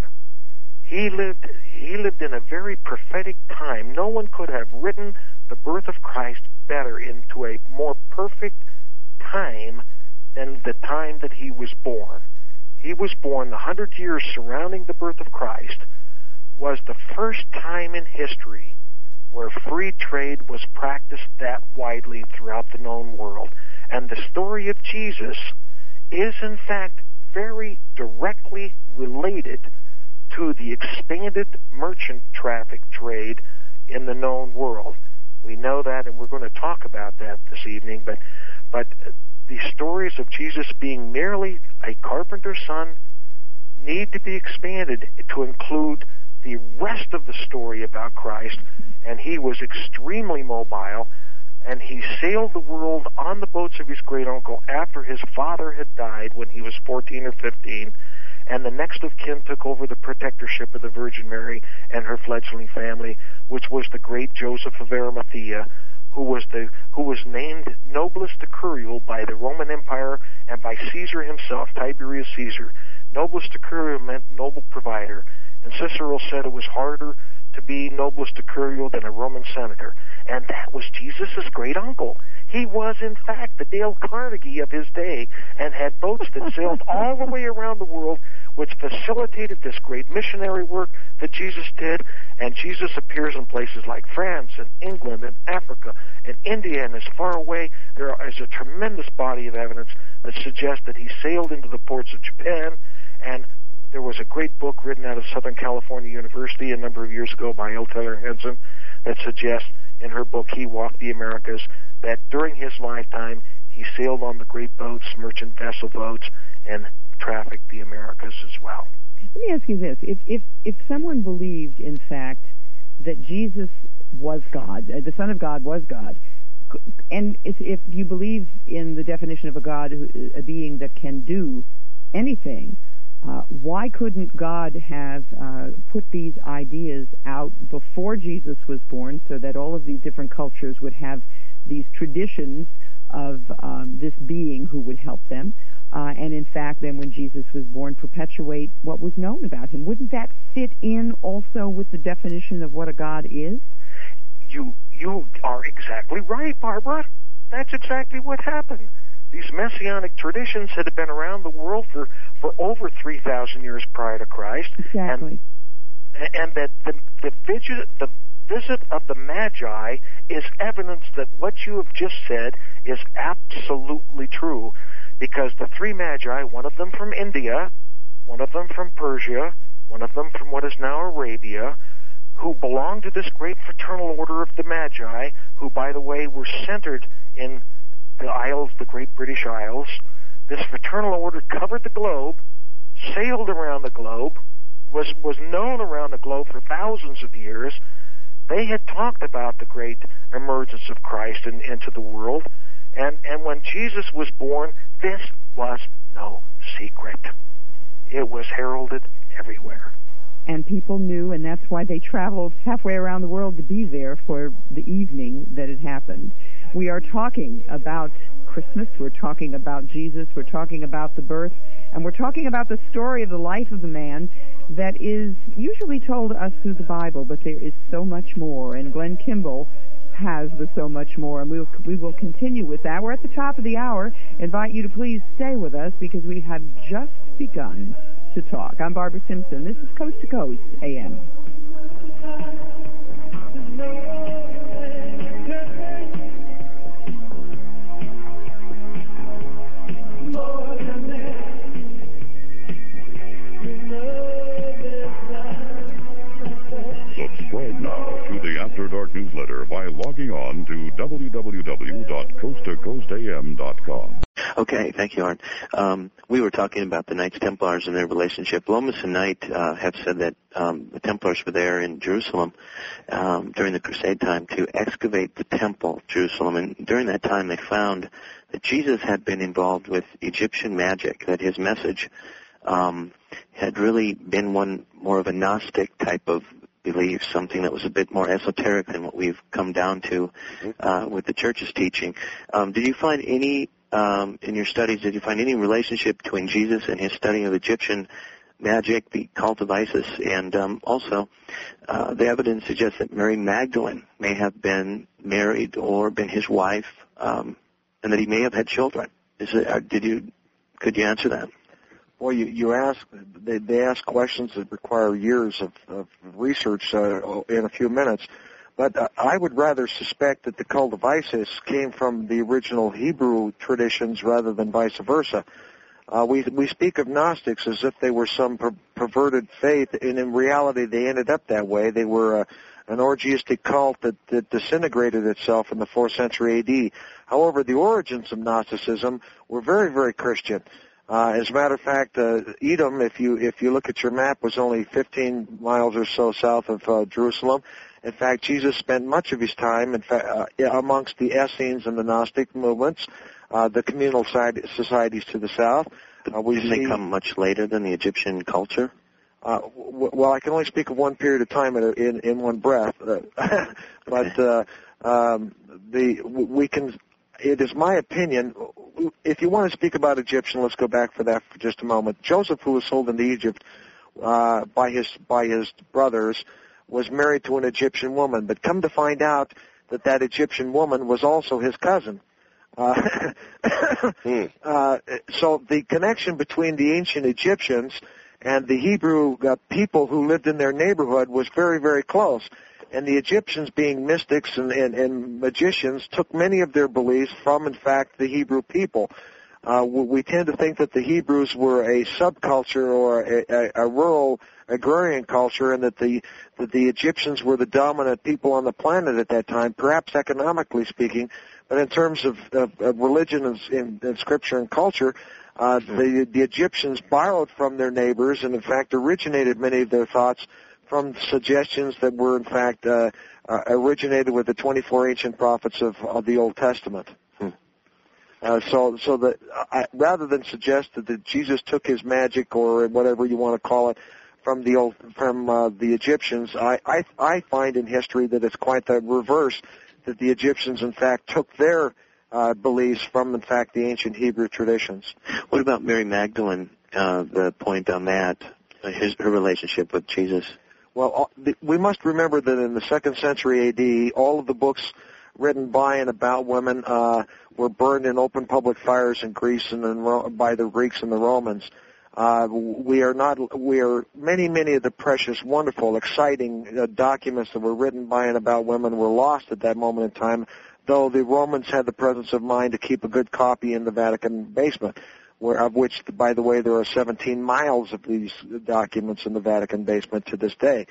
He lived, he lived in a very prophetic time. No one could have written the birth of Christ better into a more perfect time than the time that he was born. He was born, the hundred years surrounding the birth of Christ was the first time in history where free trade was practiced that widely throughout the known world. And the story of Jesus is, in fact, very directly related to the expanded merchant traffic trade in the known world. We know that, and we're going to talk about that this evening, but but the stories of Jesus being merely a carpenter's son need to be expanded to include the rest of the story about Christ, and he was extremely mobile, and he sailed the world on the boats of his great uncle after his father had died when he was fourteen or fifteen, and the next of kin took over the protectorship of the Virgin Mary and her fledgling family, which was the great Joseph of Arimathea, who was the who was named Nobilis Decurial by the Roman Empire and by Caesar himself, Tiberius Caesar. Nobilis Decurial meant noble provider, and Cicero said it was harder to be Nobilis Decurial than a Roman senator, and that was Jesus' great uncle. He was, in fact, the Dale Carnegie of his day and had boats that sailed all the way around the world, which facilitated this great missionary work that Jesus did. And Jesus appears in places like France and England and Africa and India and as far away. There is a tremendous body of evidence that suggests that he sailed into the ports of Japan. And there was a great book written out of Southern California University a number of years ago by L. Taylor Henson that suggests in her book, He Walked the Americas, that during his lifetime he sailed on the great boats, merchant vessel boats, and trafficked the Americas as well. Let me ask you this. If, if, if someone believed, in fact, that Jesus was God, uh, the Son of God was God, and if, if you believe in the definition of a God, a being that can do anything, Uh, why couldn't God have uh, put these ideas out before Jesus was born so that all of these different cultures would have these traditions of um, this being who would help them, uh, and in fact then when Jesus was born perpetuate what was known about him? Wouldn't that fit in also with the definition of what a God is? You, you are exactly right, Barbara. That's exactly what happened. These messianic traditions had been around the world for, for over three thousand years prior to Christ. Exactly. And, and that the, the, visit, the visit of the Magi is evidence that what you have just said is absolutely true. Because the three Magi, one of them from India, one of them from Persia, one of them from what is now Arabia, who belonged to this great fraternal order of the Magi, who, by the way, were centered in the Isles, the Great British Isles. This fraternal order covered the globe, sailed around the globe, was was known around the globe for thousands of years. They had talked about the great emergence of Christ in, into the world, and, and when Jesus was born, this was no secret. It was heralded everywhere. And people knew, and that's why they traveled halfway around the world to be there for the evening that it happened. We are talking about Christmas, we're talking about Jesus, we're talking about the birth, and we're talking about the story of the life of the man that is usually told to us through the Bible, but there is so much more, and Glenn Kimball has the so much more, and we will, we will continue with that. We're at the top of the hour. I invite you to please stay with us because we have just begun to talk. I'm Barbara Simpson. This is Coast to Coast A M. Subscribe now to the After Dark newsletter by logging on to w w w dot coast to coast a m dot com. Okay, thank you, Art. Um, we were talking about the Knights Templars and their relationship. Lomas and Knight uh, have said that um, the Templars were there in Jerusalem um, during the Crusade time to excavate the temple, Jerusalem, and during that time they found that Jesus had been involved with Egyptian magic, that his message um, had really been one more of a Gnostic type of beliefs, something that was a bit more esoteric than what we've come down to uh, with the church's teaching. Um, did you find any, um, in your studies, did you find any relationship between Jesus and his study of Egyptian magic, the cult of Isis, and um, also uh, the evidence suggests that Mary Magdalene may have been married or been his wife, um, and that he may have had children? Is it, uh, did you, could you answer that? Well, you, you ask, they, they ask questions that require years of, of research uh, in a few minutes. But uh, I would rather suspect that the cult of Isis came from the original Hebrew traditions rather than vice versa. Uh, we we speak of Gnostics as if they were some per- perverted faith, and in reality they ended up that way. They were uh, an orgiastic cult that, that disintegrated itself in the fourth century A D. However, the origins of Gnosticism were very, very Christian. Uh, as a matter of fact, uh, Edom, if you if you look at your map, was only fifteen miles or so south of uh, Jerusalem. In fact, Jesus spent much of his time, in fact, uh, amongst the Essenes and the Gnostic movements, uh, the communal side, societies to the south. Uh, we Didn't see, they come much later than the Egyptian culture? Uh, w- well, I can only speak of one period of time in in, in one breath, uh, but uh, um, the we can. It is my opinion. If you want to speak about Egyptian, let's go back for that for just a moment. Joseph, who was sold into Egypt uh, by his by his brothers, was married to an Egyptian woman. But come to find out that that Egyptian woman was also his cousin. Uh, hmm. uh, so the connection between the ancient Egyptians and the Hebrew uh, people who lived in their neighborhood was very, very close. And the Egyptians, being mystics and, and, and magicians, took many of their beliefs from, in fact, the Hebrew people. Uh, we tend to think that the Hebrews were a subculture or a, a, a rural agrarian culture, and that the that the Egyptians were the dominant people on the planet at that time, perhaps economically speaking. But in terms of, of, of religion and, and, and scripture and culture, uh, mm-hmm. the, the Egyptians borrowed from their neighbors and, in fact, originated many of their thoughts from suggestions that were, in fact, uh, uh, originated with the twenty-four ancient prophets of, of the Old Testament. Hmm. Uh, so, so that uh, rather than suggest that, that Jesus took his magic or whatever you want to call it from the old, from uh, the Egyptians, I, I, I find in history that it's quite the reverse. That the Egyptians, in fact, took their uh, beliefs from, in fact, the ancient Hebrew traditions. What about Mary Magdalene? Uh, the point on that, uh, his her relationship with Jesus. Well, we must remember that in the second century A D, all of the books written by and about women uh, were burned in open public fires in Greece and in Ro- by the Greeks and the Romans. Uh, we are not. We are many, many of the precious, wonderful, exciting uh, documents that were written by and about women were lost at that moment in time. Though the Romans had the presence of mind to keep a good copy in the Vatican basement, where, of which, by the way, there are seventeen miles of these documents in the Vatican basement to this day.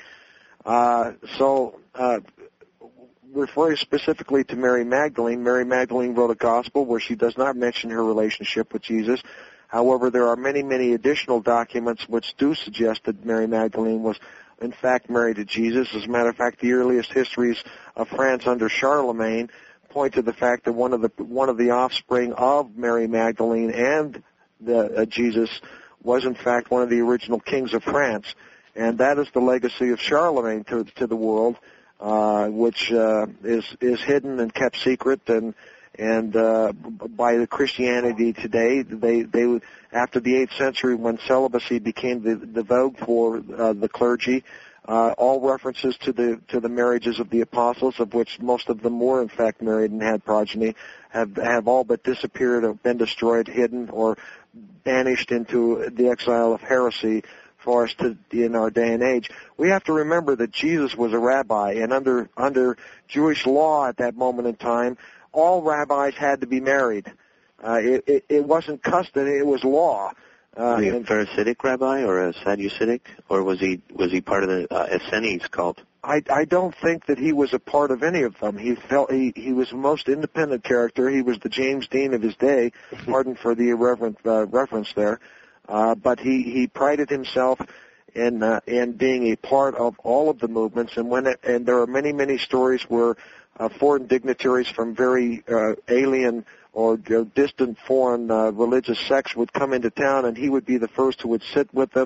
Uh, so, uh, referring specifically to Mary Magdalene, Mary Magdalene wrote a gospel where she does not mention her relationship with Jesus. However, there are many, many additional documents which do suggest that Mary Magdalene was, in fact, married to Jesus. As a matter of fact, the earliest histories of France under Charlemagne point to the fact that one of the one of the offspring of Mary Magdalene and the, uh, Jesus was, in fact, one of the original kings of France, and that is the legacy of Charlemagne to to the world, uh, which uh, is is hidden and kept secret and. And uh, by the Christianity today, they they after the eighth century, when celibacy became the, the vogue for uh, the clergy, uh, all references to the to the marriages of the apostles, of which most of them were in fact married and had progeny, have have all but disappeared, or been destroyed, hidden, or banished into the exile of heresy for us to in our day and age. We have to remember that Jesus was a rabbi, and under under Jewish law at that moment in time, all rabbis had to be married. Uh, it, it, it wasn't custom; it was law. Uh, was he a Pharisaic rabbi or a Sadduceic, or was he was he part of the uh, Essenes cult? I, I don't think that he was a part of any of them. He felt he he was the most independent character. He was the James Dean of his day. Pardon for the irreverent uh, reference there, uh, but he he prided himself in uh, in being a part of all of the movements. And when it, and there are many many stories where Uh, foreign dignitaries from very uh, alien or uh, distant foreign uh, religious sects would come into town, and he would be the first who would sit with them,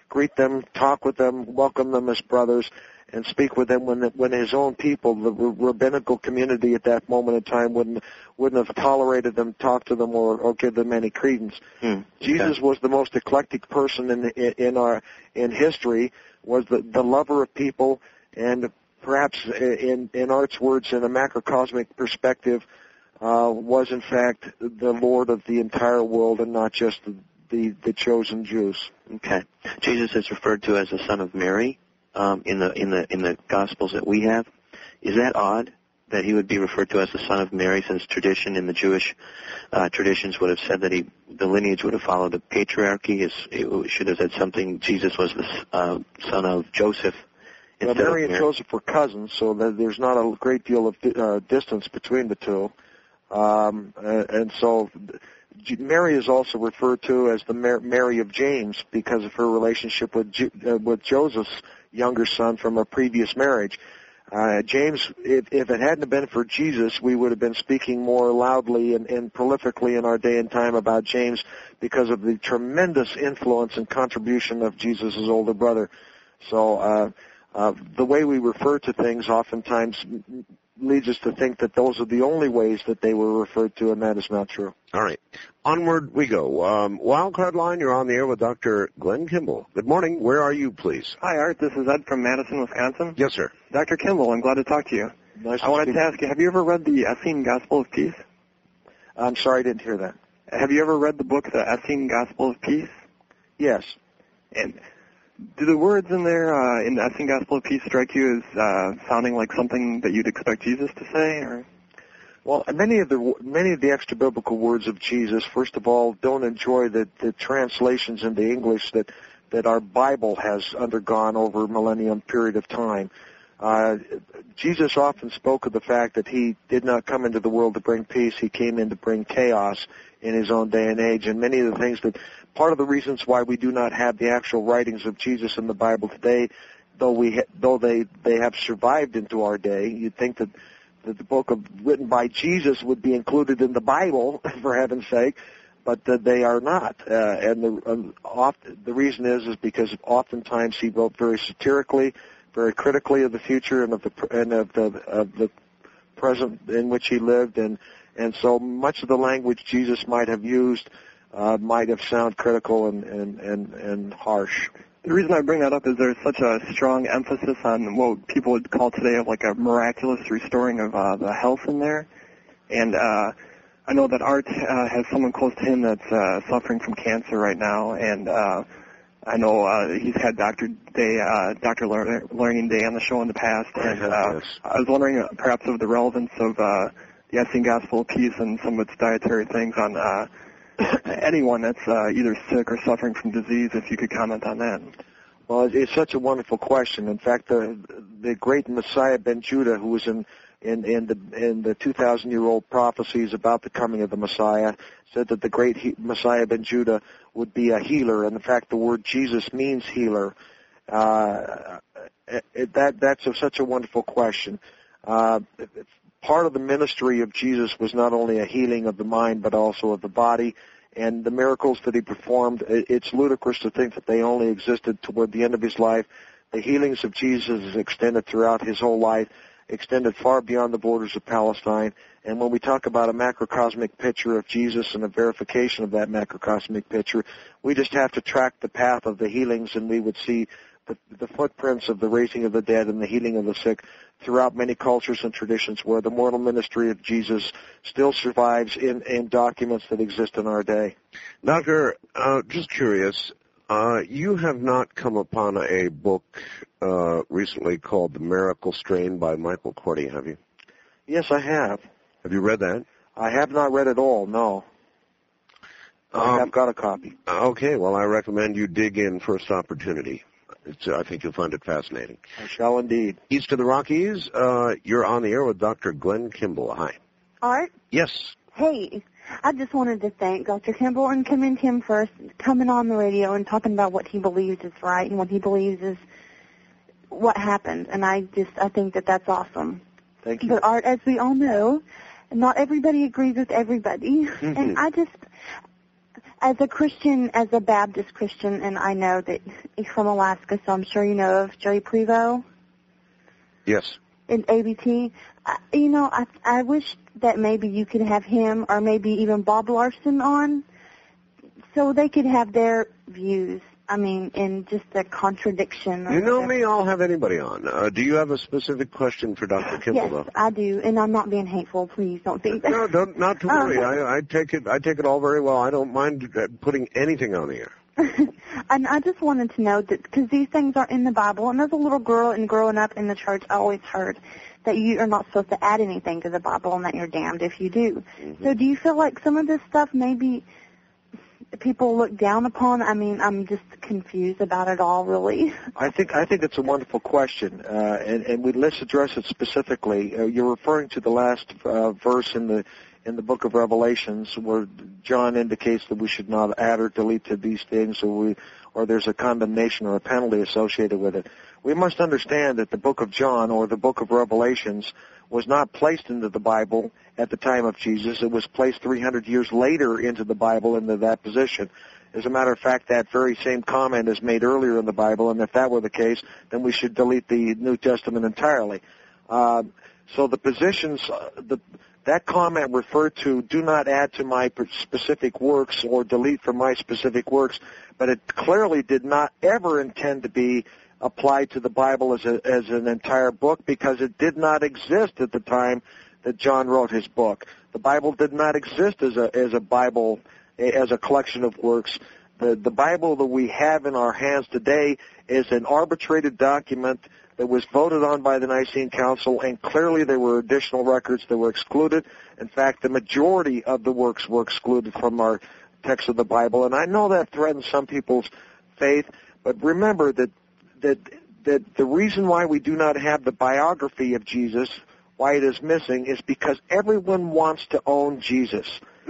greet them, talk with them, welcome them as brothers, and speak with them when the, when his own people, the rabbinical community at that moment in time, wouldn't wouldn't have tolerated them, talked to them, or, or give them any credence. Hmm. Jesus Okay. was the most eclectic person in in, in our in history. Was the the lover of people, and perhaps in in Art's words, in a macrocosmic perspective, uh, was in fact the Lord of the entire world, and not just the the, the chosen Jews. Okay. Jesus is referred to as the son of Mary um, in the in the in the Gospels that we have. Is that odd that he would be referred to as the son of Mary, since tradition in the Jewish uh, traditions would have said that he the lineage would have followed the patriarchy? Is it should have said something. Jesus was the uh, son of Joseph. Well, Mary and Joseph were cousins, so that there's not a great deal of uh, distance between the two. Um, and so Mary is also referred to as the Mary of James because of her relationship with uh, with Joseph's younger son from a previous marriage. Uh, James, if, if it hadn't been for Jesus, we would have been speaking more loudly and, and prolifically in our day and time about James because of the tremendous influence and contribution of Jesus' older brother. So uh, uh, the way we refer to things oftentimes leads us to think that those are the only ways that they were referred to, and that is not true. All right. Onward we go. Um, Wildcard Line, you're on the air with Doctor Glenn Kimball. Good morning. Where are you, please? Hi, Art. This is Ed from Madison, Wisconsin. Yes, sir. Doctor Kimball, I'm glad to talk to you. Nice I to wanted speak. to ask you, have you ever read the Essene Gospel of Peace? I'm sorry, I didn't hear that. Have you ever read the book, The Essene Gospel of Peace? Yes. And do the words in there, uh, in the Essene Gospel of Peace, strike you as uh, sounding like something that you'd expect Jesus to say? Or? Well, many of the many of the extra biblical words of Jesus, first of all, don't enjoy the, the translations into English that, that our Bible has undergone over a millennium period of time. Uh, Jesus often spoke of the fact that he did not come into the world to bring peace. He came in to bring chaos in his own day and age. And many of the things that, part of the reasons why we do not have the actual writings of Jesus in the Bible today, though we ha- though they, they have survived into our day, you'd think that, that the book of, written by Jesus would be included in the Bible, for heaven's sake, but that they are not. Uh, and the, um, oft, the reason is is because oftentimes he wrote very satirically, very critically of the future and of the and of the of the present in which he lived, and and so much of the language Jesus might have used uh, might have sounded critical and, and, and, and harsh. The reason I bring that up is there's such a strong emphasis on what people would call today of like a miraculous restoring of uh, the health in there, and uh, I know that Art uh, has someone close to him that's uh, suffering from cancer right now, and uh, I know uh, he's had Doctor Day, uh, Doctor Lear- Learning Day on the show in the past, and uh, Yes. I was wondering uh, perhaps of the relevance of uh, the Essene Gospel of Peace and some of its dietary things on uh, anyone that's uh, either sick or suffering from disease, if you could comment on that. Well, it's such a wonderful question. In fact, the the great Messiah Ben Judah, who was in in, in the in the two thousand year old prophecies about the coming of the Messiah, said that the great he- Messiah Ben Judah would be a healer, and in fact, the word Jesus means healer. Uh, it, that that's a, such a wonderful question. Uh, part of the ministry of Jesus was not only a healing of the mind, but also of the body. And the miracles that he performed, it's ludicrous to think that they only existed toward the end of his life. The healings of Jesus extended throughout his whole life, extended far beyond the borders of Palestine. And when we talk about a macrocosmic picture of Jesus and a verification of that macrocosmic picture, we just have to track the path of the healings, and we would see the, the footprints of the raising of the dead and the healing of the sick throughout many cultures and traditions, where the mortal ministry of Jesus still survives in, in documents that exist in our day. Doctor, uh, just curious, uh, you have not come upon a book uh, recently called The Miracle Strain by Michael Cordy, have you? Yes, I have. Have you read that? I have not read it all, no. I Um, have got a copy. Okay, well, I recommend you dig in first opportunity. It's, I think you'll find it fascinating. I shall indeed. East of the Rockies, uh, you're on the air with Doctor Glenn Kimball. Hi. Art? Yes. Hey, I just wanted to thank Doctor Kimball and commend him for coming on the radio and talking about what he believes is right and what he believes is what happened. And I just, I think that that's awesome. Thank you. But Art, as we all know, not everybody agrees with everybody. Mm-hmm. And I just, as a Christian, as a Baptist Christian, and I know that he's from Alaska, so I'm sure you know of Joey Prevost. Yes. In A B T. Uh, you know, I, I wish that maybe you could have him or maybe even Bob Larson on so they could have their views. I mean, in just a contradiction. You know me, I'll have anybody on. Uh, do you have a specific question for Doctor Kimball, yes, though? I do, and I'm not being hateful. Please don't think that. No, don't, not to worry. Um, I, I take it I take it all very well. I don't mind putting anything on the air. And I just wanted to know that, because these things are in the Bible, and as a little girl and growing up in the church, I always heard that you are not supposed to add anything to the Bible and that you're damned if you do. Mm-hmm. So do you feel like some of this stuff maybe people look down upon? I mean, I'm just confused about it all, really. I think I think it's a wonderful question, uh, and, and we, let's address it specifically. Uh, you're referring to the last uh, verse in the in the book of Revelations, where John indicates that we should not add or delete to these things, or we or there's a condemnation or a penalty associated with it. We must understand that the book of John or the book of Revelations was not placed into the Bible at the time of Jesus. It was placed three hundred years later into the Bible into that position. As a matter of fact, that very same comment is made earlier in the Bible, and if that were the case, then we should delete the New Testament entirely. Uh, so the positions, uh, the, that comment referred to, do not add to my specific works or delete from my specific works, but it clearly did not ever intend to be applied to the Bible as a, as an entire book, because it did not exist at the time that John wrote his book. The Bible did not exist as a as a Bible, as a collection of works. The the Bible that we have in our hands today is an arbitrated document that was voted on by the Nicene Council, and clearly there were additional records that were excluded. In fact, the majority of the works were excluded from our text of the Bible, and I know that threatens some people's faith, but remember that that that the reason why we do not have the biography of Jesus, why it is missing, is because everyone wants to own Jesus.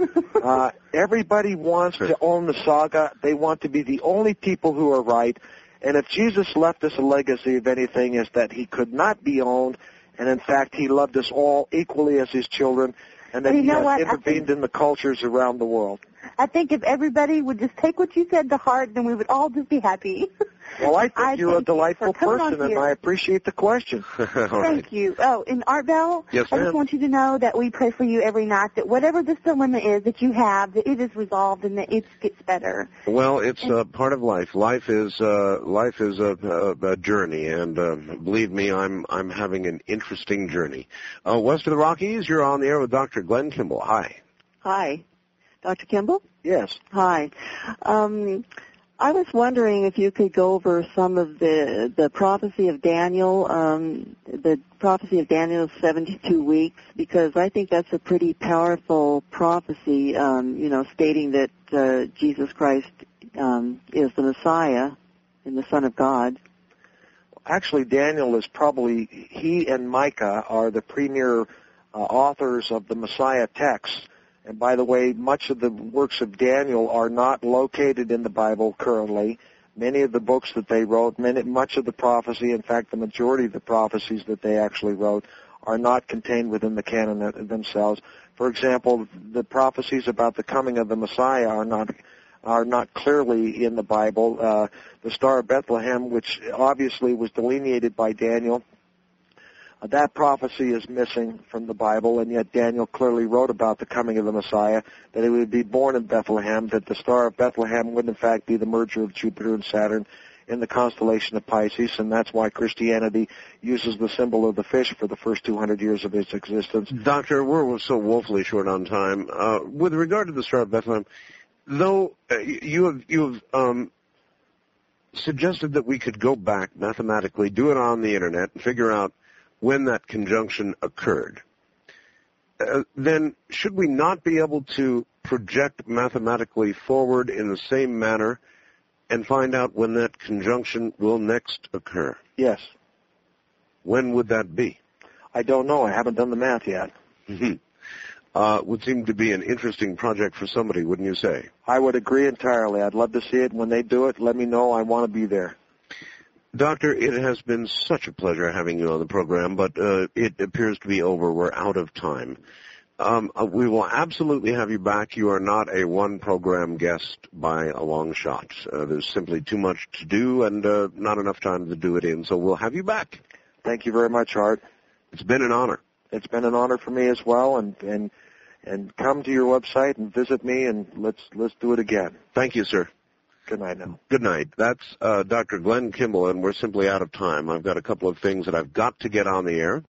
Uh, everybody wants to own the saga. They want to be the only people who are right. And if Jesus left us a legacy of anything, is that he could not be owned, and in fact he loved us all equally as his children, and that you he know has what? intervened think, in the cultures around the world. I think if everybody would just take what you said to heart, then we would all just be happy. Well, I think I you're thank a delightful you for person, on and I appreciate the question. Thank right. you. Oh, in Art Bell, yes, I ma'am. just want you to know that we pray for you every night, that whatever this dilemma is that you have, that it is resolved and that it gets better. Well, it's uh, part of life. Life is uh, life is a, a, a journey, and uh, believe me, I'm I'm having an interesting journey. Uh, west of the Rockies, you're on the air with Doctor Glenn Kimball. Hi. Hi. Doctor Kimball? Yes. Hi. Um, I was wondering if you could go over some of the the prophecy of Daniel, um, the prophecy of Daniel's seventy-two weeks, because I think that's a pretty powerful prophecy, um, you know, stating that uh, Jesus Christ um, is the Messiah and the Son of God. Actually, Daniel is probably, he and Micah are the premier uh, authors of the Messiah text. And by the way, much of the works of Daniel are not located in the Bible currently. Many of the books that they wrote, many, much of the prophecy, in fact, the majority of the prophecies that they actually wrote are not contained within the canon themselves. For example, the prophecies about the coming of the Messiah are not are not clearly in the Bible. Uh, the Star of Bethlehem, which obviously was delineated by Daniel, Uh, that prophecy is missing from the Bible, and yet Daniel clearly wrote about the coming of the Messiah, that he would be born in Bethlehem, that the Star of Bethlehem would in fact be the merger of Jupiter and Saturn in the constellation of Pisces, and that's why Christianity uses the symbol of the fish for the first two hundred years of its existence. Doctor, we're so woefully short on time. Uh, with regard to the Star of Bethlehem, though uh, you have, you have um, suggested that we could go back mathematically, do it on the Internet, and figure out when that conjunction occurred, uh, then should we not be able to project mathematically forward in the same manner and find out when that conjunction will next occur? Yes. When would that be? I don't know. I haven't done the math yet. Mm-hmm. Uh, would seem to be an interesting project for somebody, wouldn't you say? I would agree entirely. I'd love to see it. When they do it, let me know. I want to be there. Doctor, it has been such a pleasure having you on the program, but uh, it appears to be over. We're out of time. Um, uh, we will absolutely have you back. You are not a one-program guest by a long shot. Uh, there's simply too much to do and uh, not enough time to do it in, so we'll have you back. Thank you very much, Art. It's been an honor. It's been an honor for me as well, and and and come to your website and visit me, and let's let's do it again. Thank you, sir. Good night now. Good night. That's uh, Doctor Glenn Kimball, and we're simply out of time. I've got a couple of things that I've got to get on the air.